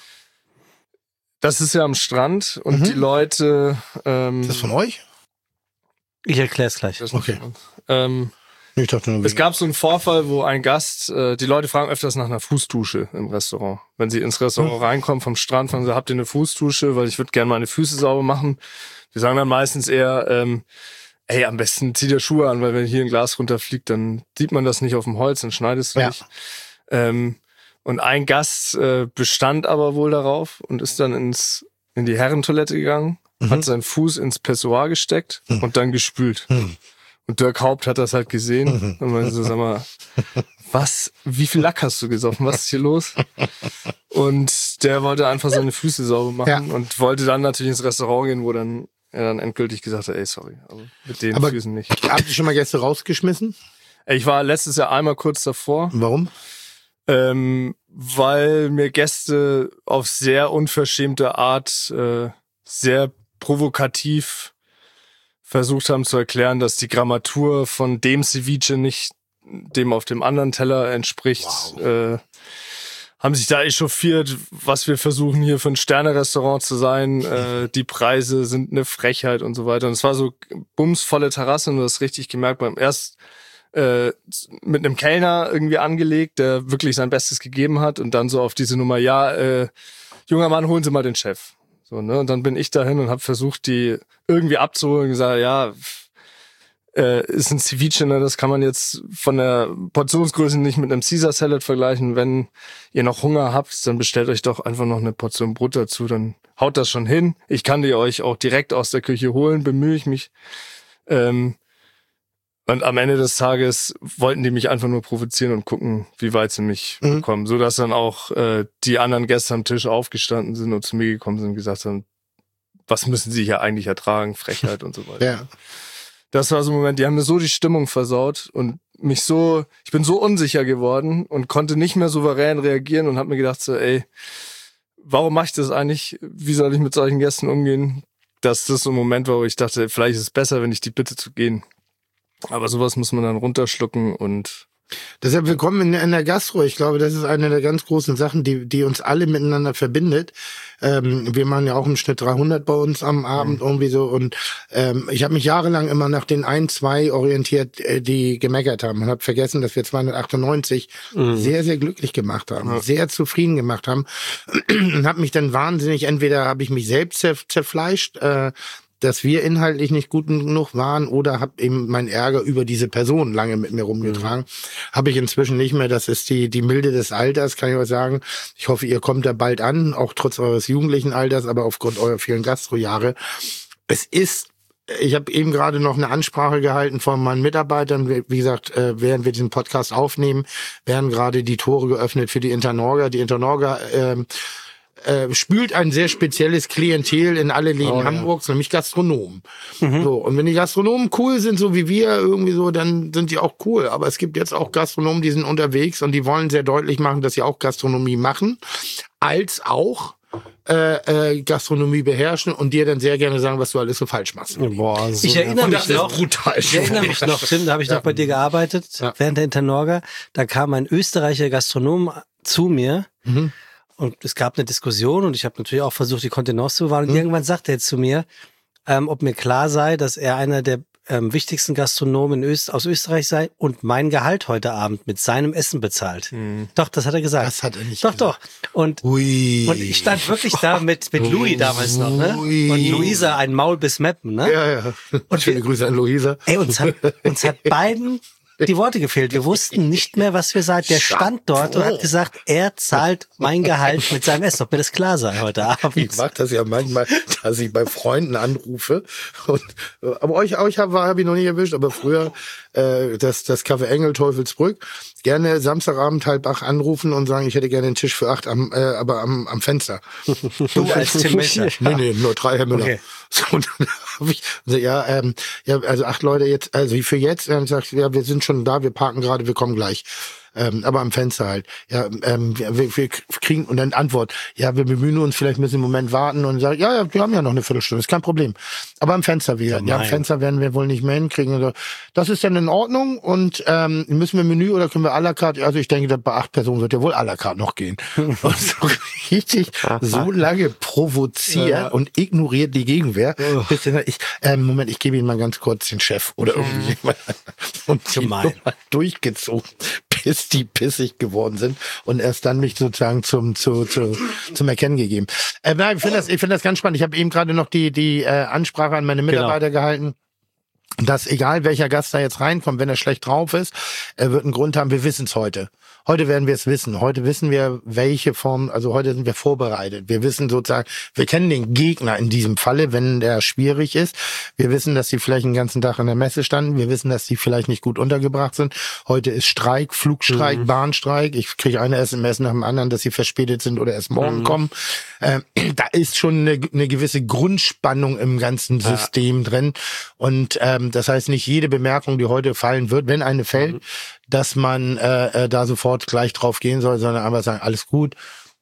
das ist ja am Strand und die Leute Ist das von euch? Ich erkläre es gleich. Okay. ähm, Ich dachte nur, es gab so einen Vorfall, wo ein Gast, die Leute fragen öfters nach einer Fußdusche im Restaurant. Wenn sie ins Restaurant reinkommen vom Strand, fragen sie, habt ihr eine Fußdusche? Weil ich würde gerne meine Füße sauber machen. Die sagen dann meistens eher, am besten zieh dir Schuhe an, weil wenn hier ein Glas runterfliegt, dann sieht man das nicht auf dem Holz, dann schneidest du nicht. Und ein Gast bestand aber wohl darauf und ist dann in die Herrentoilette gegangen, hat seinen Fuß ins Pessoir gesteckt und dann gespült. Und Dirk Haupt hat das halt gesehen und meinte so, sag mal, wie viel Lack hast du gesoffen? Was ist hier los? Und der wollte einfach seine Füße sauber machen und wollte dann natürlich ins Restaurant gehen, wo dann er dann endgültig gesagt hat, ey, sorry, aber mit den Füßen nicht. Habt ihr schon mal Gäste rausgeschmissen? Ich war letztes Jahr einmal kurz davor. Warum? Weil mir Gäste auf sehr unverschämte Art sehr provokativ versucht haben zu erklären, dass die Grammatur von dem Ceviche nicht dem auf dem anderen Teller entspricht. Wow. Haben sich da echauffiert, was wir versuchen hier für ein Sterne-Restaurant zu sein. Die Preise sind eine Frechheit und so weiter. Und es war so bumsvolle Terrasse und du hast richtig gemerkt, beim erst mit einem Kellner irgendwie angelegt, der wirklich sein Bestes gegeben hat und dann so auf diese Nummer, junger Mann, holen Sie mal den Chef. So, ne? Und dann bin ich dahin und habe versucht, die irgendwie abzuholen und gesagt, ist ein Ceviche, ne? Das kann man jetzt von der Portionsgröße nicht mit einem Caesar Salad vergleichen. Wenn ihr noch Hunger habt, dann bestellt euch doch einfach noch eine Portion Brot dazu, dann haut das schon hin. Ich kann die euch auch direkt aus der Küche holen, bemühe ich mich. Und am Ende des Tages wollten die mich einfach nur provozieren und gucken, wie weit sie mich bekommen. So dass dann auch die anderen Gäste am Tisch aufgestanden sind und zu mir gekommen sind und gesagt haben, was müssen sie hier eigentlich ertragen? Frechheit und so weiter. Ja. Das war so ein Moment, die haben mir so die Stimmung versaut und ich bin so unsicher geworden und konnte nicht mehr souverän reagieren und habe mir gedacht so, ey, warum mache ich das eigentlich? Wie soll ich mit solchen Gästen umgehen? Dass das so ein Moment war, wo ich dachte, vielleicht ist es besser, wenn ich die bitte zu gehen. Aber sowas muss man dann runterschlucken und Deshalb willkommen in der Gastro. Ich glaube, das ist eine der ganz großen Sachen, die uns alle miteinander verbindet. Wir machen ja auch im Schnitt 300 bei uns am Abend irgendwie so. Und ich habe mich jahrelang immer nach den 1, 2 orientiert, die gemeckert haben. Und habe vergessen, dass wir 298 sehr, sehr glücklich gemacht haben, sehr zufrieden gemacht haben. Und habe mich dann wahnsinnig, entweder habe ich mich selbst zerfleischt, dass wir inhaltlich nicht gut genug waren, oder habe eben meinen Ärger über diese Person lange mit mir rumgetragen. Habe ich inzwischen nicht mehr. Das ist die Milde des Alters, kann ich euch sagen. Ich hoffe, ihr kommt da bald an, auch trotz eures jugendlichen Alters, aber aufgrund eurer vielen Gastrojahre. Ich habe eben gerade noch eine Ansprache gehalten von meinen Mitarbeitern. Wie gesagt, während wir diesen Podcast aufnehmen, werden gerade die Tore geöffnet für die Internorga. Die Internorga spült ein sehr spezielles Klientel in alle Läden Hamburgs, nämlich Gastronomen. So, und wenn die Gastronomen cool sind, so wie wir irgendwie so, dann sind die auch cool. Aber es gibt jetzt auch Gastronomen, die sind unterwegs und die wollen sehr deutlich machen, dass sie auch Gastronomie machen, als auch Gastronomie beherrschen und dir dann sehr gerne sagen, was du alles so falsch machst. Boah, so ich erinnere mich noch, Tim, da habe ich noch bei dir gearbeitet, während der Internorga. Da kam ein österreichischer Gastronom zu mir. Und es gab eine Diskussion und ich habe natürlich auch versucht, die Kontenance zu bewahren. Und irgendwann sagte er zu mir, ob mir klar sei, dass er einer der wichtigsten Gastronomen aus Österreich sei und mein Gehalt heute Abend mit seinem Essen bezahlt. Doch, das hat er gesagt. Das hat er nicht gesagt. Doch. Und ich stand wirklich da mit Louis damals noch, ne? Und Luisa, ein Maul bis Meppen, ne? Ja. Und schöne Grüße an Luisa. Ey, uns hat beiden die Worte gefehlt. Wir wussten nicht mehr, was wir sagen. Der stand dort und hat gesagt, er zahlt mein Gehalt mit seinem Essen. Ob mir das klar sei heute Abend. Ich mache das ja manchmal, dass ich bei Freunden anrufe. Aber euch hab ich noch nicht erwischt. Aber früher das Café Engel Teufelsbrück, gerne Samstagabend 7:30 anrufen und sagen, ich hätte gerne einen Tisch für 8 aber am Fenster. Du als Tim Messer? Nee, nur 3, Herr Müller. Okay. So, und dann habe ich also 8 Leute jetzt, also für jetzt, dann sagt, ja, wir sind schon da, wir parken gerade, wir kommen gleich. Aber am Fenster halt. Ja, wir kriegen und dann Antwort. Ja, wir bemühen uns, vielleicht müssen wir einen Moment warten und sagen, ja, wir haben ja noch eine Viertelstunde, ist kein Problem. Aber am Fenster wieder. Ja, am Fenster werden wir wohl nicht mehr hinkriegen. Also, das ist dann in Ordnung und müssen wir Menü oder können wir à la carte? Also ich denke, bei 8 Personen wird ja wohl à la carte noch gehen. Und so richtig so lange provoziert und ignoriert die Gegenwehr. Bis dann Moment, ich gebe Ihnen mal ganz kurz den Chef oder irgendwie und die Nummer durchgezogen, bis die pissig geworden sind und erst dann mich sozusagen zum Erkennen gegeben. Ich finde das ganz spannend. Ich habe eben gerade noch die Ansprache an meine Mitarbeiter gehalten, dass egal welcher Gast da jetzt reinkommt, wenn er schlecht drauf ist, er wird einen Grund haben, wir wissen es heute. Heute werden wir es wissen. Heute wissen wir, welche Form, also heute sind wir vorbereitet. Wir wissen sozusagen, wir kennen den Gegner in diesem Falle, wenn der schwierig ist. Wir wissen, dass die vielleicht den ganzen Tag in der Messe standen. Wir wissen, dass die vielleicht nicht gut untergebracht sind. Heute ist Streik, Flugstreik, Bahnstreik. Ich kriege eine SMS nach dem anderen, dass sie verspätet sind oder erst morgen kommen. Da ist schon eine gewisse Grundspannung im ganzen System drin. Und das heißt, nicht jede Bemerkung, die heute fallen wird, wenn eine fällt, dass man da sofort gleich drauf gehen soll, sondern einfach sagen, alles gut.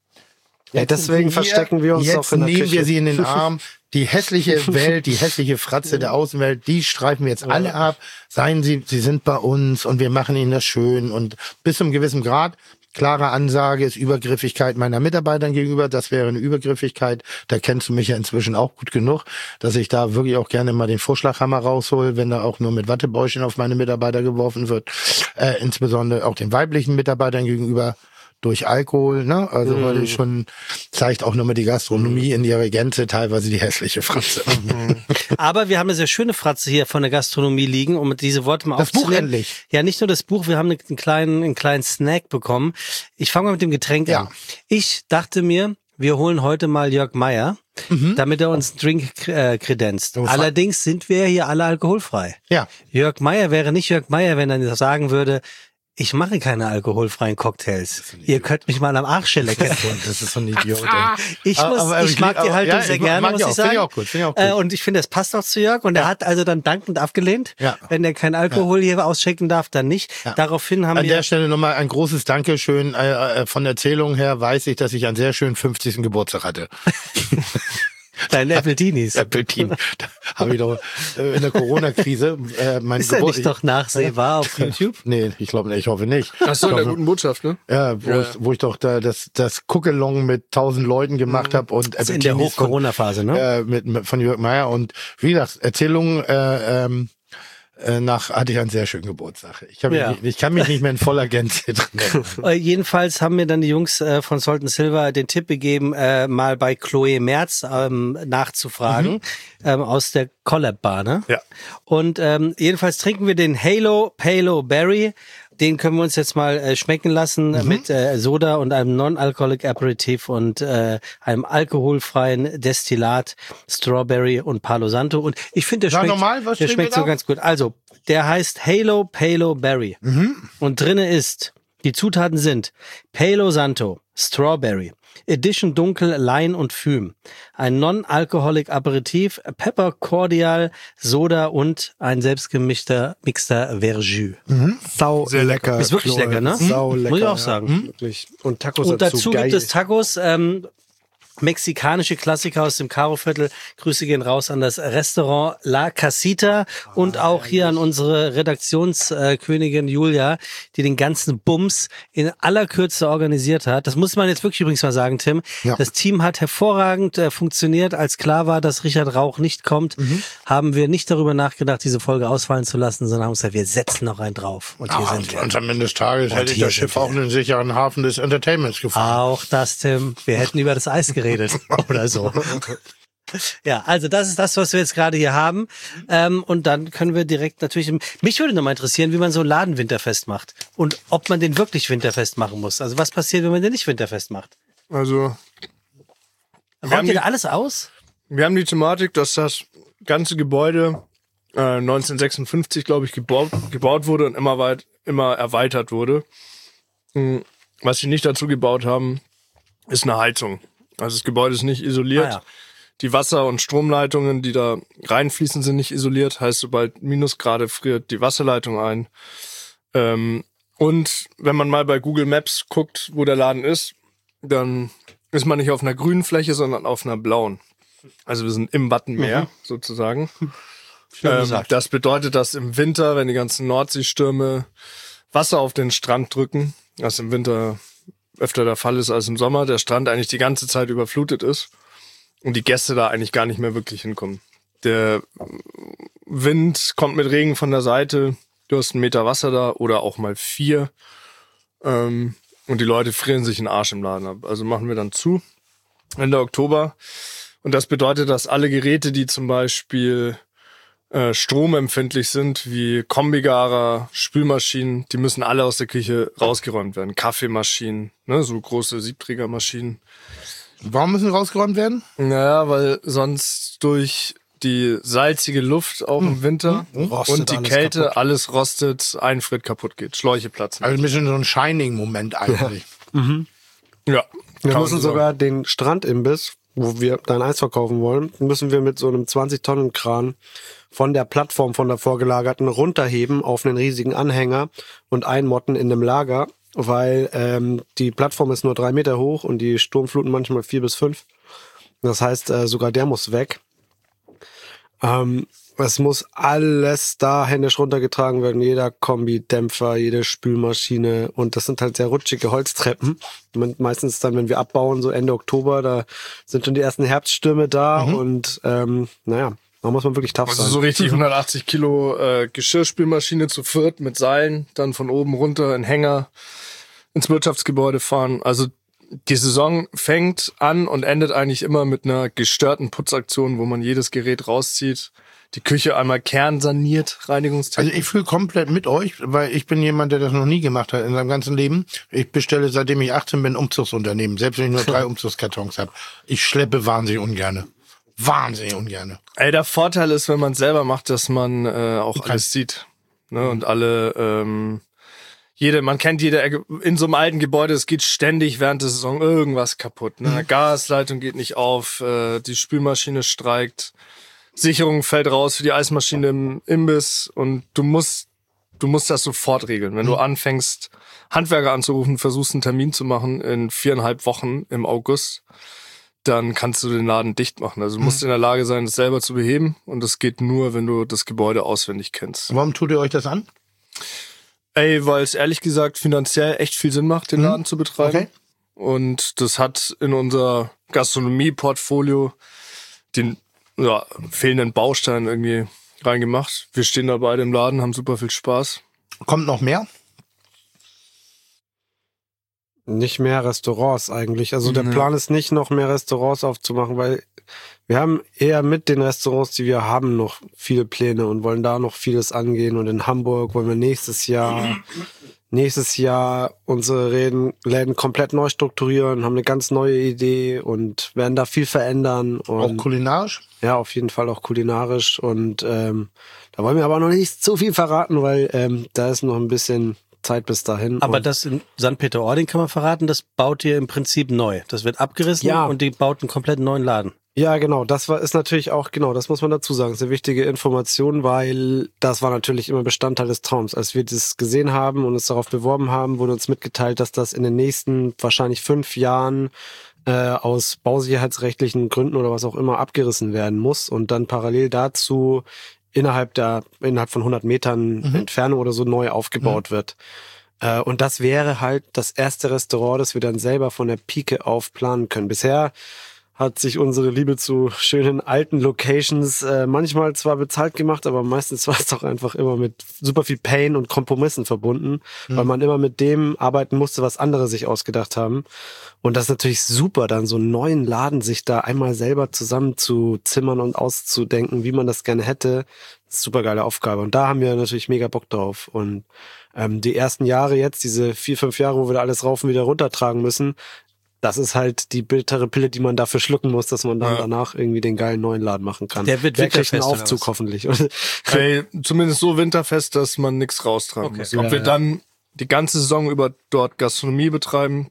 Ja, deswegen verstecken wir uns jetzt auch in der Küche. Jetzt nehmen wir sie in den Arm. Die hässliche Welt, die hässliche Fratze der Außenwelt, die streifen wir jetzt alle ab. Seien Sie sind bei uns und wir machen Ihnen das schön. Und bis zum gewissen Grad, klare Ansage ist Übergriffigkeit meiner Mitarbeitern gegenüber. Das wäre eine Übergriffigkeit. Da kennst du mich ja inzwischen auch gut genug, dass ich da wirklich auch gerne mal den Vorschlaghammer raushol, wenn da auch nur mit Wattebäuschen auf meine Mitarbeiter geworfen wird. Insbesondere auch den weiblichen Mitarbeitern gegenüber durch Alkohol, ne? Also heute schon zeigt auch nochmal die Gastronomie in ihrer Gänze teilweise die hässliche Fratze. Aber wir haben eine sehr schöne Fratze hier von der Gastronomie liegen, um diese Worte mal aufzunehmen. Das Buch endlich. Ja, nicht nur das Buch, wir haben einen kleinen Snack bekommen. Ich fange mal mit dem Getränk an. Ich dachte mir, wir holen heute mal Jörg Meier, damit er uns einen Drink kredenzt. Allerdings sind wir hier alle alkoholfrei. Ja. Jörg Meier wäre nicht Jörg Meier, wenn er sagen würde, ich mache keine alkoholfreien Cocktails. Ihr könnt mich mal am Arsch lecken. Das ist so ein Idiot. Ich mag die Haltung sehr gerne, muss ich sagen. Finde ich auch gut. Und ich finde, es passt auch zu Jörg. Und er hat also dann dankend abgelehnt. Ja. Wenn er kein Alkohol hier ausschenken darf, dann nicht. Ja. Daraufhin haben wir... An der Stelle nochmal ein großes Dankeschön. Von Erzählung her weiß ich, dass ich einen sehr schönen 50. Geburtstag hatte. Deine Appletinis. Appletin. Da habe ich doch in der Corona-Krise mein Ist er nicht doch nachsehbar auf YouTube? Nee, ich glaube nicht, ich hoffe nicht. Ach so, in der guten Botschaft, ne? Ja, wo ich doch da das Cookalong mit 1000 Leuten gemacht habe und Also in der Hoch-Corona-Phase, ne? von Jörg Meyer und wie gesagt, Erzählungen hatte ich einen sehr schönen Geburtstag. Ich kann mich nicht mehr in voller Gänze drin erinnern. Jedenfalls haben mir dann die Jungs von Salt & Silver den Tipp gegeben, mal bei Chloe Merz nachzufragen, aus der Collab-Bar, ne? Ja. Und jedenfalls trinken wir den Halo Palo Berry. Den können wir uns jetzt mal schmecken lassen mit Soda und einem Non-Alcoholic Aperitif und einem alkoholfreien Destillat, Strawberry und Palo Santo. Und ich finde, der schmeckt so ganz gut. Also, der heißt Halo Palo Berry. Und drinne ist, die Zutaten sind Palo Santo, Strawberry, Edition Dunkel, Lein und Füm, ein Non-Alcoholic Aperitif, Pepper Cordial, Soda und ein selbstgemischter Mixter Verjus. Sau Sehr lecker. Ist wirklich lecker, ne? Sau lecker. Muss ich auch sagen. Wirklich. Und Tacos Und dazu geil. gibt es Tacos, mexikanische Klassiker aus dem Karo-Viertel. Grüße gehen raus an das Restaurant La Casita und auch hier an unsere Redaktionskönigin Julia, die den ganzen Bums in aller Kürze organisiert hat. Das muss man jetzt wirklich übrigens mal sagen, Tim. Ja. Das Team hat hervorragend funktioniert. Als klar war, dass Richard Rauch nicht kommt, haben wir nicht darüber nachgedacht, diese Folge ausfallen zu lassen, sondern haben gesagt, wir setzen noch einen drauf. Und hier sind wir. Und am Ende des Tages hätte ich hier das Schiff sind wir. auch in den sicheren Hafen des Entertainments gefahren. Auch das, Tim. Wir hätten über das Eis geredet oder so. Ja, also das ist das, was wir jetzt gerade hier haben. Und dann können wir direkt natürlich... Mich würde noch mal interessieren, wie man so einen Laden winterfest macht. Und ob man den wirklich winterfest machen muss. Also was passiert, wenn man den nicht winterfest macht? Also, Räumt ihr da alles aus? wir haben die Thematik, dass das ganze Gebäude 1956, glaube ich, gebaut wurde und immer erweitert wurde. Was sie nicht dazu gebaut haben, ist eine Heizung. Also das Gebäude ist nicht isoliert. Ah, ja. Die Wasser- und Stromleitungen, die da reinfließen, sind nicht isoliert. Heißt, sobald Minusgrade friert die Wasserleitung ein. Und wenn man mal bei Google Maps guckt, wo der Laden ist, dann ist man nicht auf einer grünen Fläche, sondern auf einer blauen. Also wir sind im Wattenmeer sozusagen. Das bedeutet, dass im Winter, wenn die ganzen Nordseestürme Wasser auf den Strand drücken, was im Winter öfter der Fall ist als im Sommer, der Strand eigentlich die ganze Zeit überflutet ist und die Gäste da eigentlich gar nicht mehr wirklich hinkommen. Der Wind kommt mit Regen von der Seite, du hast 1 Meter Wasser da oder auch mal 4 und die Leute frieren sich den Arsch im Laden ab. Also machen wir dann zu Ende Oktober und das bedeutet, dass alle Geräte, die zum Beispiel stromempfindlich sind, wie Kombigarer, Spülmaschinen, die müssen alle aus der Küche rausgeräumt werden. Kaffeemaschinen, ne, so große Siebträgermaschinen. Warum müssen rausgeräumt werden? Naja, weil sonst durch die salzige Luft auch im Winter und die Kälte alles rostet, einfriert, kaputt geht, Schläuche platzen. Also ein bisschen so ein Shining-Moment eigentlich. Ja, Wir kann müssen man sogar den Strandimbiss, wo wir dein Eis verkaufen wollen, müssen wir mit so einem 20-Tonnen-Kran von der Plattform, von der vorgelagerten, runterheben auf einen riesigen Anhänger und einmotten in einem Lager, weil die Plattform ist nur 3 Meter hoch und die Sturmfluten manchmal 4 bis 5. Das heißt, sogar der muss weg. Es muss alles da händisch runtergetragen werden, jeder Kombidämpfer, jede Spülmaschine und das sind halt sehr rutschige Holztreppen. Meistens dann, wenn wir abbauen, so Ende Oktober, da sind schon die ersten Herbststürme da und naja, da muss man wirklich tough Also sein. so richtig 180 Kilo Geschirrspülmaschine zu viert mit Seilen, dann von oben runter in Hänger ins Wirtschaftsgebäude fahren. Also die Saison fängt an und endet eigentlich immer mit einer gestörten Putzaktion, wo man jedes Gerät rauszieht, die Küche einmal kernsaniert, Reinigungstechnik. Also ich fühle komplett mit euch, weil ich bin jemand, der das noch nie gemacht hat in seinem ganzen Leben. Ich bestelle, seitdem ich 18 bin, Umzugsunternehmen, selbst wenn ich nur 3 Umzugskartons habe. Ich schleppe wahnsinnig ungerne. Wahnsinnig ungerne. Ey, der Vorteil ist, wenn man es selber macht, dass man auch alles sieht. Ne? Und alle, man kennt jede Ecke. In so einem alten Gebäude, es geht ständig während der Saison irgendwas kaputt. Ne? Eine Gasleitung geht nicht auf, die Spülmaschine streikt, Sicherung fällt raus für die Eismaschine im Imbiss und du musst das sofort regeln. Wenn du anfängst, Handwerker anzurufen, versuchst einen Termin zu machen in 4,5 Wochen im August, dann kannst du den Laden dicht machen. Also du musst in der Lage sein, das selber zu beheben. Und das geht nur, wenn du das Gebäude auswendig kennst. Warum tut ihr euch das an? Weil es ehrlich gesagt finanziell echt viel Sinn macht, den Laden zu betreiben. Okay. Und das hat in unser Gastronomie-Portfolio den fehlenden Baustein irgendwie reingemacht. Wir stehen da beide im Laden, haben super viel Spaß. Kommt noch mehr? Nicht mehr Restaurants eigentlich. Also der Plan ist nicht, noch mehr Restaurants aufzumachen, weil wir haben eher mit den Restaurants, die wir haben, noch viele Pläne und wollen da noch vieles angehen. Und in Hamburg wollen wir nächstes Jahr unsere Läden komplett neu strukturieren, haben eine ganz neue Idee und werden da viel verändern. Und Auch kulinarisch? ja, auf jeden Fall auch kulinarisch. Und da wollen wir aber noch nicht zu viel verraten, weil da ist noch ein bisschen Zeit bis dahin. Aber und das in St. Peter-Ording kann man verraten, das baut ihr im Prinzip neu. Das wird abgerissen und die baut einen komplett neuen Laden. ja, genau, ist natürlich auch, genau, das muss man dazu sagen, das ist eine wichtige Information, weil das war natürlich immer Bestandteil des Traums. Als wir das gesehen haben und uns darauf beworben haben, wurde uns mitgeteilt, dass das in den nächsten wahrscheinlich 5 Jahren aus bausicherheitsrechtlichen Gründen oder was auch immer abgerissen werden muss und dann parallel dazu innerhalb von 100 Metern Entfernung oder so neu aufgebaut wird. Und das wäre halt das erste Restaurant, das wir dann selber von der Pike auf planen können. Bisher hat sich unsere Liebe zu schönen alten Locations manchmal zwar bezahlt gemacht, aber meistens war es doch einfach immer mit super viel Pain und Kompromissen verbunden, weil man immer mit dem arbeiten musste, was andere sich ausgedacht haben. Und das ist natürlich super, dann so einen neuen Laden sich da einmal selber zusammen zu zimmern und auszudenken, wie man das gerne hätte. Das ist super geile Aufgabe. Und da haben wir natürlich mega Bock drauf. Und die ersten Jahre jetzt, diese 4-5 Jahre, wo wir da alles rauf und wieder runtertragen müssen, das ist halt die bittere Pille, die man dafür schlucken muss, dass man dann danach irgendwie den geilen neuen Laden machen kann. Der wird kriegt einen winterfest, oder Aufzug was? hoffentlich. Zumindest so winterfest, dass man nichts raustragen muss. Ob wir dann die ganze Saison über dort Gastronomie betreiben,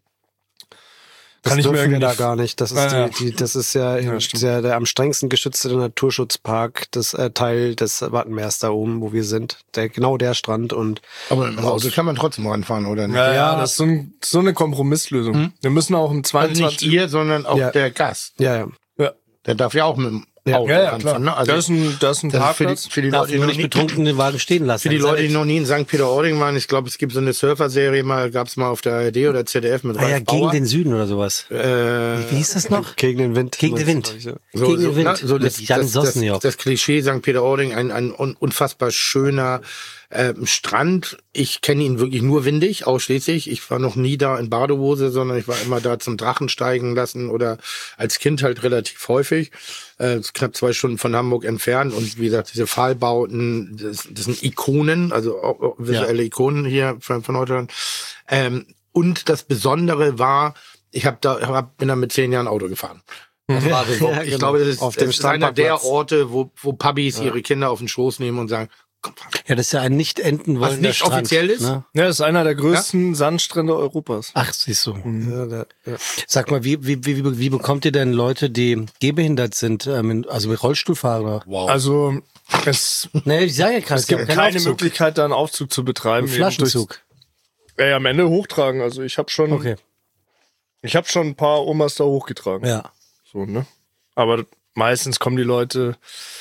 Das kann ich mir dürfen wir irgendwie da gar nicht. Das ist das ist ja der am strengsten geschützte Naturschutzpark, das Teil des Wattenmeers da oben, wo wir sind. Genau der Strand und Aber im Auto kann man trotzdem ranfahren, oder nicht? Ja, das ist so eine Kompromisslösung. Wir müssen auch um Also 22 nicht ihr, sondern auch Ja. der Gast. ja. Der darf ja auch mit dem Auto klar. ranfahren. Ne? Also Das ist ein das ist Parkplatz. für die Darf Leute, die nur noch nicht nie, betrunken den Wagen stehen lassen. für die Das ist Leute, die echt- noch nie in St. Peter-Ording waren, ich glaube, es gibt so eine Surfer-Serie gab's mal auf der ARD oder ZDF mit Ah ja, Ralf gegen Bauer. den Süden oder sowas. Wie hieß das noch? Gegen den Wind. Gegen den Wind. So, Gegen den Wind. das, Mit Jan Sosniok. das Klischee St. Peter-Ording, ein unfassbar schöner Strand. Ich kenne ihn wirklich nur windig, ausschließlich. Ich war noch nie da in Badehose, sondern ich war immer da zum Drachen steigen lassen oder als Kind halt relativ häufig. Ist knapp 2 Stunden von Hamburg entfernt und wie gesagt, diese Pfahlbauten, das sind Ikonen, also auch visuelle Ikonen hier von Deutschland. Und das Besondere war, bin da mit 10 Jahren Auto gefahren. Das war so, Ja, ich genau. glaube, das ist, Auf das dem ist einer der Strandparkplatz. Orte, wo Pubis ihre Kinder auf den Schoß nehmen und sagen, komm, Ja, das ist ja ein nicht enden was wollender nicht Strand. offiziell ist. Ne? Ja, das ist einer der größten Sandstrände Europas. Ach, siehst du. Ja. Sag mal, wie bekommt ihr denn Leute, die gehbehindert sind, also mit Rollstuhlfahrer? Wow. Also es Nee, ich sage ja gerade, Es gibt keine Möglichkeit, da einen Aufzug zu betreiben. Ein Flaschenzug. Am Ende hochtragen. Also ich habe schon, Okay. ein paar Omas da hochgetragen. Ja. So, ne? Aber meistens kommen die Leute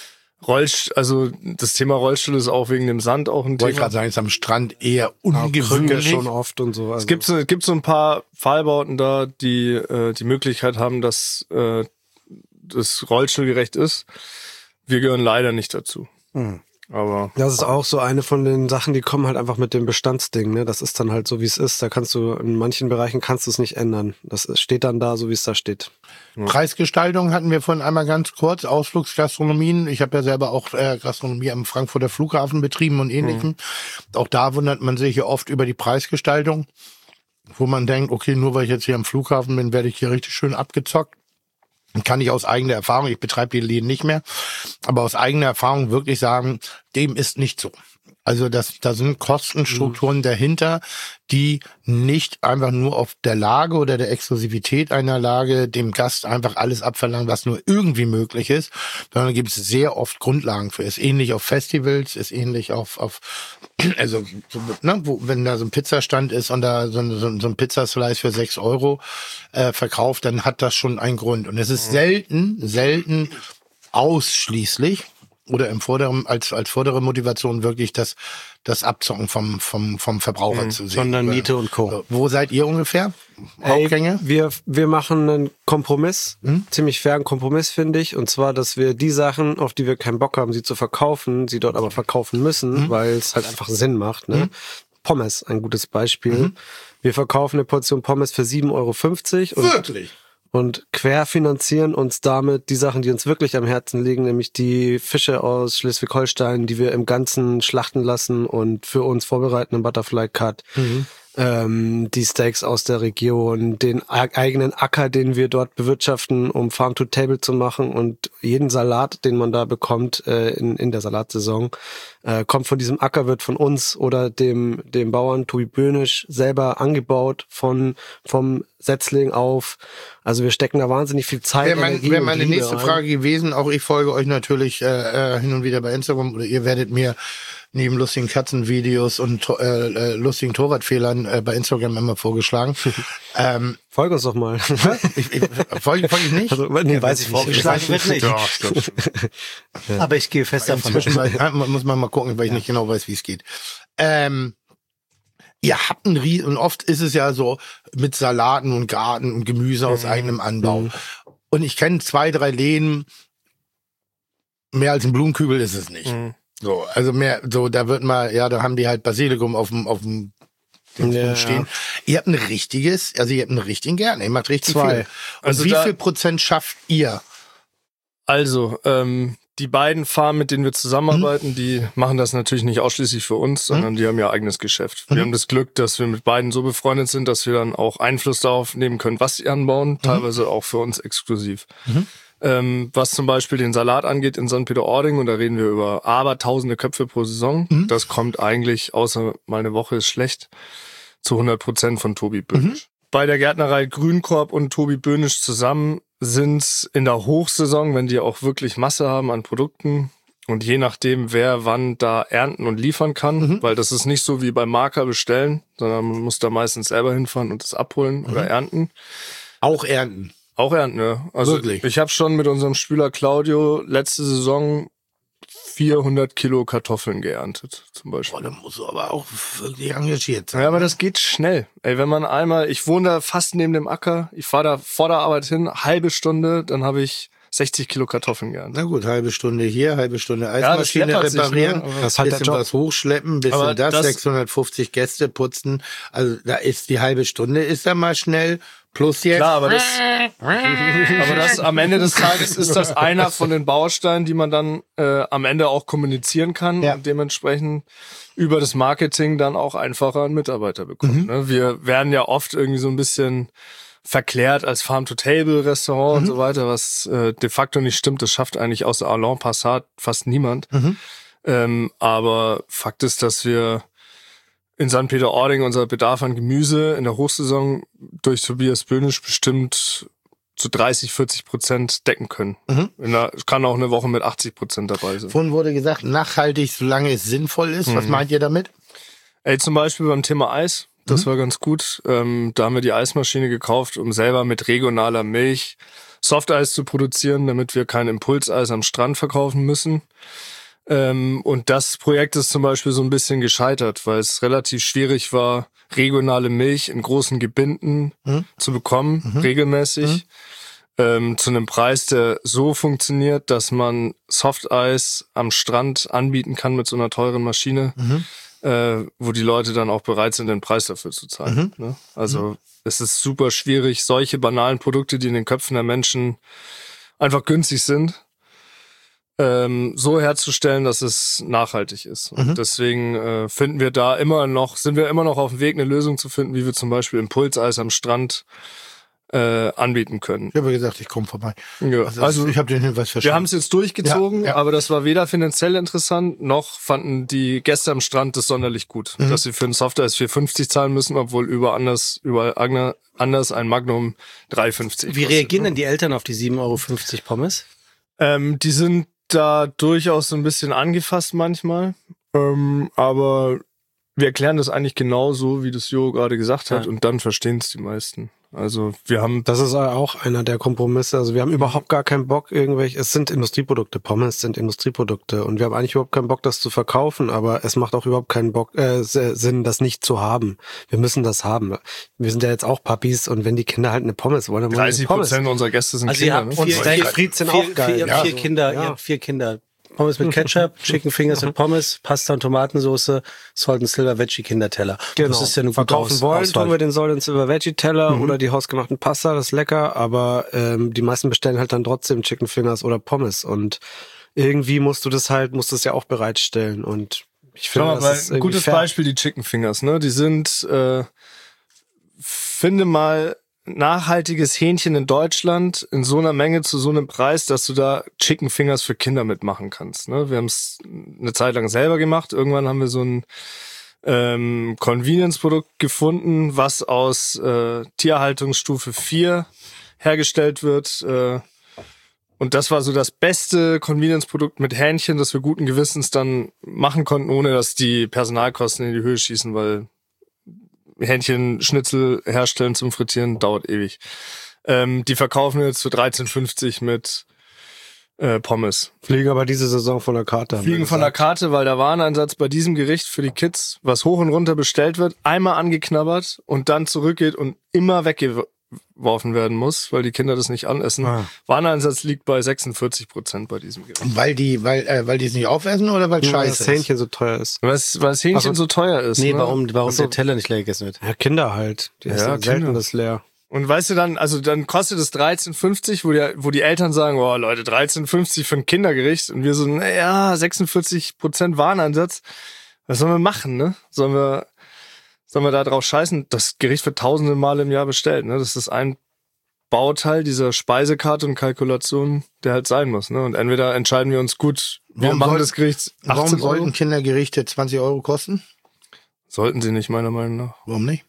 also das Thema Rollstuhl ist auch wegen dem Sand auch ein Wollte ich Thema. gerade sagen, ist am Strand eher Krücke ungewöhnlich. schon oft und so. Also. Es gibt so ein paar Pfahlbauten da, die die Möglichkeit haben, dass das rollstuhlgerecht ist. Wir gehören leider nicht dazu. Aber Das ist auch so eine von den Sachen, die kommen halt einfach mit dem Bestandsding, ne? Das ist dann halt so, wie es ist. Da kannst du, in manchen Bereichen kannst du es nicht ändern. Das steht dann da, so wie es da steht. Preisgestaltung hatten wir vorhin einmal ganz kurz, Ausflugsgastronomien. Ich habe ja selber auch Gastronomie am Frankfurter Flughafen betrieben und Ähnlichem. Auch da wundert man sich ja oft über die Preisgestaltung, wo man denkt, okay, nur weil ich jetzt hier am Flughafen bin, werde ich hier richtig schön abgezockt. Kann ich aus eigener Erfahrung, ich betreibe die Läden nicht mehr, aber aus eigener Erfahrung wirklich sagen, dem ist nicht so. Also da sind Kostenstrukturen dahinter, die nicht einfach nur auf der Lage oder der Exklusivität einer Lage dem Gast einfach alles abverlangen, was nur irgendwie möglich ist, sondern gibt es sehr oft Grundlagen für. Ist ähnlich auf Festivals, ist ähnlich auf also ne, wenn da so ein Pizzastand ist und da so ein Pizzaslice für 6 € verkauft, dann hat das schon einen Grund. Und es ist selten ausschließlich oder als vordere Motivation wirklich das Abzocken vom Verbraucher zu sehen. Sondern Miete und Co. Wo seid ihr ungefähr? Hauptgänge? Wir machen einen Kompromiss, ziemlich fairen Kompromiss, finde ich. Und zwar, dass wir die Sachen, auf die wir keinen Bock haben, sie zu verkaufen, sie dort aber verkaufen müssen, weil es halt einfach Sinn macht. Ne? Pommes, ein gutes Beispiel. Wir verkaufen eine Portion Pommes für 7,50 €. Wirklich? Und querfinanzieren uns damit die Sachen, die uns wirklich am Herzen liegen, nämlich die Fische aus Schleswig-Holstein, die wir im Ganzen schlachten lassen und für uns vorbereiten im Butterfly Cut. Die Steaks aus der Region, den eigenen Acker, den wir dort bewirtschaften, um Farm to Table zu machen, und jeden Salat, den man da bekommt in der Salatsaison, kommt von diesem Acker, wird von uns oder dem Bauern Tobi Böhnisch selber angebaut, vom Setzling auf. Also wir stecken da wahnsinnig viel Zeit, Energie Wäre meine und Liebe nächste rein. Frage gewesen. Auch ich folge euch natürlich hin und wieder bei Instagram, oder ihr werdet mir neben lustigen Katzenvideos und lustigen Torwartfehlern bei Instagram immer vorgeschlagen. Folge uns doch mal. Folge ich nicht? Also, nee, weiß ich nicht. Vorgeschlagen wird nicht. Ja, ich glaub schon. Aber ich gehe fest davon aus. Muss man mal gucken, weil ich nicht genau weiß, wie es geht. Ihr habt einen Riesen, und oft ist es ja so mit Salaten und Garten und Gemüse aus eigenem Anbau. Und ich kenne 2, 3 Läden, mehr als ein Blumenkübel ist es nicht. So, also mehr, so, da wird mal, ja, da haben die halt Basilikum auf dem stehen. Ihr habt ein richtigen Garten, ihr macht richtig 2. viel. Und Also wie viel Prozent schafft ihr? Also, die beiden Farmen, mit denen wir zusammenarbeiten, die machen das natürlich nicht ausschließlich für uns, sondern die haben ihr eigenes Geschäft. Wir haben das Glück, dass wir mit beiden so befreundet sind, dass wir dann auch Einfluss darauf nehmen können, was sie anbauen, teilweise auch für uns exklusiv. Was zum Beispiel den Salat angeht in St. Peter-Ording, und da reden wir über tausende Köpfe pro Saison. Das kommt eigentlich, außer mal eine Woche ist schlecht, zu 100% von Tobi Böhnisch. Bei der Gärtnerei Grünkorb und Tobi Böhnisch zusammen sind in der Hochsaison, wenn die auch wirklich Masse haben an Produkten, und je nachdem, wer wann da ernten und liefern kann, weil das ist nicht so wie beim Marker bestellen, sondern man muss da meistens selber hinfahren und das abholen oder ernten. Auch ernten. Auch ernten, ja. Also wirklich? Ich habe schon mit unserem Spüler Claudio letzte Saison 400 Kilo Kartoffeln geerntet, zum Beispiel. Boah, da musst du aber auch wirklich engagiert sein. Ja, aber das geht schnell. Ey, wenn man einmal, ich wohne da fast neben dem Acker, ich fahre da vor der Arbeit hin, halbe Stunde, dann habe ich 60 Kilo Kartoffeln geerntet. Na gut, halbe Stunde hier, halbe Stunde Eismaschine schleppert sich, reparieren, ne? Das ist halt der bisschen Job. was hochschleppen, bisschen Aber das, das- 650 Gäste putzen. Also da ist die halbe Stunde, ist da mal schnell. Plus jetzt. Klar, aber das am Ende des Tages ist das einer von den Bausteinen, die man dann am Ende auch kommunizieren kann und dementsprechend über das Marketing dann auch einfacher einen Mitarbeiter bekommt. Ne? Wir werden ja oft irgendwie so ein bisschen verklärt als Farm-to-Table-Restaurant und so weiter, was de facto nicht stimmt. Das schafft eigentlich außer Alain Passat fast niemand. Aber Fakt ist, dass wir in St. Peter-Ording unser Bedarf an Gemüse in der Hochsaison durch Tobias Böhnisch bestimmt zu 30-40% decken können. Kann auch eine Woche mit 80% dabei sein. Vorhin wurde gesagt, nachhaltig, solange es sinnvoll ist. Was meint ihr damit? Ey, zum Beispiel beim Thema Eis, das war ganz gut. Da haben wir die Eismaschine gekauft, um selber mit regionaler Milch Softeis zu produzieren, damit wir kein Impulseis am Strand verkaufen müssen. Und das Projekt ist zum Beispiel so ein bisschen gescheitert, weil es relativ schwierig war, regionale Milch in großen Gebinden zu bekommen, regelmäßig, zu einem Preis, der so funktioniert, dass man Softeis am Strand anbieten kann mit so einer teuren Maschine, wo die Leute dann auch bereit sind, den Preis dafür zu zahlen. Ne? Also es ist super schwierig, solche banalen Produkte, die in den Köpfen der Menschen einfach günstig sind, so herzustellen, dass es nachhaltig ist. Und deswegen sind wir immer noch auf dem Weg, eine Lösung zu finden, wie wir zum Beispiel Impulseis am Strand anbieten können. Ich habe gesagt, ich komme vorbei. Ja, Also ich habe den Hinweis verstanden. Wir haben es jetzt durchgezogen, Ja. aber das war weder finanziell interessant, noch fanden die Gäste am Strand das sonderlich gut, dass sie für einen Softeis 4,50 zahlen müssen, obwohl überall anders ein Magnum 3,50 Wie reagieren denn die Eltern auf die 7,50 € Pommes? Die sind da durchaus so ein bisschen angefasst manchmal, aber wir erklären das eigentlich genauso, wie das Jo gerade gesagt hat, und dann verstehen es die meisten. Also wir haben... Das ist auch einer der Kompromisse. Also wir haben überhaupt gar keinen Bock es sind Industrieprodukte, Pommes sind Industrieprodukte und wir haben eigentlich überhaupt keinen Bock, das zu verkaufen, aber es macht auch überhaupt keinen Sinn, das nicht zu haben. Wir müssen das haben. Wir sind ja jetzt auch Papis und wenn die Kinder halt eine Pommes wollen, dann wollen die Pommes. 30% unserer Gäste sind Also Kinder. ihr habt Ne? Steak Frites sind auch geil. Ihr habt 4 Kinder, ihr habt 4 Kinder. Pommes mit Ketchup, Chicken Fingers mit Pommes, Pasta und Tomatensauce, Salt and Silver Veggie Kinderteller. Genau. Das ist ja eine gute Verkaufen wollen, Auswahl. tun wir den Salt and Silver Veggie Teller oder die hausgemachten Pasta, das ist lecker, aber die meisten bestellen halt dann trotzdem Chicken Fingers oder Pommes und irgendwie musst du das ja auch bereitstellen und ich finde, Schau mal, das ist ein gutes fair. Beispiel, die Chicken Fingers, ne? Die sind, finde mal, nachhaltiges Hähnchen in Deutschland in so einer Menge zu so einem Preis, dass du da Chicken Fingers für Kinder mitmachen kannst. Ne? Wir haben es eine Zeit lang selber gemacht. Irgendwann haben wir so ein Convenience-Produkt gefunden, was aus Tierhaltungsstufe 4 hergestellt wird. Und das war so das beste Convenience-Produkt mit Hähnchen, das wir guten Gewissens dann machen konnten, ohne dass die Personalkosten in die Höhe schießen, weil Hähnchenschnitzel herstellen zum Frittieren dauert ewig. Die verkaufen wir jetzt für 13,50 mit Pommes. Fliegen aber diese Saison von der Karte. haben wir Fliegen von der gesagt. Karte, weil der Wareneinsatz bei diesem Gericht für die Kids, was hoch und runter bestellt wird, einmal angeknabbert und dann zurückgeht und immer weggeworfen werden muss, weil die Kinder das nicht anessen. Wareneinsatz liegt bei 46% bei diesem Gericht. Weil die es nicht aufessen oder weil Nur weil scheiße das Hähnchen so teuer ist. Weil das Hähnchen so teuer ist. Nee, ne? warum der Teller nicht leer gegessen wird. Ja, Kinder halt. Die essen Kinder. selten das leer. Und weißt du dann, also dann kostet es 13,50, wo die Eltern sagen, oh Leute, 13,50 für ein Kindergericht. Und wir so, naja, 46% Wareneinsatz. Was sollen wir machen, ne? Sollen wir da drauf scheißen? Das Gericht wird tausende Male im Jahr bestellt, ne? Das ist ein Bauteil dieser Speisekarte und Kalkulation, der halt sein muss, ne? Und entweder entscheiden wir uns gut, wir machen das Gericht 18 Warum sollten Euro. Kindergerichte 20 € kosten? Sollten sie nicht, meiner Meinung nach. Warum nicht?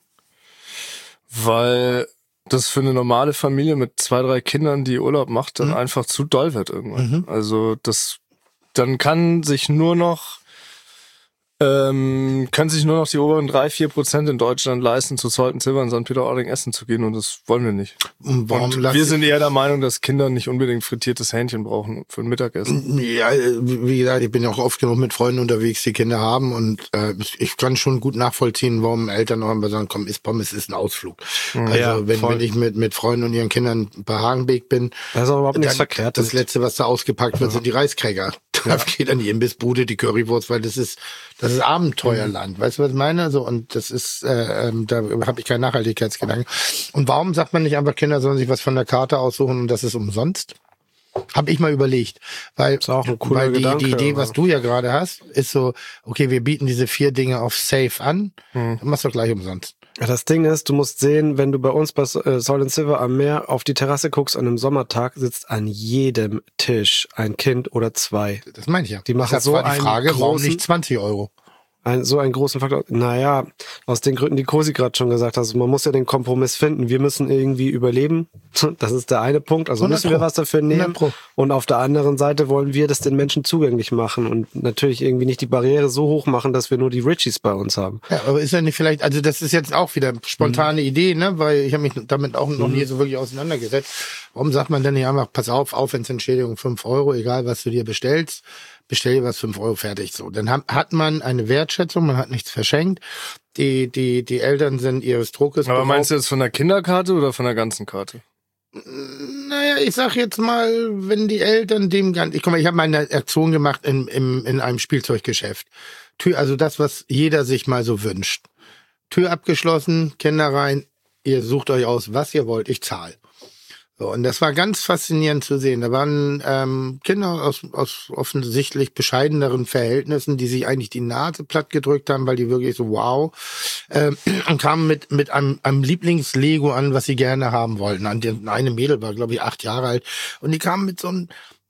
Weil das für eine normale Familie mit 2, 3 Kindern, die Urlaub macht, dann einfach zu doll wird irgendwann. Also dann können sich nur noch die oberen 3-4% in Deutschland leisten, zu Salt and Silver in St. Peter-Ording essen zu gehen und das wollen wir nicht. Und warum Und wir sind eher der Meinung, dass Kinder nicht unbedingt frittiertes Hähnchen brauchen für ein Mittagessen. Ja, wie gesagt, ich bin ja auch oft genug mit Freunden unterwegs, die Kinder haben und ich kann schon gut nachvollziehen, warum Eltern auch immer sagen, komm, isst Pommes, ist ein Ausflug. Also wenn ich mit Freunden und ihren Kindern bei Hagenbeek bin, Da ist auch überhaupt nichts dann verkehrt. das Letzte, was da ausgepackt wird, sind die Reiskräger. Da geht an die Imbissbude die Currywurst, weil das ist Abenteuerland. Weißt du, was ich meine? Also, und das ist, da habe ich keinen Nachhaltigkeitsgedanken. Und warum sagt man nicht einfach, Kinder sollen sich was von der Karte aussuchen und das ist umsonst? Habe ich mal überlegt. Weil, Ist auch ein cooler weil die Gedanke, Idee, aber- was du ja gerade hast, ist so, okay, wir bieten diese 4 Dinge auf Safe an, dann machst du doch gleich umsonst. Ja, das Ding ist, du musst sehen, wenn du bei uns bei Salt and Silver am Meer auf die Terrasse guckst an einem Sommertag, sitzt an jedem Tisch ein Kind oder 2. Das meine ich ja. Die machen Deshalb so war die einen Frage, warum großen- nicht 20 €? So einen großen Faktor. Naja, aus den Gründen, die Cosi gerade schon gesagt hat. Also man muss ja den Kompromiss finden. Wir müssen irgendwie überleben. Das ist der eine Punkt. Also 100 müssen wir Pro. was dafür nehmen. 100 Pro. Und auf der anderen Seite wollen wir das den Menschen zugänglich machen und natürlich irgendwie nicht die Barriere so hoch machen, dass wir nur die Richies bei uns haben. Ja, aber ist ja nicht vielleicht, also das ist jetzt auch wieder spontane Idee, ne? Weil ich habe mich damit auch noch nie so wirklich auseinandergesetzt. Warum sagt man denn nicht einfach, pass auf, Aufwandsentschädigung 5 €, egal was du dir bestellst, bestell dir was 5 € fertig so. Dann hat man eine Wertschätzung, man hat nichts verschenkt. Die Eltern sind ihres Druckes. Aber beraubt. meinst du jetzt von der Kinderkarte oder von der ganzen Karte? Naja, ich sag jetzt mal, wenn die Eltern guck mal, ich habe meine Aktion gemacht in einem Spielzeuggeschäft. Also das, was jeder sich mal so wünscht. Tür abgeschlossen, Kinder rein, ihr sucht euch aus, was ihr wollt, ich zahle. So, und das war ganz faszinierend zu sehen. Da waren Kinder aus offensichtlich bescheideneren Verhältnissen, die sich eigentlich die Nase platt gedrückt haben, weil die wirklich so wow, und kamen mit einem Lieblings-Lego an, was sie gerne haben wollten. Eine Mädel war, glaube ich, 8 Jahre alt, und die kamen mit so einem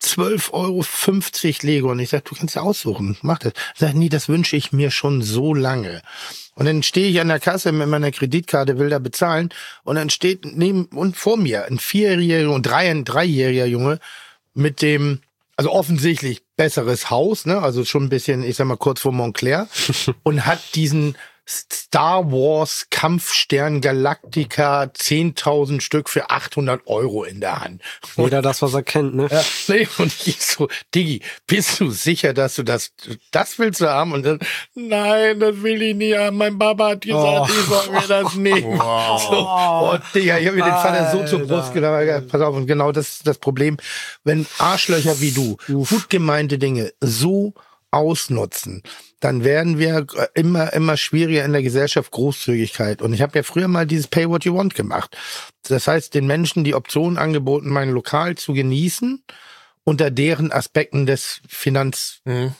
12,50 € Lego. Und ich sag, du kannst ja aussuchen, mach das. Ich sag, nee, das wünsche ich mir schon so lange. Und dann stehe ich an der Kasse mit meiner Kreditkarte, will da bezahlen, und dann steht neben und vor mir ein 4-jähriger und 3-jähriger Junge mit dem, also offensichtlich besseres Haus, ne, also schon ein bisschen, ich sag mal, kurz vor Montclair, und hat diesen Star Wars Kampfstern Galactica 10.000 Stück für 800 € in der Hand. Jeder das, was er kennt, ne? Ja, nee, und ich so, Diggi, bist du sicher, dass du das willst du haben? Und dann, nein, das will ich nicht haben. Mein Papa hat gesagt, ich soll mir das nehmen. So, Digga, ich habe mir den Vater so zur Brust gedacht. Pass auf, und genau das ist das Problem. Wenn Arschlöcher wie du gut gemeinte Dinge so ausnutzen, dann werden wir immer schwieriger in der Gesellschaft. Großzügigkeit. Und ich habe ja früher mal dieses Pay What You Want gemacht. Das heißt, den Menschen die Option angeboten, mein Lokal zu genießen, unter deren Aspekten des Finanzvolumens,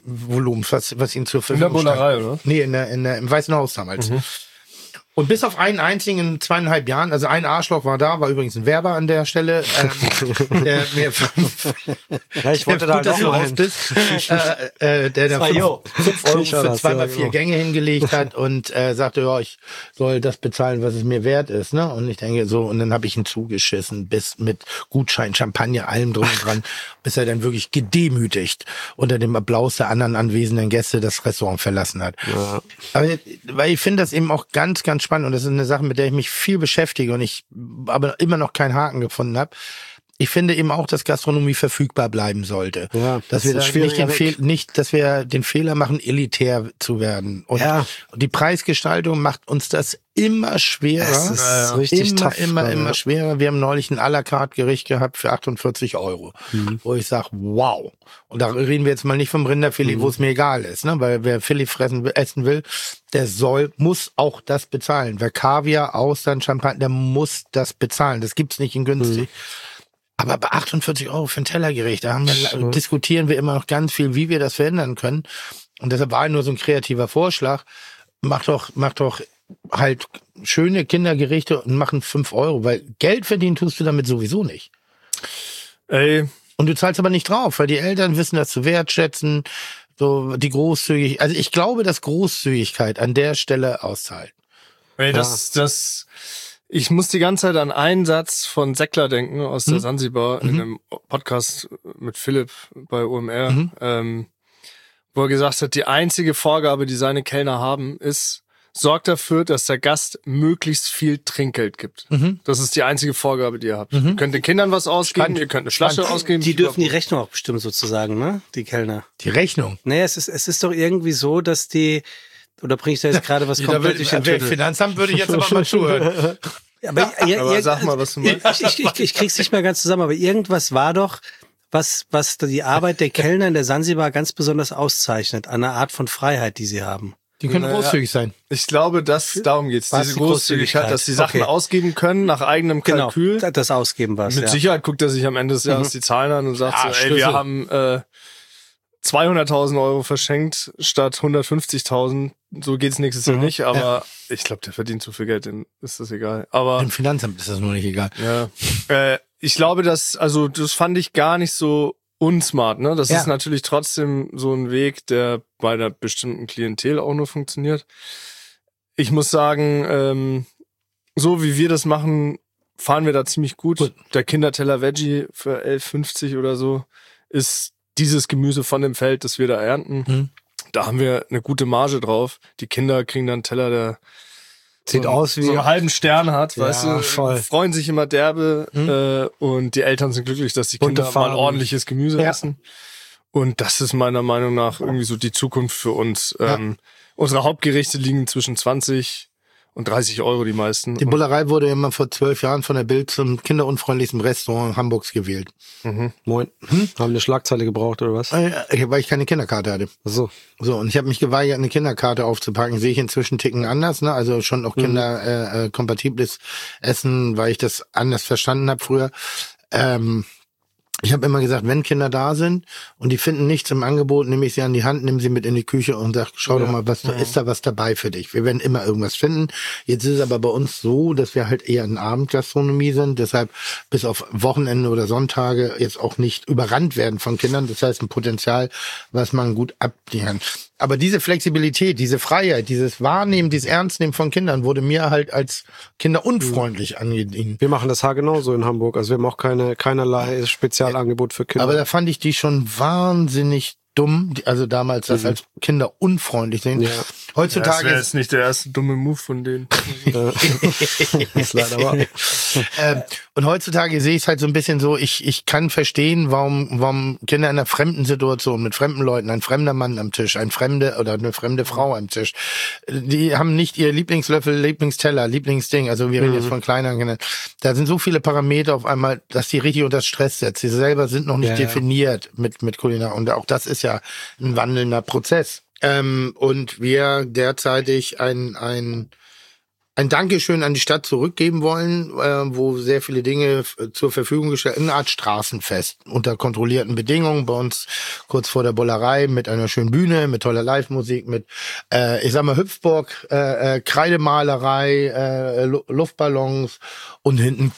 was ihnen zur Verfügung stand. In der Bullerei, oder? Nee, im Weißen Haus damals. Und bis auf einen einzigen in 2,5 Jahren, also ein Arschloch war da, war übrigens ein Werber an der Stelle, der mir Ja, ich wollte da gut, dass du raus bist, der da 5 € für 2x4 Gänge hingelegt hat und sagte, ja, ich soll das bezahlen, was es mir wert ist, ne? Und ich denke so, und dann habe ich ihn zugeschissen, bis mit Gutschein, Champagner, allem drum und dran, bis er dann wirklich gedemütigt unter dem Applaus der anderen anwesenden Gäste das Restaurant verlassen hat. Ja. Aber weil ich finde das eben auch ganz, ganz spannend, und das ist eine Sache, mit der ich mich viel beschäftige und ich aber immer noch keinen Haken gefunden habe. Ich finde eben auch, dass Gastronomie verfügbar bleiben sollte. Ja, dass wir da nicht, dass wir den Fehler machen, elitär zu werden. Und die Preisgestaltung macht uns das immer schwerer. Das ist richtig tough, immer schwerer. Wir haben neulich ein à la carte Gericht gehabt für 48 €, wo ich sage, wow. Und da reden wir jetzt mal nicht vom Rinderfilet, wo es mir egal ist, ne? Weil wer Filet essen will, der muss auch das bezahlen. Wer Kaviar, Austern, Champagner, der muss das bezahlen. Das gibt's nicht in günstig. Aber bei 48 € für ein Tellergericht, diskutieren wir immer noch ganz viel, wie wir das verändern können. Und deshalb war nur so ein kreativer Vorschlag. Mach doch halt schöne Kindergerichte und machen 5 €, weil Geld verdienen tust du damit sowieso nicht. Ey. Und du zahlst aber nicht drauf, weil die Eltern wissen das zu wertschätzen, so die Großzügigkeit. Also ich glaube, dass Großzügigkeit an der Stelle auszahlt. Ey, ich muss die ganze Zeit an einen Satz von Seckler denken aus der Sansibar in einem Podcast mit Philipp bei OMR, wo er gesagt hat, die einzige Vorgabe, die seine Kellner haben, ist, sorgt dafür, dass der Gast möglichst viel Trinkgeld gibt. Das ist die einzige Vorgabe, die ihr habt. Ihr könnt den Kindern was ausgeben, ihr könnt eine Flasche ausgeben. Die dürfen die Rechnung auch bestimmen sozusagen, ne? Die Kellner. Die Rechnung? Naja, es ist doch irgendwie so, dass die, oder bringe ich da jetzt gerade was komplett durch den Tüttel? Finanzamt würde ich jetzt aber mal zuhören. Aber sag mal, was du meinst. Ich krieg's nicht mehr ganz zusammen, aber irgendwas war doch, was die Arbeit der Kellner in der Sansibar ganz besonders auszeichnet, an einer Art von Freiheit, die sie haben. Die können großzügig sein. Ich glaube, darum geht's. Diese Großzügigkeit, dass die Sachen ausgeben können nach eigenem Kalkül. Genau, das Ausgeben was. Mit Sicherheit guckt er sich am Ende des Jahres die Zahlen an und sagt so, ey, wir haben 200.000 € verschenkt statt 150.000. So geht's nächstes Jahr nicht, aber ich glaube, der verdient zu viel Geld, dem ist das egal. Aber dem Finanzamt ist das nur nicht egal. Ja. Ich glaube, das fand ich gar nicht so unsmart, ne? Das ist natürlich trotzdem so ein Weg, der bei einer bestimmten Klientel auch nur funktioniert. Ich muss sagen, so wie wir das machen, fahren wir da ziemlich gut. Der Kinderteller Veggie für 11,50 oder so ist dieses Gemüse von dem Feld, das wir da ernten. Da haben wir eine gute Marge drauf. Die Kinder kriegen dann einen Teller, der sieht aus wie so einen halben Stern hat, weißt du, voll. freuen sich immer derbe und die Eltern sind glücklich, dass die Kinder mal ordentliches Gemüse essen. Und das ist meiner Meinung nach irgendwie so die Zukunft für uns. Unsere Hauptgerichte liegen zwischen 20 und 30 € die meisten. Die Bullerei wurde immer vor 12 Jahren von der Bild zum kinderunfreundlichsten Restaurant Hamburgs gewählt. Moin. Haben eine Schlagzeile gebraucht oder was? Weil ich keine Kinderkarte hatte. So. So, und ich habe mich geweigert, eine Kinderkarte aufzupacken. Sehe ich inzwischen Ticken anders, ne? Also schon auch kinderkompatibles Essen, weil ich das anders verstanden habe früher. Ich habe immer gesagt, wenn Kinder da sind und die finden nichts im Angebot, nehme ich sie an die Hand, nehme sie mit in die Küche und sag, schau doch mal, ist da was dabei für dich? Wir werden immer irgendwas finden. Jetzt ist es aber bei uns so, dass wir halt eher in Abendgastronomie sind, deshalb bis auf Wochenende oder Sonntage jetzt auch nicht überrannt werden von Kindern. Das heißt, ein Potenzial, was man gut abdienen. Aber diese Flexibilität, diese Freiheit, dieses Wahrnehmen, dieses Ernstnehmen von Kindern wurde mir halt als kinderunfreundlich angedient. Wir machen das genauso in Hamburg. Also wir haben auch keinerlei Spezialangebot für Kinder. Aber da fand ich die schon wahnsinnig dumm, also damals das als Kinder unfreundlich sehen. Ja. Heutzutage das wäre jetzt nicht der erste dumme Move von denen. ist leider wahr. Und heutzutage sehe ich es halt so ein bisschen so, ich kann verstehen, warum Kinder in einer fremden Situation, mit fremden Leuten, ein fremder Mann am Tisch, eine fremde Frau am Tisch, die haben nicht ihr Lieblingslöffel, Lieblingsteller, Lieblingsding, also wir reden jetzt von kleineren Kindern. Da sind so viele Parameter auf einmal, dass die richtig unter Stress setzen. Sie selber sind noch nicht definiert mit Kulinar und auch das ist ja ein wandelnder Prozess. Und wir derzeitig ein Dankeschön an die Stadt zurückgeben wollen, wo sehr viele Dinge zur Verfügung gestellt, eine Art Straßenfest unter kontrollierten Bedingungen bei uns kurz vor der Bullerei mit einer schönen Bühne, mit toller Live-Musik, mit Hüpfburg, Kreidemalerei, Luftballons und hinten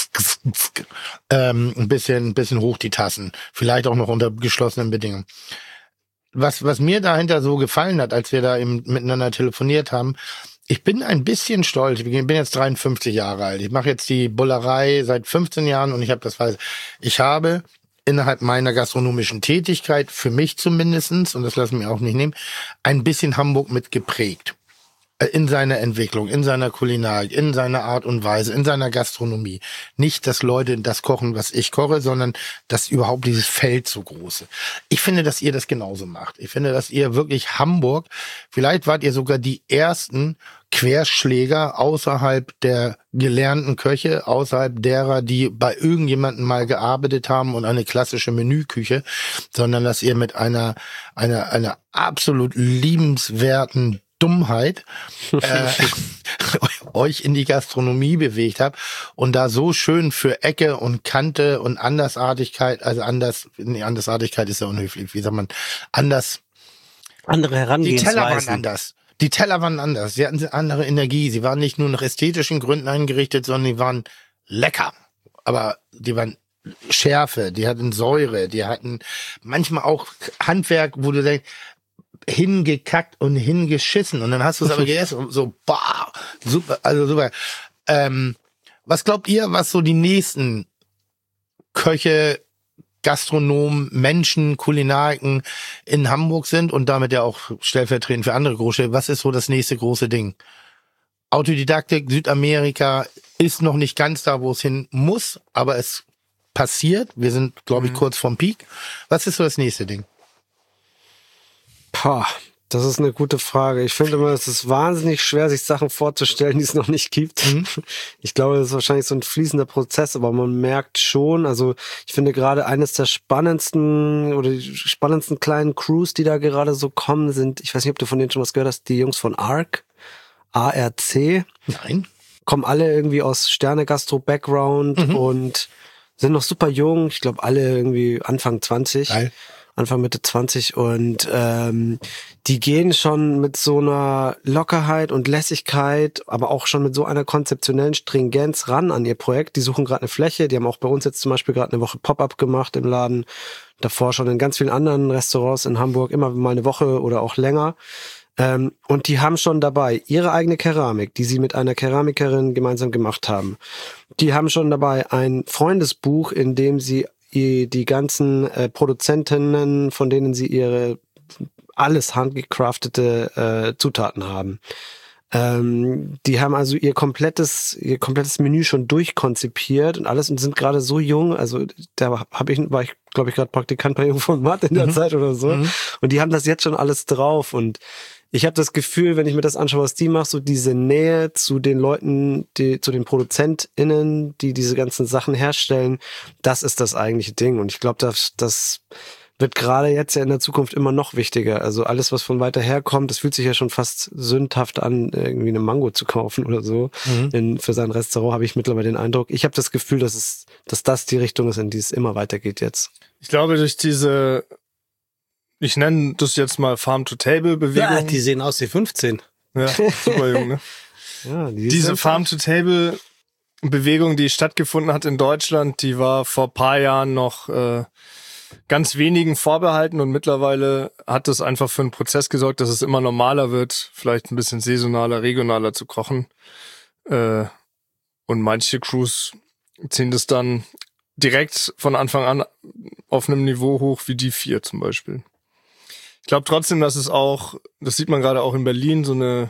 ein bisschen hoch die Tassen, vielleicht auch noch unter geschlossenen Bedingungen. Was mir dahinter so gefallen hat, als wir da eben miteinander telefoniert haben, ich bin ein bisschen stolz. Ich bin jetzt 53 Jahre alt. Ich mache jetzt die Bullerei seit 15 Jahren und ich habe innerhalb meiner gastronomischen Tätigkeit, für mich zumindestens, und das lassen wir auch nicht nehmen, ein bisschen Hamburg mit geprägt. In seiner Entwicklung, in seiner Kulinarik, in seiner Art und Weise, in seiner Gastronomie. Nicht, dass Leute das kochen, was ich koche, sondern dass überhaupt dieses Feld so große. Ich finde, dass ihr das genauso macht. Ich finde, dass ihr wirklich Hamburg, vielleicht wart ihr sogar die ersten Querschläger außerhalb der gelernten Köche, außerhalb derer, die bei irgendjemandem mal gearbeitet haben und eine klassische Menüküche, sondern dass ihr mit einer absolut liebenswerten Dummheit euch in die Gastronomie bewegt habt und da so schön für Ecke und Kante und Andersartigkeit, Andersartigkeit ist ja unhöflich, wie sagt man, andere Herangehensweisen. Die Teller waren anders, sie hatten eine andere Energie, sie waren nicht nur nach ästhetischen Gründen eingerichtet, sondern die waren lecker, aber die waren Schärfe, die hatten Säure, die hatten manchmal auch Handwerk, wo du denkst, hingekackt und hingeschissen und dann hast du es aber gegessen und so, boah, super, also super. Was glaubt ihr, was so die nächsten Köche, Gastronomen, Menschen, Kulinariken in Hamburg sind und damit ja auch stellvertretend für andere Großstädte? Was ist so das nächste große Ding? Autodidaktik, Südamerika ist noch nicht ganz da, wo es hin muss, aber es passiert. Wir sind, glaube ich, kurz vorm Peak. Was ist so das nächste Ding? Das ist eine gute Frage. Ich finde immer, es ist wahnsinnig schwer, sich Sachen vorzustellen, die es noch nicht gibt. Ich glaube, das ist wahrscheinlich so ein fließender Prozess, aber man merkt schon, also ich finde gerade eines der spannendsten kleinen Crews, die da gerade so kommen, sind, ich weiß nicht, ob du von denen schon was gehört hast, die Jungs von ARC. Nein. Kommen alle irgendwie aus Sterne-Gastro-Background und sind noch super jung. Ich glaube, alle irgendwie Anfang 20. Geil. Anfang Mitte 20 und die gehen schon mit so einer Lockerheit und Lässigkeit, aber auch schon mit so einer konzeptionellen Stringenz ran an ihr Projekt. Die suchen gerade eine Fläche, die haben auch bei uns jetzt zum Beispiel gerade eine Woche Pop-up gemacht im Laden, davor schon in ganz vielen anderen Restaurants in Hamburg, immer mal eine Woche oder auch länger. Und die haben schon dabei ihre eigene Keramik, die sie mit einer Keramikerin gemeinsam gemacht haben. Die haben schon dabei ein Freundesbuch, in dem sie die ganzen Produzentinnen, von denen sie ihre alles handgecraftete Zutaten haben. Die haben also ihr komplettes Menü schon durchkonzipiert und alles und sind gerade so jung, also da war ich glaube ich gerade Praktikant bei Jung von Matt in der Zeit oder so und die haben das jetzt schon alles drauf und ich habe das Gefühl, wenn ich mir das anschaue, was die macht, so diese Nähe zu den Leuten, zu den ProduzentInnen, die diese ganzen Sachen herstellen, das ist das eigentliche Ding. Und ich glaube, das wird gerade jetzt ja in der Zukunft immer noch wichtiger. Also alles, was von weiter her kommt, das fühlt sich ja schon fast sündhaft an, irgendwie eine Mango zu kaufen oder so. Für sein Restaurant habe ich mittlerweile den Eindruck. Ich habe das Gefühl, dass das die Richtung ist, in die es immer weitergeht jetzt. Ich glaube, durch diese, ich nenne das jetzt mal Farm-to-Table-Bewegung. Ja, die sehen aus wie 15. Ja, super jung, ne? Ja, Diese Farm-to-Table-Bewegung, die stattgefunden hat in Deutschland, die war vor ein paar Jahren noch ganz wenigen vorbehalten und mittlerweile hat das einfach für einen Prozess gesorgt, dass es immer normaler wird, vielleicht ein bisschen saisonaler, regionaler zu kochen. Und manche Crews ziehen das dann direkt von Anfang an auf einem Niveau hoch wie die 4 zum Beispiel. Ich glaube trotzdem, dass es auch, das sieht man gerade auch in Berlin, so eine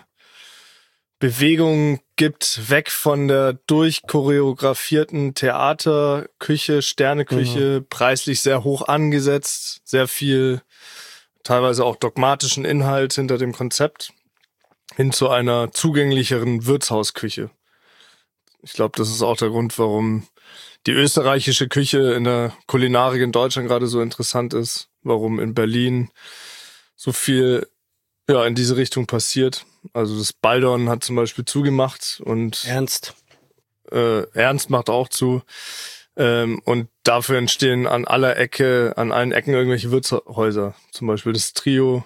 Bewegung gibt, weg von der durchchoreografierten Theaterküche, Sterneküche, preislich sehr hoch angesetzt, sehr viel, teilweise auch dogmatischen Inhalt hinter dem Konzept, hin zu einer zugänglicheren Wirtshausküche. Ich glaube, das ist auch der Grund, warum die österreichische Küche in der Kulinarik in Deutschland gerade so interessant ist, warum in Berlin so viel in diese Richtung passiert. Also das Baldon hat zum Beispiel zugemacht und Ernst macht auch zu. Und dafür entstehen an allen Ecken irgendwelche Wirtshäuser. Zum Beispiel das Trio,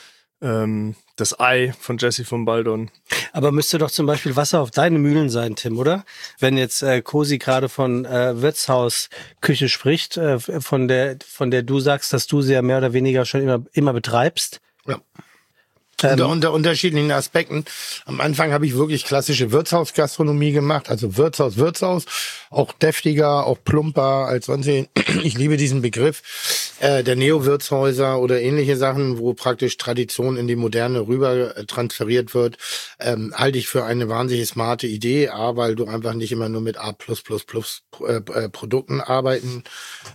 das Ei von Jesse von Baldon. Aber müsste doch zum Beispiel Wasser auf deine Mühlen sein, Tim, oder? Wenn jetzt Cosi gerade von Wirtshausküche spricht, von der du sagst, dass du sie ja mehr oder weniger schon immer betreibst. Ja. Unter unterschiedlichen Aspekten. Am Anfang habe ich wirklich klassische Wirtshausgastronomie gemacht, also Wirtshaus, auch deftiger, auch plumper als sonst. Ich liebe diesen Begriff der Neo-Wirtshäuser oder ähnliche Sachen, wo praktisch Tradition in die Moderne rüber transferiert wird, halte ich für eine wahnsinnig smarte Idee, weil du einfach nicht immer nur mit A++ Produkten arbeiten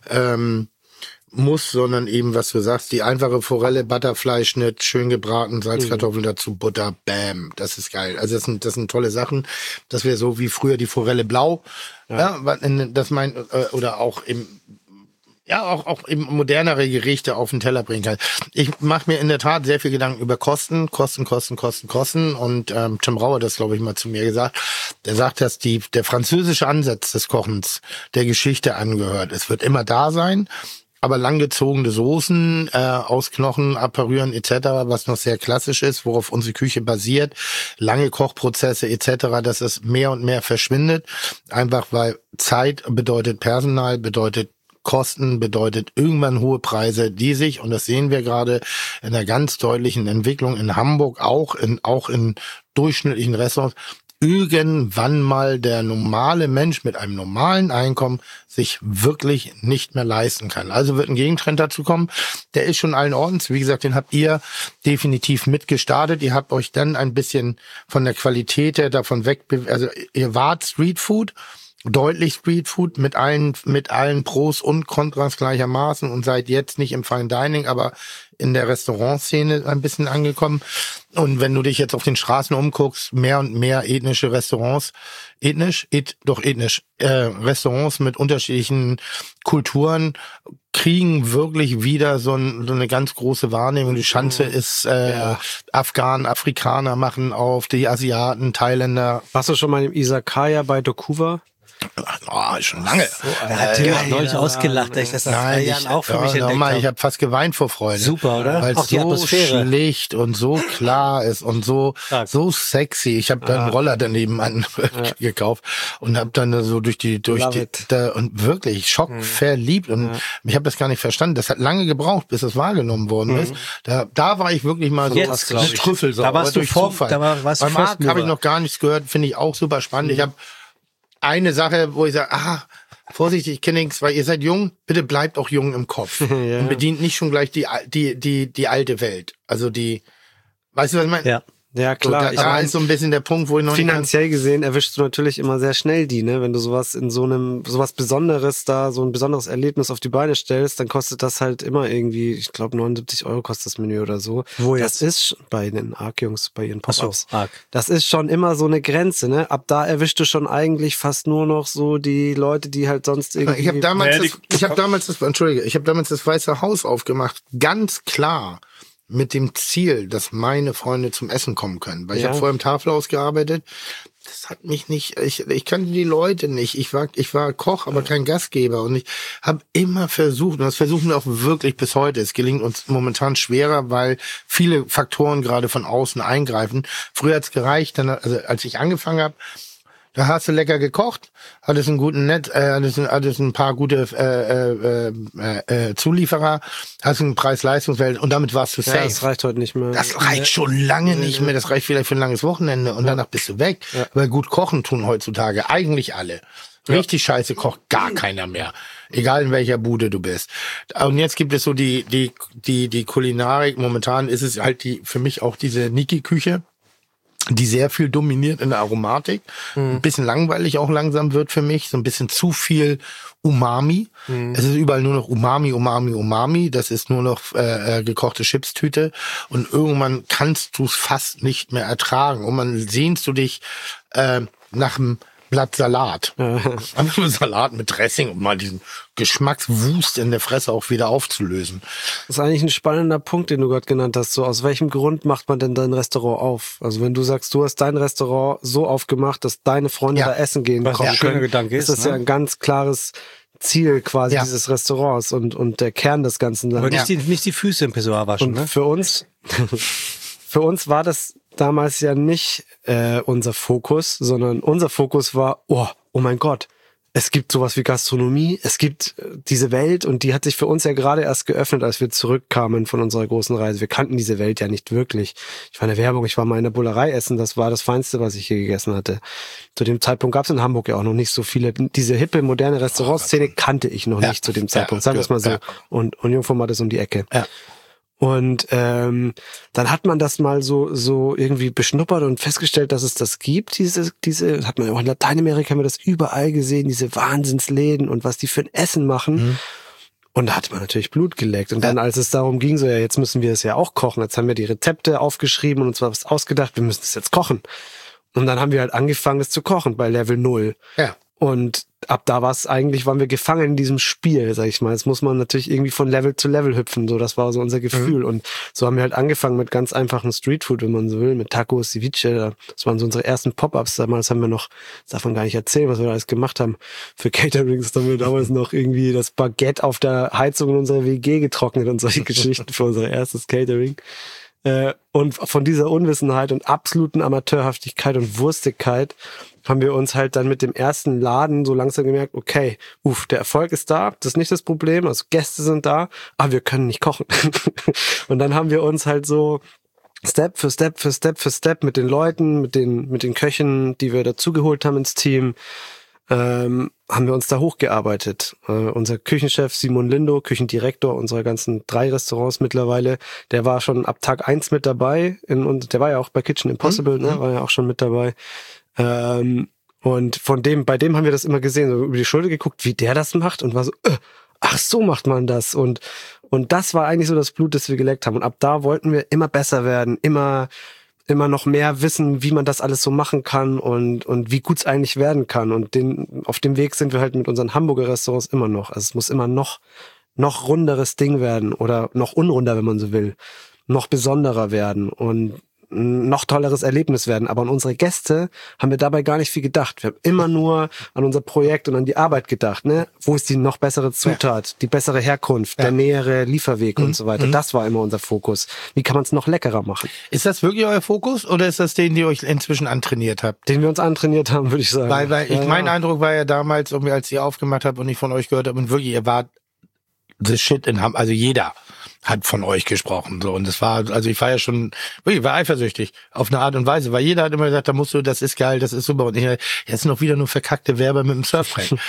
muss, sondern eben, was du sagst, die einfache Forelle, Butterfleischschnitt, schön gebraten, Salzkartoffeln dazu, Butter, bam, das ist geil. Also das sind tolle Sachen. Das wäre so wie früher die Forelle blau, das oder auch im auch eben modernere Gerichte auf den Teller bringen kann. Ich mache mir in der Tat sehr viel Gedanken über Kosten. Und Tim Rauer hat das, glaube ich, mal zu mir gesagt. Der sagt, dass der französische Ansatz des Kochens der Geschichte angehört. Es wird immer da sein, aber langgezogene Soßen aus Knochen apparieren etc., was noch sehr klassisch ist, worauf unsere Küche basiert, lange Kochprozesse etc., dass es mehr und mehr verschwindet, einfach weil Zeit bedeutet Personal, bedeutet Kosten, bedeutet irgendwann hohe Preise, die sich, und das sehen wir gerade in einer ganz deutlichen Entwicklung in Hamburg, auch in durchschnittlichen Restaurants, irgendwann mal der normale Mensch mit einem normalen Einkommen sich wirklich nicht mehr leisten kann. Also wird ein Gegentrend dazu kommen. Der ist schon allen Ordens. Wie gesagt, den habt ihr definitiv mitgestartet. Ihr habt euch dann ein bisschen von der Qualität her davon weg, also ihr wart Streetfood, deutlich Streetfood mit allen Pros und Kontras gleichermaßen und seid jetzt nicht im Fine Dining, aber in der Restaurantszene ein bisschen angekommen. Und wenn du dich jetzt auf den Straßen umguckst, mehr und mehr ethnische Restaurants, Restaurants mit unterschiedlichen Kulturen kriegen wirklich wieder so eine ganz große Wahrnehmung. Die Schanze ist Afghanen, Afrikaner machen auf, die Asiaten, Thailänder. Warst du schon mal im Izakaya bei Dokuva? Schon lange. Tim hat neulich ausgelacht, ich das seit 3 Jahren auch für mich entdeckt habe. Ich habe fast geweint vor Freude. Super, oder? Weil es die so Atmosphäre. schlicht und so klar ist und so sexy. Ich habe da einen Roller daneben gekauft und habe dann so und wirklich schockverliebt und ich habe das gar nicht verstanden. Das hat lange gebraucht, bis es wahrgenommen worden ist. Da war ich wirklich mal so Jetzt, glaub ich. Trüffelsau. Da warst du Bei Marc habe ich noch gar nichts gehört, finde ich auch super spannend. Ich habe eine Sache, wo ich sage, vorsichtig, Kinnings, weil ihr seid jung, bitte bleibt auch jung im Kopf. Und bedient nicht schon gleich die alte Welt. Also weißt du, was ich meine? Ja. Ja, klar. So, Ich da mein, ist so ein bisschen der Punkt, wo ich noch finanziell gesehen erwischst du natürlich immer sehr schnell die, ne? Wenn du sowas in sowas Besonderes da, so ein besonderes Erlebnis auf die Beine stellst, dann kostet das halt immer irgendwie, ich glaube 79 € kostet das Menü oder so. Wo das ist bei den Arc-Jungs, bei ihren Pop-Ups. Arc. Das ist schon immer so eine Grenze, ne? Ab da erwischst du schon eigentlich fast nur noch so die Leute, die halt sonst irgendwie... Ich habe damals das Weiße Haus aufgemacht, ganz klar mit dem Ziel, dass meine Freunde zum Essen kommen können. Weil ich habe vorher im Tafelhaus gearbeitet. Das hat mich nicht, ich kannte die Leute nicht. Ich war Koch, aber kein Gastgeber. Und ich habe immer versucht, und das versuchen wir auch wirklich bis heute. Es gelingt uns momentan schwerer, weil viele Faktoren gerade von außen eingreifen. Früher hat's gereicht, also als ich angefangen habe, da hast du lecker gekocht, hattest einen guten hattest ein paar gute Zulieferer, hast einen Preis-Leistungswert und damit warst du safe. Ja, das reicht heute nicht mehr. Das reicht schon lange nicht mehr. Das reicht vielleicht für ein langes Wochenende und danach bist du weg. Ja. Weil gut kochen tun heutzutage eigentlich alle. Richtig scheiße kocht gar keiner mehr. Egal in welcher Bude du bist. Und jetzt gibt es so die Kulinarik. Momentan ist es halt für mich auch diese Niki-Küche, die sehr viel dominiert in der Aromatik. Ein bisschen langweilig auch langsam wird für mich. So ein bisschen zu viel Umami. Es ist überall nur noch Umami. Das ist nur noch gekochte Chipstüte. Und irgendwann kannst du es fast nicht mehr ertragen. Und dann sehnst du dich nach einem Blatt Salat. Einfach nur Salat mit Dressing, um mal diesen Geschmackswust in der Fresse auch wieder aufzulösen. Das ist eigentlich ein spannender Punkt, den du gerade genannt hast. So, aus welchem Grund macht man denn dein Restaurant auf? Also wenn du sagst, du hast dein Restaurant so aufgemacht, dass deine Freunde da essen gehen was kommen ein schöner können, Gedanke ist das ja ein ganz klares Ziel quasi dieses Restaurants und der Kern des Ganzen. Aber nicht die Füße im Pissoir waschen, und ne? für uns war das damals ja nicht unser Fokus, sondern unser Fokus war, oh mein Gott, es gibt sowas wie Gastronomie, es gibt diese Welt und die hat sich für uns ja gerade erst geöffnet, als wir zurückkamen von unserer großen Reise. Wir kannten diese Welt ja nicht wirklich. Ich war in der Werbung, ich war mal in der Bullerei essen, das war das Feinste, was ich hier gegessen hatte. Zu dem Zeitpunkt gab es in Hamburg ja auch noch nicht so viele. Diese hippe, moderne Restaurantszene kannte ich noch nicht zu dem Zeitpunkt, sagen wir es mal so. Und Jungformat ist um die Ecke. Ja. Und dann hat man das mal so irgendwie beschnuppert und festgestellt, dass es das gibt, diese hat man auch in Lateinamerika haben wir das überall gesehen, diese Wahnsinnsläden und was die für ein Essen machen. Und da hat man natürlich Blut geleckt. Und dann, als es darum ging, so jetzt müssen wir es ja auch kochen, jetzt haben wir die Rezepte aufgeschrieben und uns was ausgedacht, wir müssen es jetzt kochen. Und dann haben wir halt angefangen, es zu kochen bei Level 0. Ja. Und ab da waren wir gefangen in diesem Spiel, sag ich mal. Jetzt muss man natürlich irgendwie von Level zu Level hüpfen, so, das war so unser Gefühl. Und so haben wir halt angefangen mit ganz einfachen Streetfood, wenn man so will, mit Tacos, Ceviche. Das waren so unsere ersten Pop-Ups. Damals haben wir noch, das darf man gar nicht erzählen, was wir da alles gemacht haben. Für Caterings haben wir damals noch irgendwie das Baguette auf der Heizung in unserer WG getrocknet und solche Geschichten für unser erstes Catering. Und von dieser Unwissenheit und absoluten Amateurhaftigkeit und Wurstigkeit haben wir uns halt dann mit dem ersten Laden so langsam gemerkt, okay, der Erfolg ist da, das ist nicht das Problem, also Gäste sind da, aber wir können nicht kochen. Und dann haben wir uns halt so Step für Step mit den Leuten, mit den Köchen, die wir dazugeholt haben ins Team, haben wir uns da hochgearbeitet. Unser Küchenchef Simon Lindo, Küchendirektor unserer ganzen 3 Restaurants mittlerweile, der war schon ab Tag 1 mit dabei und der war ja auch bei Kitchen Impossible, ne, war ja auch schon mit dabei. Und bei dem haben wir das immer gesehen, so über die Schulter geguckt, wie der das macht und war so, ach, so macht man das. Und das war eigentlich so das Blut, das wir geleckt haben. Und ab da wollten wir immer besser werden, immer noch mehr wissen, wie man das alles so machen kann und wie gut es eigentlich werden kann. Und auf dem Weg sind wir halt mit unseren Hamburger Restaurants immer noch. Also es muss immer noch runderes Ding werden oder noch unrunder, wenn man so will. Noch besonderer werden und noch tolleres Erlebnis werden. Aber an unsere Gäste haben wir dabei gar nicht viel gedacht. Wir haben immer nur an unser Projekt und an die Arbeit gedacht. Ne? Wo ist die noch bessere Zutat, die bessere Herkunft, der nähere Lieferweg und so weiter. Das war immer unser Fokus. Wie kann man es noch leckerer machen? Ist das wirklich euer Fokus oder ist das den ihr euch inzwischen antrainiert habt? Den wir uns antrainiert haben, würde ich sagen. Weil mein Eindruck war ja damals, als ihr aufgemacht habt und ich von euch gehört habe, und wirklich, ihr wart the shit in Hamburg, also jeder hat von euch gesprochen, so. Und das war, also ich war ja schon, ich war eifersüchtig auf eine Art und Weise, weil jeder hat immer gesagt, da musst du, das ist geil, das ist super. Und ich, jetzt noch wieder nur verkackte Werber mit dem Surfbrett.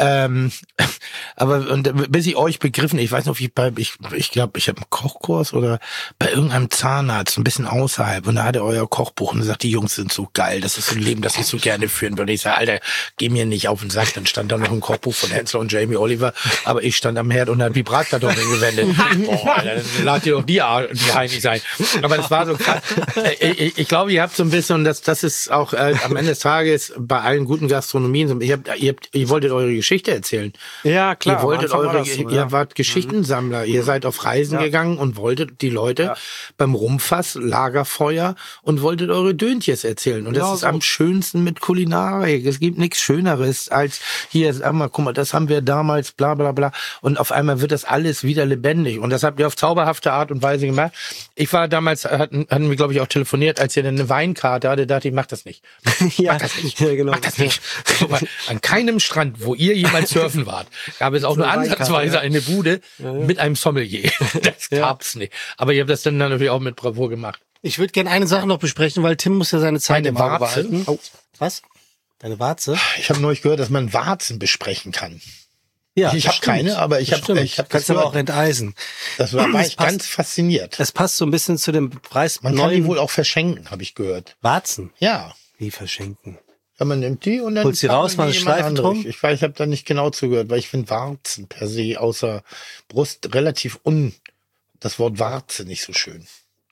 Aber und bis ich euch begriffen, ich weiß noch, wie ich glaube, ich habe einen Kochkurs oder bei irgendeinem Zahnarzt ein bisschen außerhalb und da hatte euer Kochbuch und sagt, die Jungs sind so geil, das ist so ein Leben, das ich so gerne führen würde. Ich sage, Alter, geh mir nicht auf den Sack. Dann stand da noch ein Kochbuch von Hensler und Jamie Oliver, aber ich stand am Herd und hat Vibratkartoffeln gewendet. Boah, Alter, dann lasst ihr doch die heilig sein. Aber das war so krass. Ich glaube, ihr habt so ein bisschen, und das ist auch am Ende des Tages bei allen guten Gastronomien, so, ihr wolltet eure Geschichte erzählen. Ja, klar. Ihr wart Geschichtensammler. Ihr seid auf Reisen gegangen und wolltet die Leute beim Rumfass, Lagerfeuer und wolltet eure Döntjes erzählen. Und das ist am schönsten mit Kulinarik. Es gibt nichts Schöneres als hier, sag mal, guck mal, das haben wir damals, bla bla bla. Und auf einmal wird das alles wieder lebendig. Und das habt ihr auf zauberhafte Art und Weise gemacht. Ich war damals, hatten wir, glaube ich, auch telefoniert, als ihr eine Weinkarte hatte, dachte ich, mach das nicht. Ja, Mach das nicht. ja, genau. Mach das nicht. Guck mal, an keinem Strand, wo ihr jemals surfen wart, gab es auch nur ansatzweise eine Bude mit einem Sommelier. Das gab's nicht. Aber ihr habt das dann natürlich auch mit Bravour gemacht. Ich würde gerne eine Sache noch besprechen, weil Tim muss ja seine Zeit Meine im Auge Warze? behalten. Oh, was? Deine Warze? Ich habe neulich gehört, dass man Warzen besprechen kann. Ja, Ich habe keine, aber ich habe Kannst aber auch enteisen. Das war ich ganz fasziniert. Es passt so ein bisschen zu dem Preis. Man kann die wohl auch verschenken, habe ich gehört. Warzen? Ja. Wie verschenken? Ja, man nimmt die und dann holt sie raus, mal eine Schleife drum. Ich weiß, ich habe da nicht genau zugehört, weil ich finde Warzen per se außer Brust relativ das Wort Warze nicht so schön.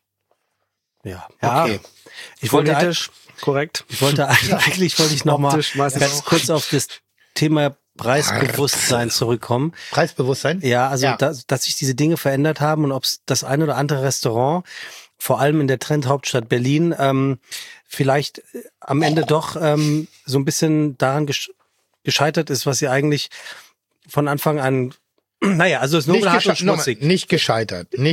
Ja. Okay. Ich wollte korrekt. eigentlich wollte ich noch mal ganz kurz auf das Thema Preisbewusstsein zurückkommen. Preisbewusstsein? Ja, also dass sich diese Dinge verändert haben und ob es das ein oder andere Restaurant, vor allem in der Trendhauptstadt Berlin, vielleicht am Ende doch so ein bisschen daran gescheitert ist, was sie eigentlich von Anfang an. Naja, also das Nobelhart und schmutzig. Nicht gescheitert. Nicht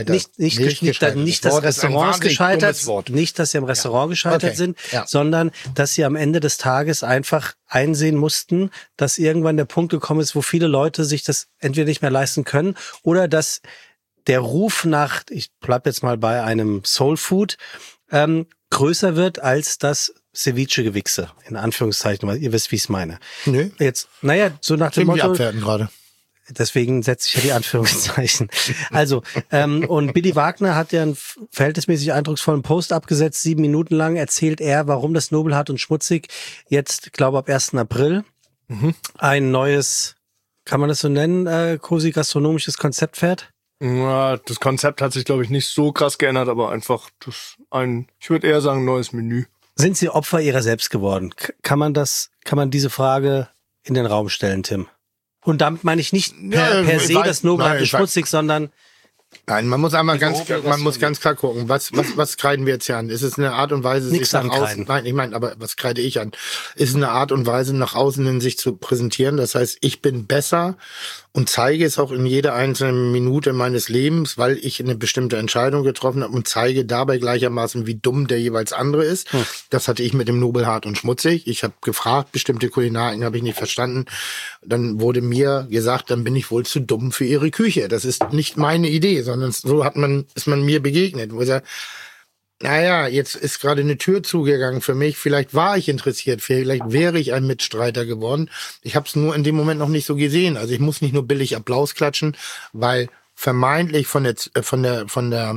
das Restaurant gescheitert, nicht, dass sie am Restaurant gescheitert sind, sondern dass sie am Ende des Tages einfach einsehen mussten, dass irgendwann der Punkt gekommen ist, wo viele Leute sich das entweder nicht mehr leisten können oder dass der Ruf nach, ich bleib jetzt mal bei einem Soul Food, größer wird als das Ceviche-Gewichse, in Anführungszeichen, weil ihr wisst, wie ich es meine. Nö. Jetzt, naja, so nach dem Motto. Abwerten gerade. Deswegen setze ich ja die Anführungszeichen. Also, und Billy Wagner hat ja einen verhältnismäßig eindrucksvollen Post abgesetzt. 7 Minuten lang erzählt er, warum das Nobelhart und schmutzig jetzt, glaube ab 1. April ein neues, kann man das so nennen, Cosi, gastronomisches Konzept fährt? Ja, das Konzept hat sich, glaube ich, nicht so krass geändert, aber einfach ich würde eher sagen, neues Menü. Sind Sie Opfer Ihrer selbst geworden? Kann man diese Frage in den Raum stellen, Tim? Und damit meine ich nicht per se das Nobelhart und schmutzig, sondern nein, man muss einmal ganz klar gucken, was kreiden wir jetzt hier an? Ist es eine Art und Weise, sich nach außen, nein, ich meine, aber was kreide ich an? Ist es eine Art und Weise, nach außen in sich zu präsentieren? Das heißt, ich bin besser und zeige es auch in jeder einzelnen Minute meines Lebens, weil ich eine bestimmte Entscheidung getroffen habe und zeige dabei gleichermaßen, wie dumm der jeweils andere ist. Das hatte ich mit dem Nobelhart und schmutzig. Ich habe gefragt, bestimmte Kulinariken habe ich nicht verstanden. Dann wurde mir gesagt, dann bin ich wohl zu dumm für ihre Küche. Das ist nicht meine Idee, sondern so ist man mir begegnet. Wo ich sage, naja, jetzt ist gerade eine Tür zugegangen für mich. Vielleicht war ich interessiert, vielleicht wäre ich ein Mitstreiter geworden. Ich habe es nur in dem Moment noch nicht so gesehen. Also ich muss nicht nur billig Applaus klatschen, weil vermeintlich von der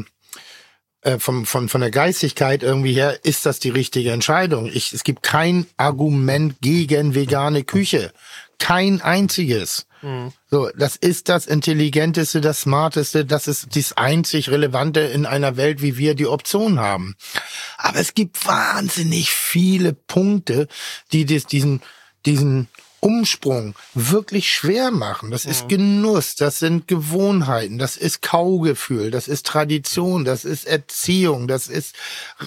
Geistigkeit irgendwie her ist das die richtige Entscheidung. Es gibt kein Argument gegen vegane Küche. Kein einziges. So, das ist das Intelligenteste, das Smarteste, das ist das einzig Relevante in einer Welt, wie wir die Option haben. Aber es gibt wahnsinnig viele Punkte, die diesen Umsprung wirklich schwer machen. Das ist Genuss, das sind Gewohnheiten, das ist Kaugefühl, das ist Tradition, das ist Erziehung, das ist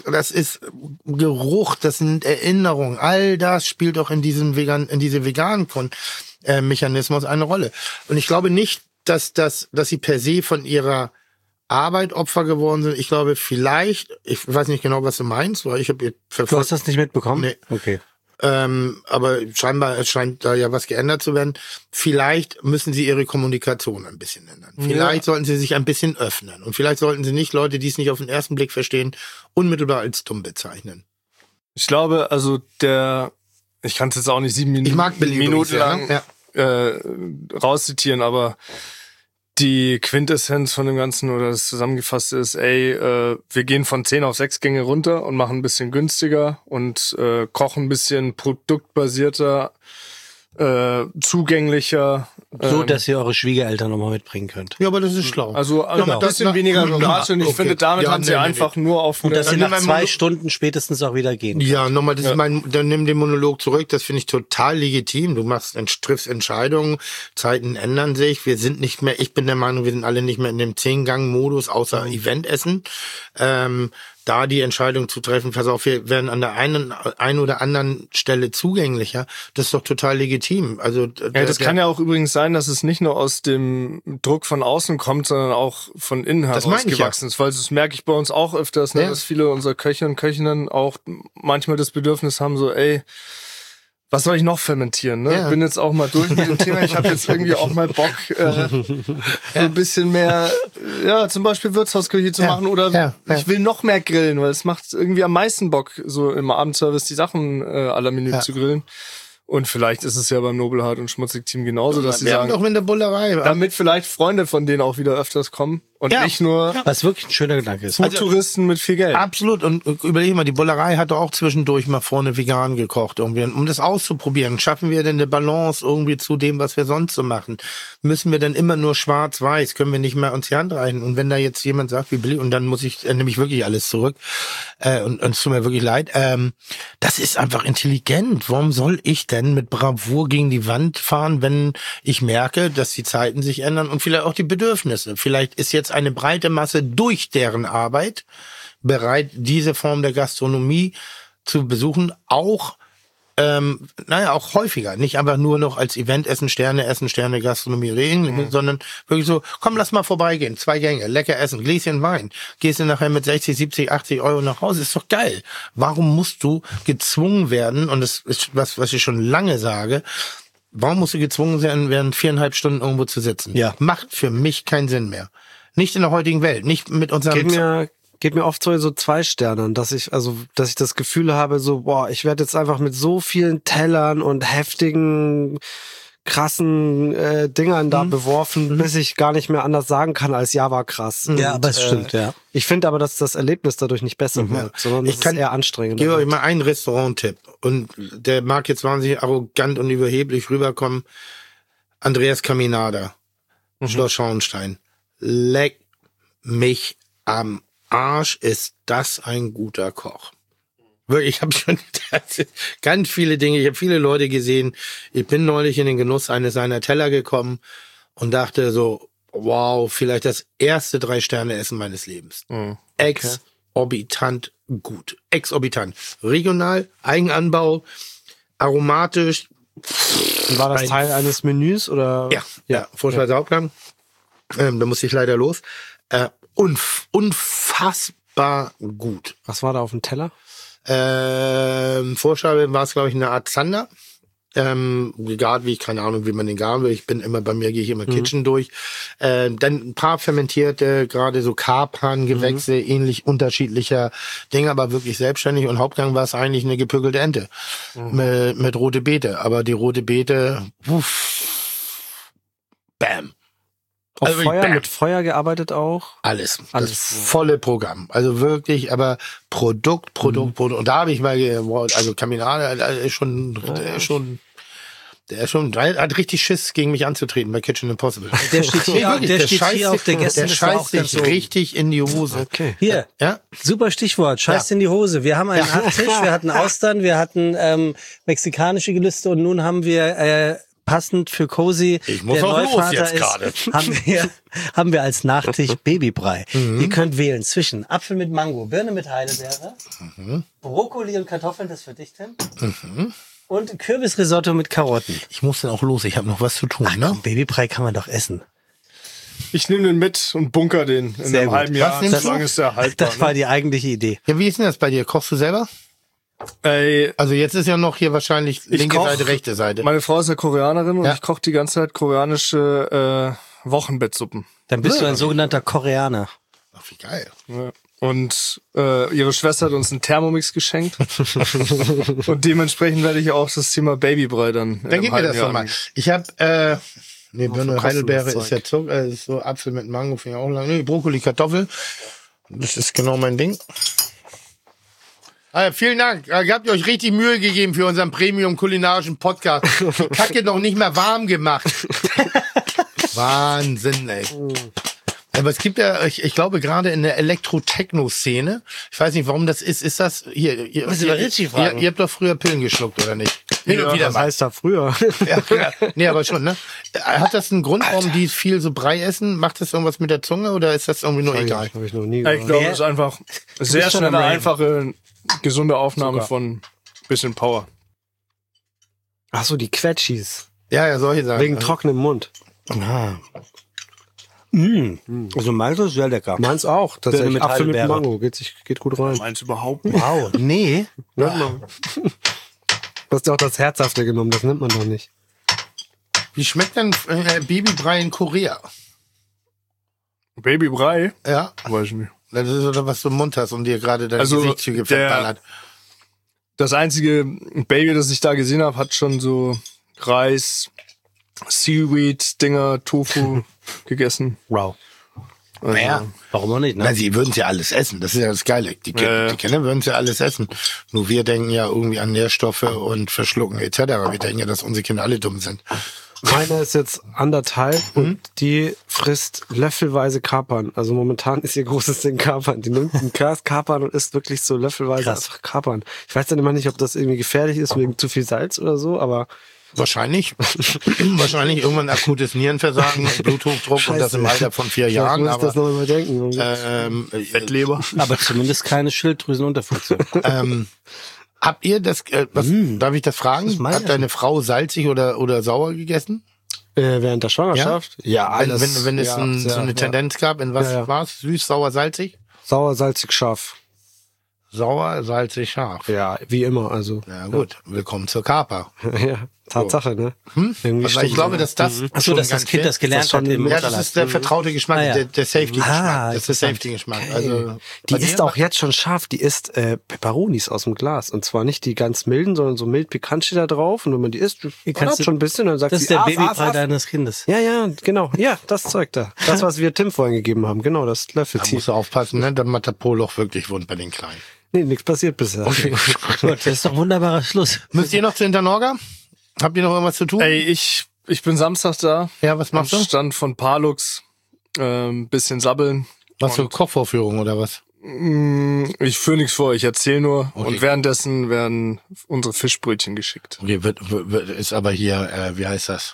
Geruch, das sind Erinnerungen. All das spielt auch in diese veganen Mechanismus eine Rolle. Und ich glaube nicht, dass sie per se von ihrer Arbeit Opfer geworden sind. Ich glaube vielleicht, ich weiß nicht genau, was du meinst, weil ich habe Du hast das nicht mitbekommen? Nee. Okay. Aber scheinbar scheint da ja was geändert zu werden. Vielleicht müssen sie ihre Kommunikation ein bisschen ändern. Vielleicht sollten sie sich ein bisschen öffnen. Und vielleicht sollten sie nicht Leute, die es nicht auf den ersten Blick verstehen, unmittelbar als dumm bezeichnen. Ich glaube, also ich kann es jetzt auch nicht 7 Minuten, Ich mag Minuten lang ja. rauszitieren, aber die Quintessenz von dem Ganzen oder das Zusammengefasste ist, wir gehen von 10 auf 6 Gänge runter und machen ein bisschen günstiger und kochen ein bisschen produktbasierter, zugänglicher. So, dass ihr eure Schwiegereltern nochmal mitbringen könnt. Ja, aber das ist schlau. Also ein bisschen weniger Rage und ich finde, damit haben sie einfach nur auf Und dass ihr Dann nach nimm 2 mal- Stunden spätestens auch wieder gehen. Ja, nochmal, das ist dann nimm den Monolog zurück, das finde ich total legitim. Du triffst Entscheidungen, Zeiten ändern sich, wir sind nicht mehr, ich bin der Meinung, wir sind alle nicht mehr in dem 10-Gang-Modus, außer Eventessen. Da die Entscheidung zu treffen, pass auf, wir werden an der einen oder anderen Stelle zugänglicher, das ist doch total legitim. Also das kann ja auch übrigens sein, dass es nicht nur aus dem Druck von außen kommt, sondern auch von innen Das meine ich herausgewachsen ist. Weil das merke ich bei uns auch öfters, ne, Ja. dass viele unserer Köche und Köchinnen auch manchmal das Bedürfnis haben, so, was soll ich noch fermentieren? Ne? Ja. Ich bin jetzt auch mal durch mit dem Thema. Ich habe jetzt irgendwie auch mal Bock, ein bisschen mehr, zum Beispiel Wirtshausküche zu machen oder ich will noch mehr grillen, weil es macht irgendwie am meisten Bock, so im Abendservice die Sachen à la Minute zu grillen. Und vielleicht ist es ja beim Nobelhart und Schmutzig-Team genauso, dass sie wir haben sagen, doch in der Bullerei. damit vielleicht Freunde von denen auch wieder öfters kommen und nicht nur Was wirklich ein schöner Gedanke ist. Touristen mit viel Geld. Absolut. Und überleg mal, die Bullerei hat doch auch zwischendurch mal vorne vegan gekocht, irgendwie, um das auszuprobieren. Schaffen wir denn eine Balance irgendwie zu dem, was wir sonst so machen? Müssen wir denn immer nur schwarz-weiß? Können wir nicht mehr uns die Hand reichen? Und wenn da jetzt jemand sagt, wie billig, und dann nehme ich wirklich alles zurück, und es tut mir wirklich leid, das ist einfach intelligent. Warum soll ich denn mit Bravour gegen die Wand fahren, wenn ich merke, dass die Zeiten sich ändern und vielleicht auch die Bedürfnisse? Vielleicht ist jetzt eine breite Masse durch deren Arbeit bereit, diese Form der Gastronomie zu besuchen, auch auch häufiger, nicht einfach nur noch als Event essen, Sterne, Gastronomie reden, sondern wirklich so, komm, lass mal vorbeigehen, 2 Gänge, lecker essen, Gläschen Wein, gehst du nachher mit 60, 70, 80 Euro nach Hause, ist doch geil. Warum musst du gezwungen werden, und das ist was ich schon lange sage, warum musst du gezwungen werden, 4,5 Stunden irgendwo zu sitzen? Ja. Macht für mich keinen Sinn mehr. Nicht in der heutigen Welt, nicht mit unserem... Geht mir oft so 2 Sternen, dass ich das Gefühl habe, so, ich werde jetzt einfach mit so vielen Tellern und heftigen, krassen Dingern da beworfen, bis ich gar nicht mehr anders sagen kann, als ja, war krass. Ja, Und, aber es stimmt, ja. Ich finde aber, dass das Erlebnis dadurch nicht besser wird, sondern es ist eher anstrengend. Ich gebe euch mal einen Restaurant-Tipp. Und der mag jetzt wahnsinnig arrogant und überheblich rüberkommen. Andreas Caminada, Schloss Schauenstein. Leck mich am Arsch, ist das ein guter Koch. Wirklich, ich habe schon ganz viele Dinge, ich habe viele Leute gesehen. Ich bin neulich in den Genuss eines seiner Teller gekommen und dachte so, wow, vielleicht das erste 3-Sterne-Essen meines Lebens. Exorbitant gut. Exorbitant. Regional, Eigenanbau, aromatisch. War das Teil eines Menüs oder? Ja, Vorspeise, Hauptgang. Da musste ich leider los. Unfassbar gut. Was war da auf dem Teller? Vorspeise war es, glaube ich, eine Art Zander. Gegart, keine Ahnung, wie man den garen will. Gehe ich immer Kitchen durch. Dann ein paar fermentierte, gerade so Kapern-Gewächse, ähnlich unterschiedlicher Dinge, aber wirklich selbstständig. Und Hauptgang war es eigentlich eine gepökelte Ente mit rote Beete. Aber die rote Beete, bam. Also Mit Feuer gearbeitet auch? Alles. Das volle Programm. Also wirklich, aber Produkt. Und da habe ich mal, also Caminada, der hat richtig Schiss, gegen mich anzutreten bei Kitchen Impossible. Der steht hier auf der Gäste. Der scheißt sich richtig in die Hose. Okay. Hier, Ja? super Stichwort, scheißt in die Hose. Wir haben einen Nachtisch, wir hatten Austern, wir hatten mexikanische Gelüste und nun haben wir passend für Cozy, Ich muss der auch los Neufvater jetzt ist, gerade. haben wir als Nachtisch Babybrei. Ihr könnt wählen zwischen Apfel mit Mango, Birne mit Heidelbeere, Brokkoli und Kartoffeln, das für dich, Tim, und Kürbisrisotto mit Karotten. Ich muss dann auch los, ich habe noch was zu tun, ne? Komm, Babybrei kann man doch essen. Ich nehme den mit und bunker den in Sehr einem gut. halben Jahr. Was nimmst So lange du? ist der haltbar. Das war die eigentliche Idee. Ja, wie ist denn das bei dir? Kochst du selber? Ey, Also jetzt ist ja noch hier wahrscheinlich linke koch. Seite, rechte Seite. meine Frau ist ja Koreanerin und Ja. ich koche die ganze Zeit koreanische Wochenbettsuppen. Dann bist du ein sogenannter Koreaner. Ach, wie geil. Ja. Und ihre Schwester hat uns einen Thermomix geschenkt. Und dementsprechend werde ich auch das Thema Babybrei dann. Dann gib mir das doch mal. Ich habe, Birne, verkosten Heidelbeere das ist ja Zucker, ist so Apfel mit Mango, finde ich auch lang. Nee, Brokkoli, Kartoffel. Das ist genau mein Ding. Ah, vielen Dank. Ihr habt euch richtig Mühe gegeben für unseren Premium-kulinarischen Podcast. Die Kacke noch nicht mehr warm gemacht. Wahnsinn, ey. Aber es gibt ja, ich glaube, gerade in der Elektro-Techno-Szene, ich weiß nicht, warum das ist. Ist das hier? Ihr habt doch früher Pillen geschluckt, oder nicht? Hin und wieder Was mal. heißt da früher? Ja. Nee, aber schon, ne? Hat das einen Grund, warum die viel so Brei essen? Macht das irgendwas mit der Zunge oder ist das irgendwie nur egal? Habe ich noch nie Ja, ich gehört. glaube, es ist einfach sehr bist schon schnelle, am Raven. einfache, gesunde Aufnahme von bisschen Power. Ach so, die Quetschis. Ja, solche Sachen. Wegen trockenem Mund. Also meins ist sehr lecker. Meins auch. Das Birne ist mit Apfel mit Heidelbeere. Mango. Geht gut rein. Meins überhaupt nicht. Wow. Nee. Du hast ja auch das Herzhafte genommen. Das nimmt man doch nicht. Wie schmeckt denn Babybrei in Korea? Babybrei? Ja, Weiß ich nicht. das ist oder was du im Mund hast und dir gerade deine Also, Gesichtszüge der- verballert. Das einzige Baby, das ich da gesehen habe, hat schon so Reis, Seaweed-Dinger, Tofu gegessen. Wow. Also, Naja. Warum auch nicht, ne? Na, sie würden es ja alles essen. Das ist ja das Geile. Die Kinder würden es ja alles essen. Nur wir denken ja irgendwie an Nährstoffe und Verschlucken etc. Wir denken ja, dass unsere Kinder alle dumm sind. Meine ist jetzt 1,5 und die frisst löffelweise Kapern. Also momentan ist ihr großes Ding Kapern. Die nimmt ein Glas Kapern und isst wirklich so löffelweise einfach Kapern. Ich weiß dann immer nicht, ob das irgendwie gefährlich ist wegen zu viel Salz oder so, aber Wahrscheinlich. Wahrscheinlich irgendwann akutes Nierenversagen, Bluthochdruck und das im Alter von 4 ich Jahren. muss das Aber noch überdenken. Fettleber. Aber zumindest keine Schilddrüsenunterfunktion. habt ihr das, darf ich das fragen? ist mein Hat deine Frau salzig oder sauer gegessen? Während der Schwangerschaft? Ja, alles. Wenn es ja, so eine Tendenz gab, in was Ja, ja. war's? Süß, sauer, salzig? Sauer, salzig, scharf. Sauer, salzig, scharf. Ja, wie immer. Also, Ja gut, willkommen zur Kapa. ja, Tatsache, ne? Irgendwie Also ich stimmt. glaube, dass das Achso, schon dass das ganz Kind viel- das gelernt Das schon hat im im- Ja, das Mutterleib. ist der vertraute Geschmack, Ah, ja. der Safety-Geschmack. Das ist der interessant. Safety-Geschmack. Also, Die bei ist dir? auch jetzt schon scharf. Die isst Peperonis aus dem Glas. Und zwar nicht die ganz milden, sondern so mild pikant steht da drauf. Und wenn man die isst, kannst du- schon ein bisschen, dann sagt Das sie, ist der "Aff, Babybrei aff, aff." deines Kindes. Ja, ja, genau. Ja, das Zeug da. Das, was wir Tim vorhin gegeben haben. Genau, das Da Löffeltief. musst du aufpassen, ne? Dann macht der Poloch wirklich wund bei den Kleinen. Nee, nichts passiert bisher. Gut, das ist doch ein wunderbarer Schluss. Müsst ihr noch zu Internorga? Habt ihr noch irgendwas zu tun? Ey, ich bin Samstag da. Ja, was machst Am du? Stand von Palux. Bisschen sabbeln. Was für Kochvorführung oder was? Ich führe nichts vor, ich erzähle nur. Okay. Und währenddessen werden unsere Fischbrötchen geschickt. Okay, ist aber hier, wie heißt das?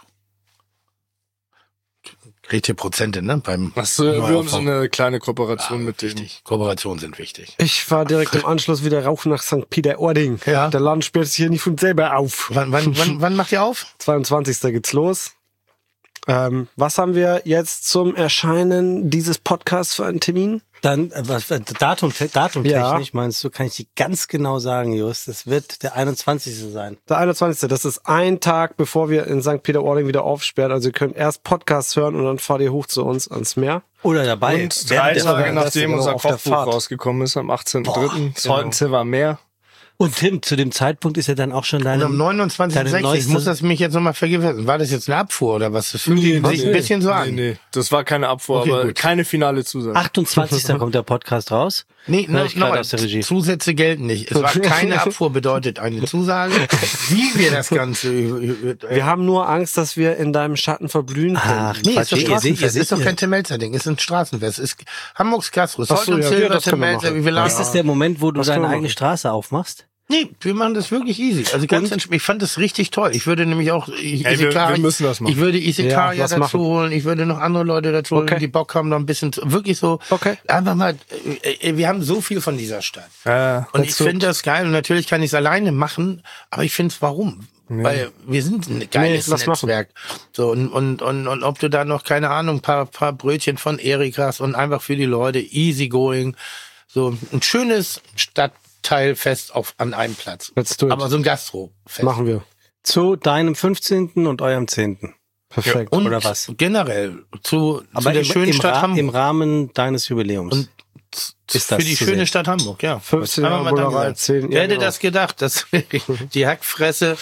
Kriegt ihr Prozente, ne? Beim Achso, wir haben Neuaufbau. so eine kleine Kooperation mit denen. Wichtig. Kooperationen sind wichtig. Ich fahr direkt im Anschluss wieder rauf nach St. Peter-Ording. Ja. Der Laden spielt sich hier nicht von selber auf. Wann macht ihr auf? 22. geht's los. Was haben wir jetzt zum Erscheinen dieses Podcasts für einen Termin? Dann, datumtechnisch Ja. meinst du, kann ich dir ganz genau sagen, Just, das wird der 21. sein. Der 21. Das ist ein Tag, bevor wir in St. Peter-Ording wieder aufsperren. Also ihr könnt erst Podcasts hören und dann fahrt ihr hoch zu uns ans Meer. Oder dabei. Und Während 3 der Tage Folge. nachdem genau, unser auf der Kochbuch Fahrt. rausgekommen ist, am 18.3. Genau. Heute mehr. Und Tim, zu dem Zeitpunkt ist ja dann auch schon Und deine... am 29.06. Ich muss das mich jetzt nochmal vergewissern. War das jetzt eine Abfuhr oder was? Das fühlt sich ein bisschen so an. Nee, das war keine Abfuhr, Okay, aber gut. keine finale Zusage. 28. kommt der Podcast raus. Nee, Hör ich gerade nochmal, aus der Regie. Zusätze gelten nicht. Es war keine Abfuhr, bedeutet eine Zusage. Wie wir das Ganze... Wir haben nur Angst, dass wir in deinem Schatten verblühen können. Ach, Nee, Quatsch, ist doch ihr seht- Straßenfest. ihr Ist doch seht- kein Tim Melzer-Ding. Ist ein Straßenfest. Ist Hamburgs Gastro. Salt Ach so, und ja, Silber, das Tim können wir Melzer. machen. Wir laden Ist das der Moment, wo du Was können deine wir eigene machen? Straße aufmachst? Nee, wir machen das wirklich easy. Also ganz entspannt. Ich fand das richtig toll. Ich würde nämlich auch wir müssen das machen. Ich würde Isekaya Ja, was dazu machen. holen. Ich würde noch andere Leute dazu holen, Okay. die Bock haben, noch ein bisschen wirklich so. Okay. Einfach mal. Wir haben so viel von dieser Stadt. Und ich dazu- finde das geil. Und natürlich kann ich es alleine machen. Aber ich finde es warum? Weil wir sind ein geiles lass machen. Netzwerk. So, und ob du da noch, keine Ahnung, paar Brötchen von Erik hast und einfach für die Leute easy going. So ein schönes Cocktailfest an einem Platz. Let's do it. Aber so ein Gastro-Fest. Machen wir. Zu deinem 15. und eurem 10. Perfekt. Und oder was? generell zu Aber der schönen Stadt Hamburg. im Rahmen deines Jubiläums. Und ist das für die zu schöne sehen. Stadt Hamburg, ja. 15 Haben wir Jahre mal Bullerei, Danke 10 gesagt. Wer hätte genau. das gedacht, dass die Hackfresse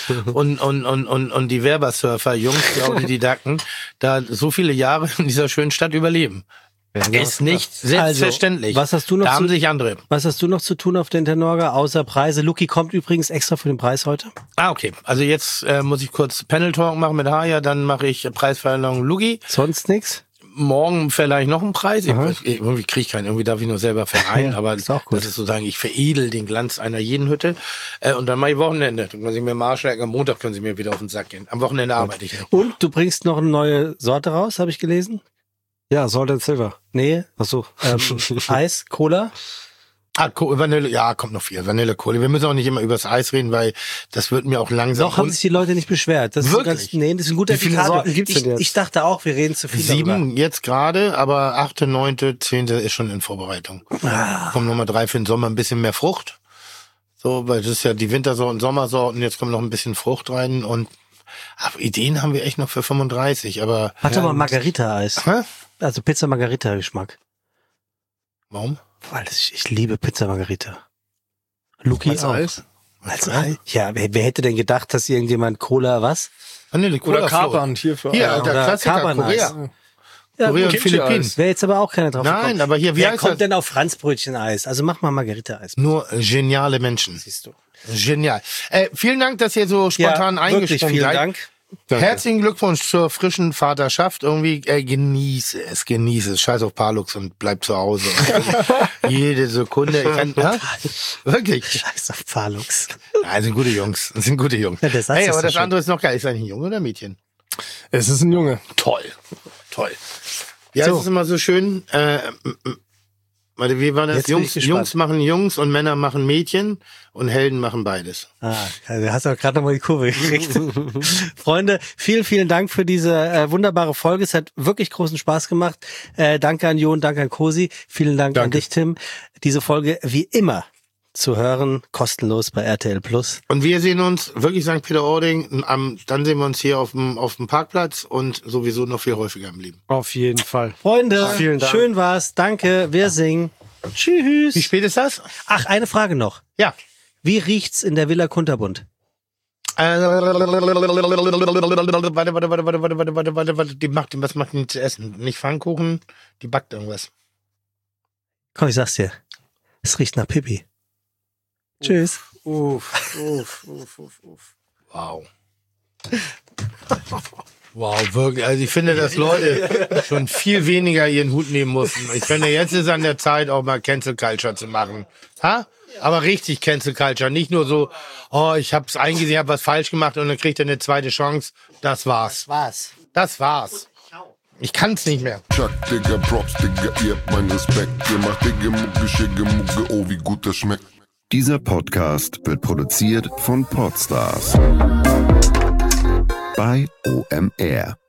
und die Werbersurfer-Jungs, die Autodidakten, da so viele Jahre in dieser schönen Stadt überleben? Ist nicht selbstverständlich. was hast du noch da haben zu- sich andere. Was hast du noch zu tun auf den Tenorga, außer Preise? Luki kommt übrigens extra für den Preis heute. Okay. Also jetzt muss ich kurz Panel Talk machen mit Haya, dann mache ich Preisverleihung Lugi. Sonst nix? Morgen vielleicht noch einen Preis. Irgendwie kriege ich keinen, irgendwie darf ich nur selber vereinen, Ja, aber ist auch gut. das ist sozusagen, ich veredel den Glanz einer jeden Hütte. Und dann mache ich Wochenende. Dann können Sie mir Marsch lecken, am Montag können Sie mir wieder auf den Sack gehen. Am Wochenende arbeite ich nicht. Und du bringst noch eine neue Sorte raus, habe ich gelesen? Ja, Salt and Silver. Nee, Ach so. Eis, Cola. Vanille, ja, kommt noch viel. Vanille, Kohle. Wir müssen auch nicht immer übers Eis reden, weil das wird mir auch langsam. Doch, haben sich die Leute nicht beschwert. Das Wirklich? Das ist ein guter Wie viele Indikator. Sorten gibt's denn jetzt? Ich dachte auch, wir reden zu viel darüber. 7 jetzt gerade, aber 8., 9., 10. ist schon in Vorbereitung. Kommen nochmal 3 für den Sommer, ein bisschen mehr Frucht. So, weil das ist ja die Wintersorten, Sommersorten, jetzt kommt noch ein bisschen Frucht rein und Ideen haben wir echt noch für 35, aber. Warte mal, Margarita-Eis. Hä? Also Pizza Margarita-Geschmack. Warum? Weil ich liebe Pizza Margarita. Luki Als auch. Eis? Als Eis? Ja, wer hätte denn gedacht, dass irgendjemand Cola was? Vanille, Cola, Oder Kapern hier für Hier, Eier. der Oder Klassiker, Cabernet. Korea. Ja, Korea und Kimchi-Eis. Philippinen. Wäre jetzt aber auch keiner drauf Nein, gekommen. aber hier, wie Wer heißt kommt das? denn auf Franzbrötchen-Eis? Also mach mal Margarita-Eis. Nur geniale Menschen. Siehst du. Genial. Vielen Dank, dass ihr so spontan wirklich eingesprungen vielen seid. Dank. Herzlichen Glückwunsch zur frischen Vaterschaft. Irgendwie genieße es. Scheiß auf Palux und bleib zu Hause. Jede Sekunde. Wirklich. Scheiß auf Palux. Nein, sind gute Jungs. Das sind gute Jungs. Ja, der Satz Hey, ist aber so das schön. andere ist noch geil. Ist eigentlich ein Junge oder ein Mädchen? Es ist ein Junge. Toll. Ja, es ist immer so schön. Warte, wie war das? Jetzt bin ich gespannt. Jungs machen Jungs und Männer machen Mädchen und Helden machen beides. Du hast doch gerade nochmal die Kurve gekriegt. Freunde, vielen, vielen Dank für diese wunderbare Folge. Es hat wirklich großen Spaß gemacht. Danke an Jo und danke an Kosi. Vielen Dank an dich, Tim. Diese Folge wie immer zu hören, kostenlos bei RTL Plus. Und wir sehen uns wirklich St. Peter-Ording. Dann sehen wir uns hier auf dem Parkplatz und sowieso noch viel häufiger im Leben. Auf jeden Fall. Freunde, Vielen Dank. schön war's. Danke, wir singen. Tschüss. Wie spät ist das? Ach, eine Frage noch. Ja. Wie riecht's in der Villa Kunterbund? Warte. Was macht die zu essen? Nicht Pfannkuchen, die backt irgendwas. Komm, ich sag's dir. Es riecht nach Pipi. Tschüss. Wow. Wow, wirklich. Also ich finde, dass Leute schon viel weniger ihren Hut nehmen mussten. Ich finde, jetzt ist an der Zeit, auch mal Cancel Culture zu machen. Ha? Aber richtig Cancel Culture. Nicht nur so, oh, ich hab's eingesehen, hab was falsch gemacht und dann kriegt er eine zweite Chance. Das war's. Das war's. Ich kann's nicht mehr. Chuck, Digga, Props, Digga, ihr habt meinen Respekt. Ihr macht Digga, Mucke, Schicke, Mucke, oh, wie gut das schmeckt. Dieser Podcast wird produziert von Podstars bei OMR.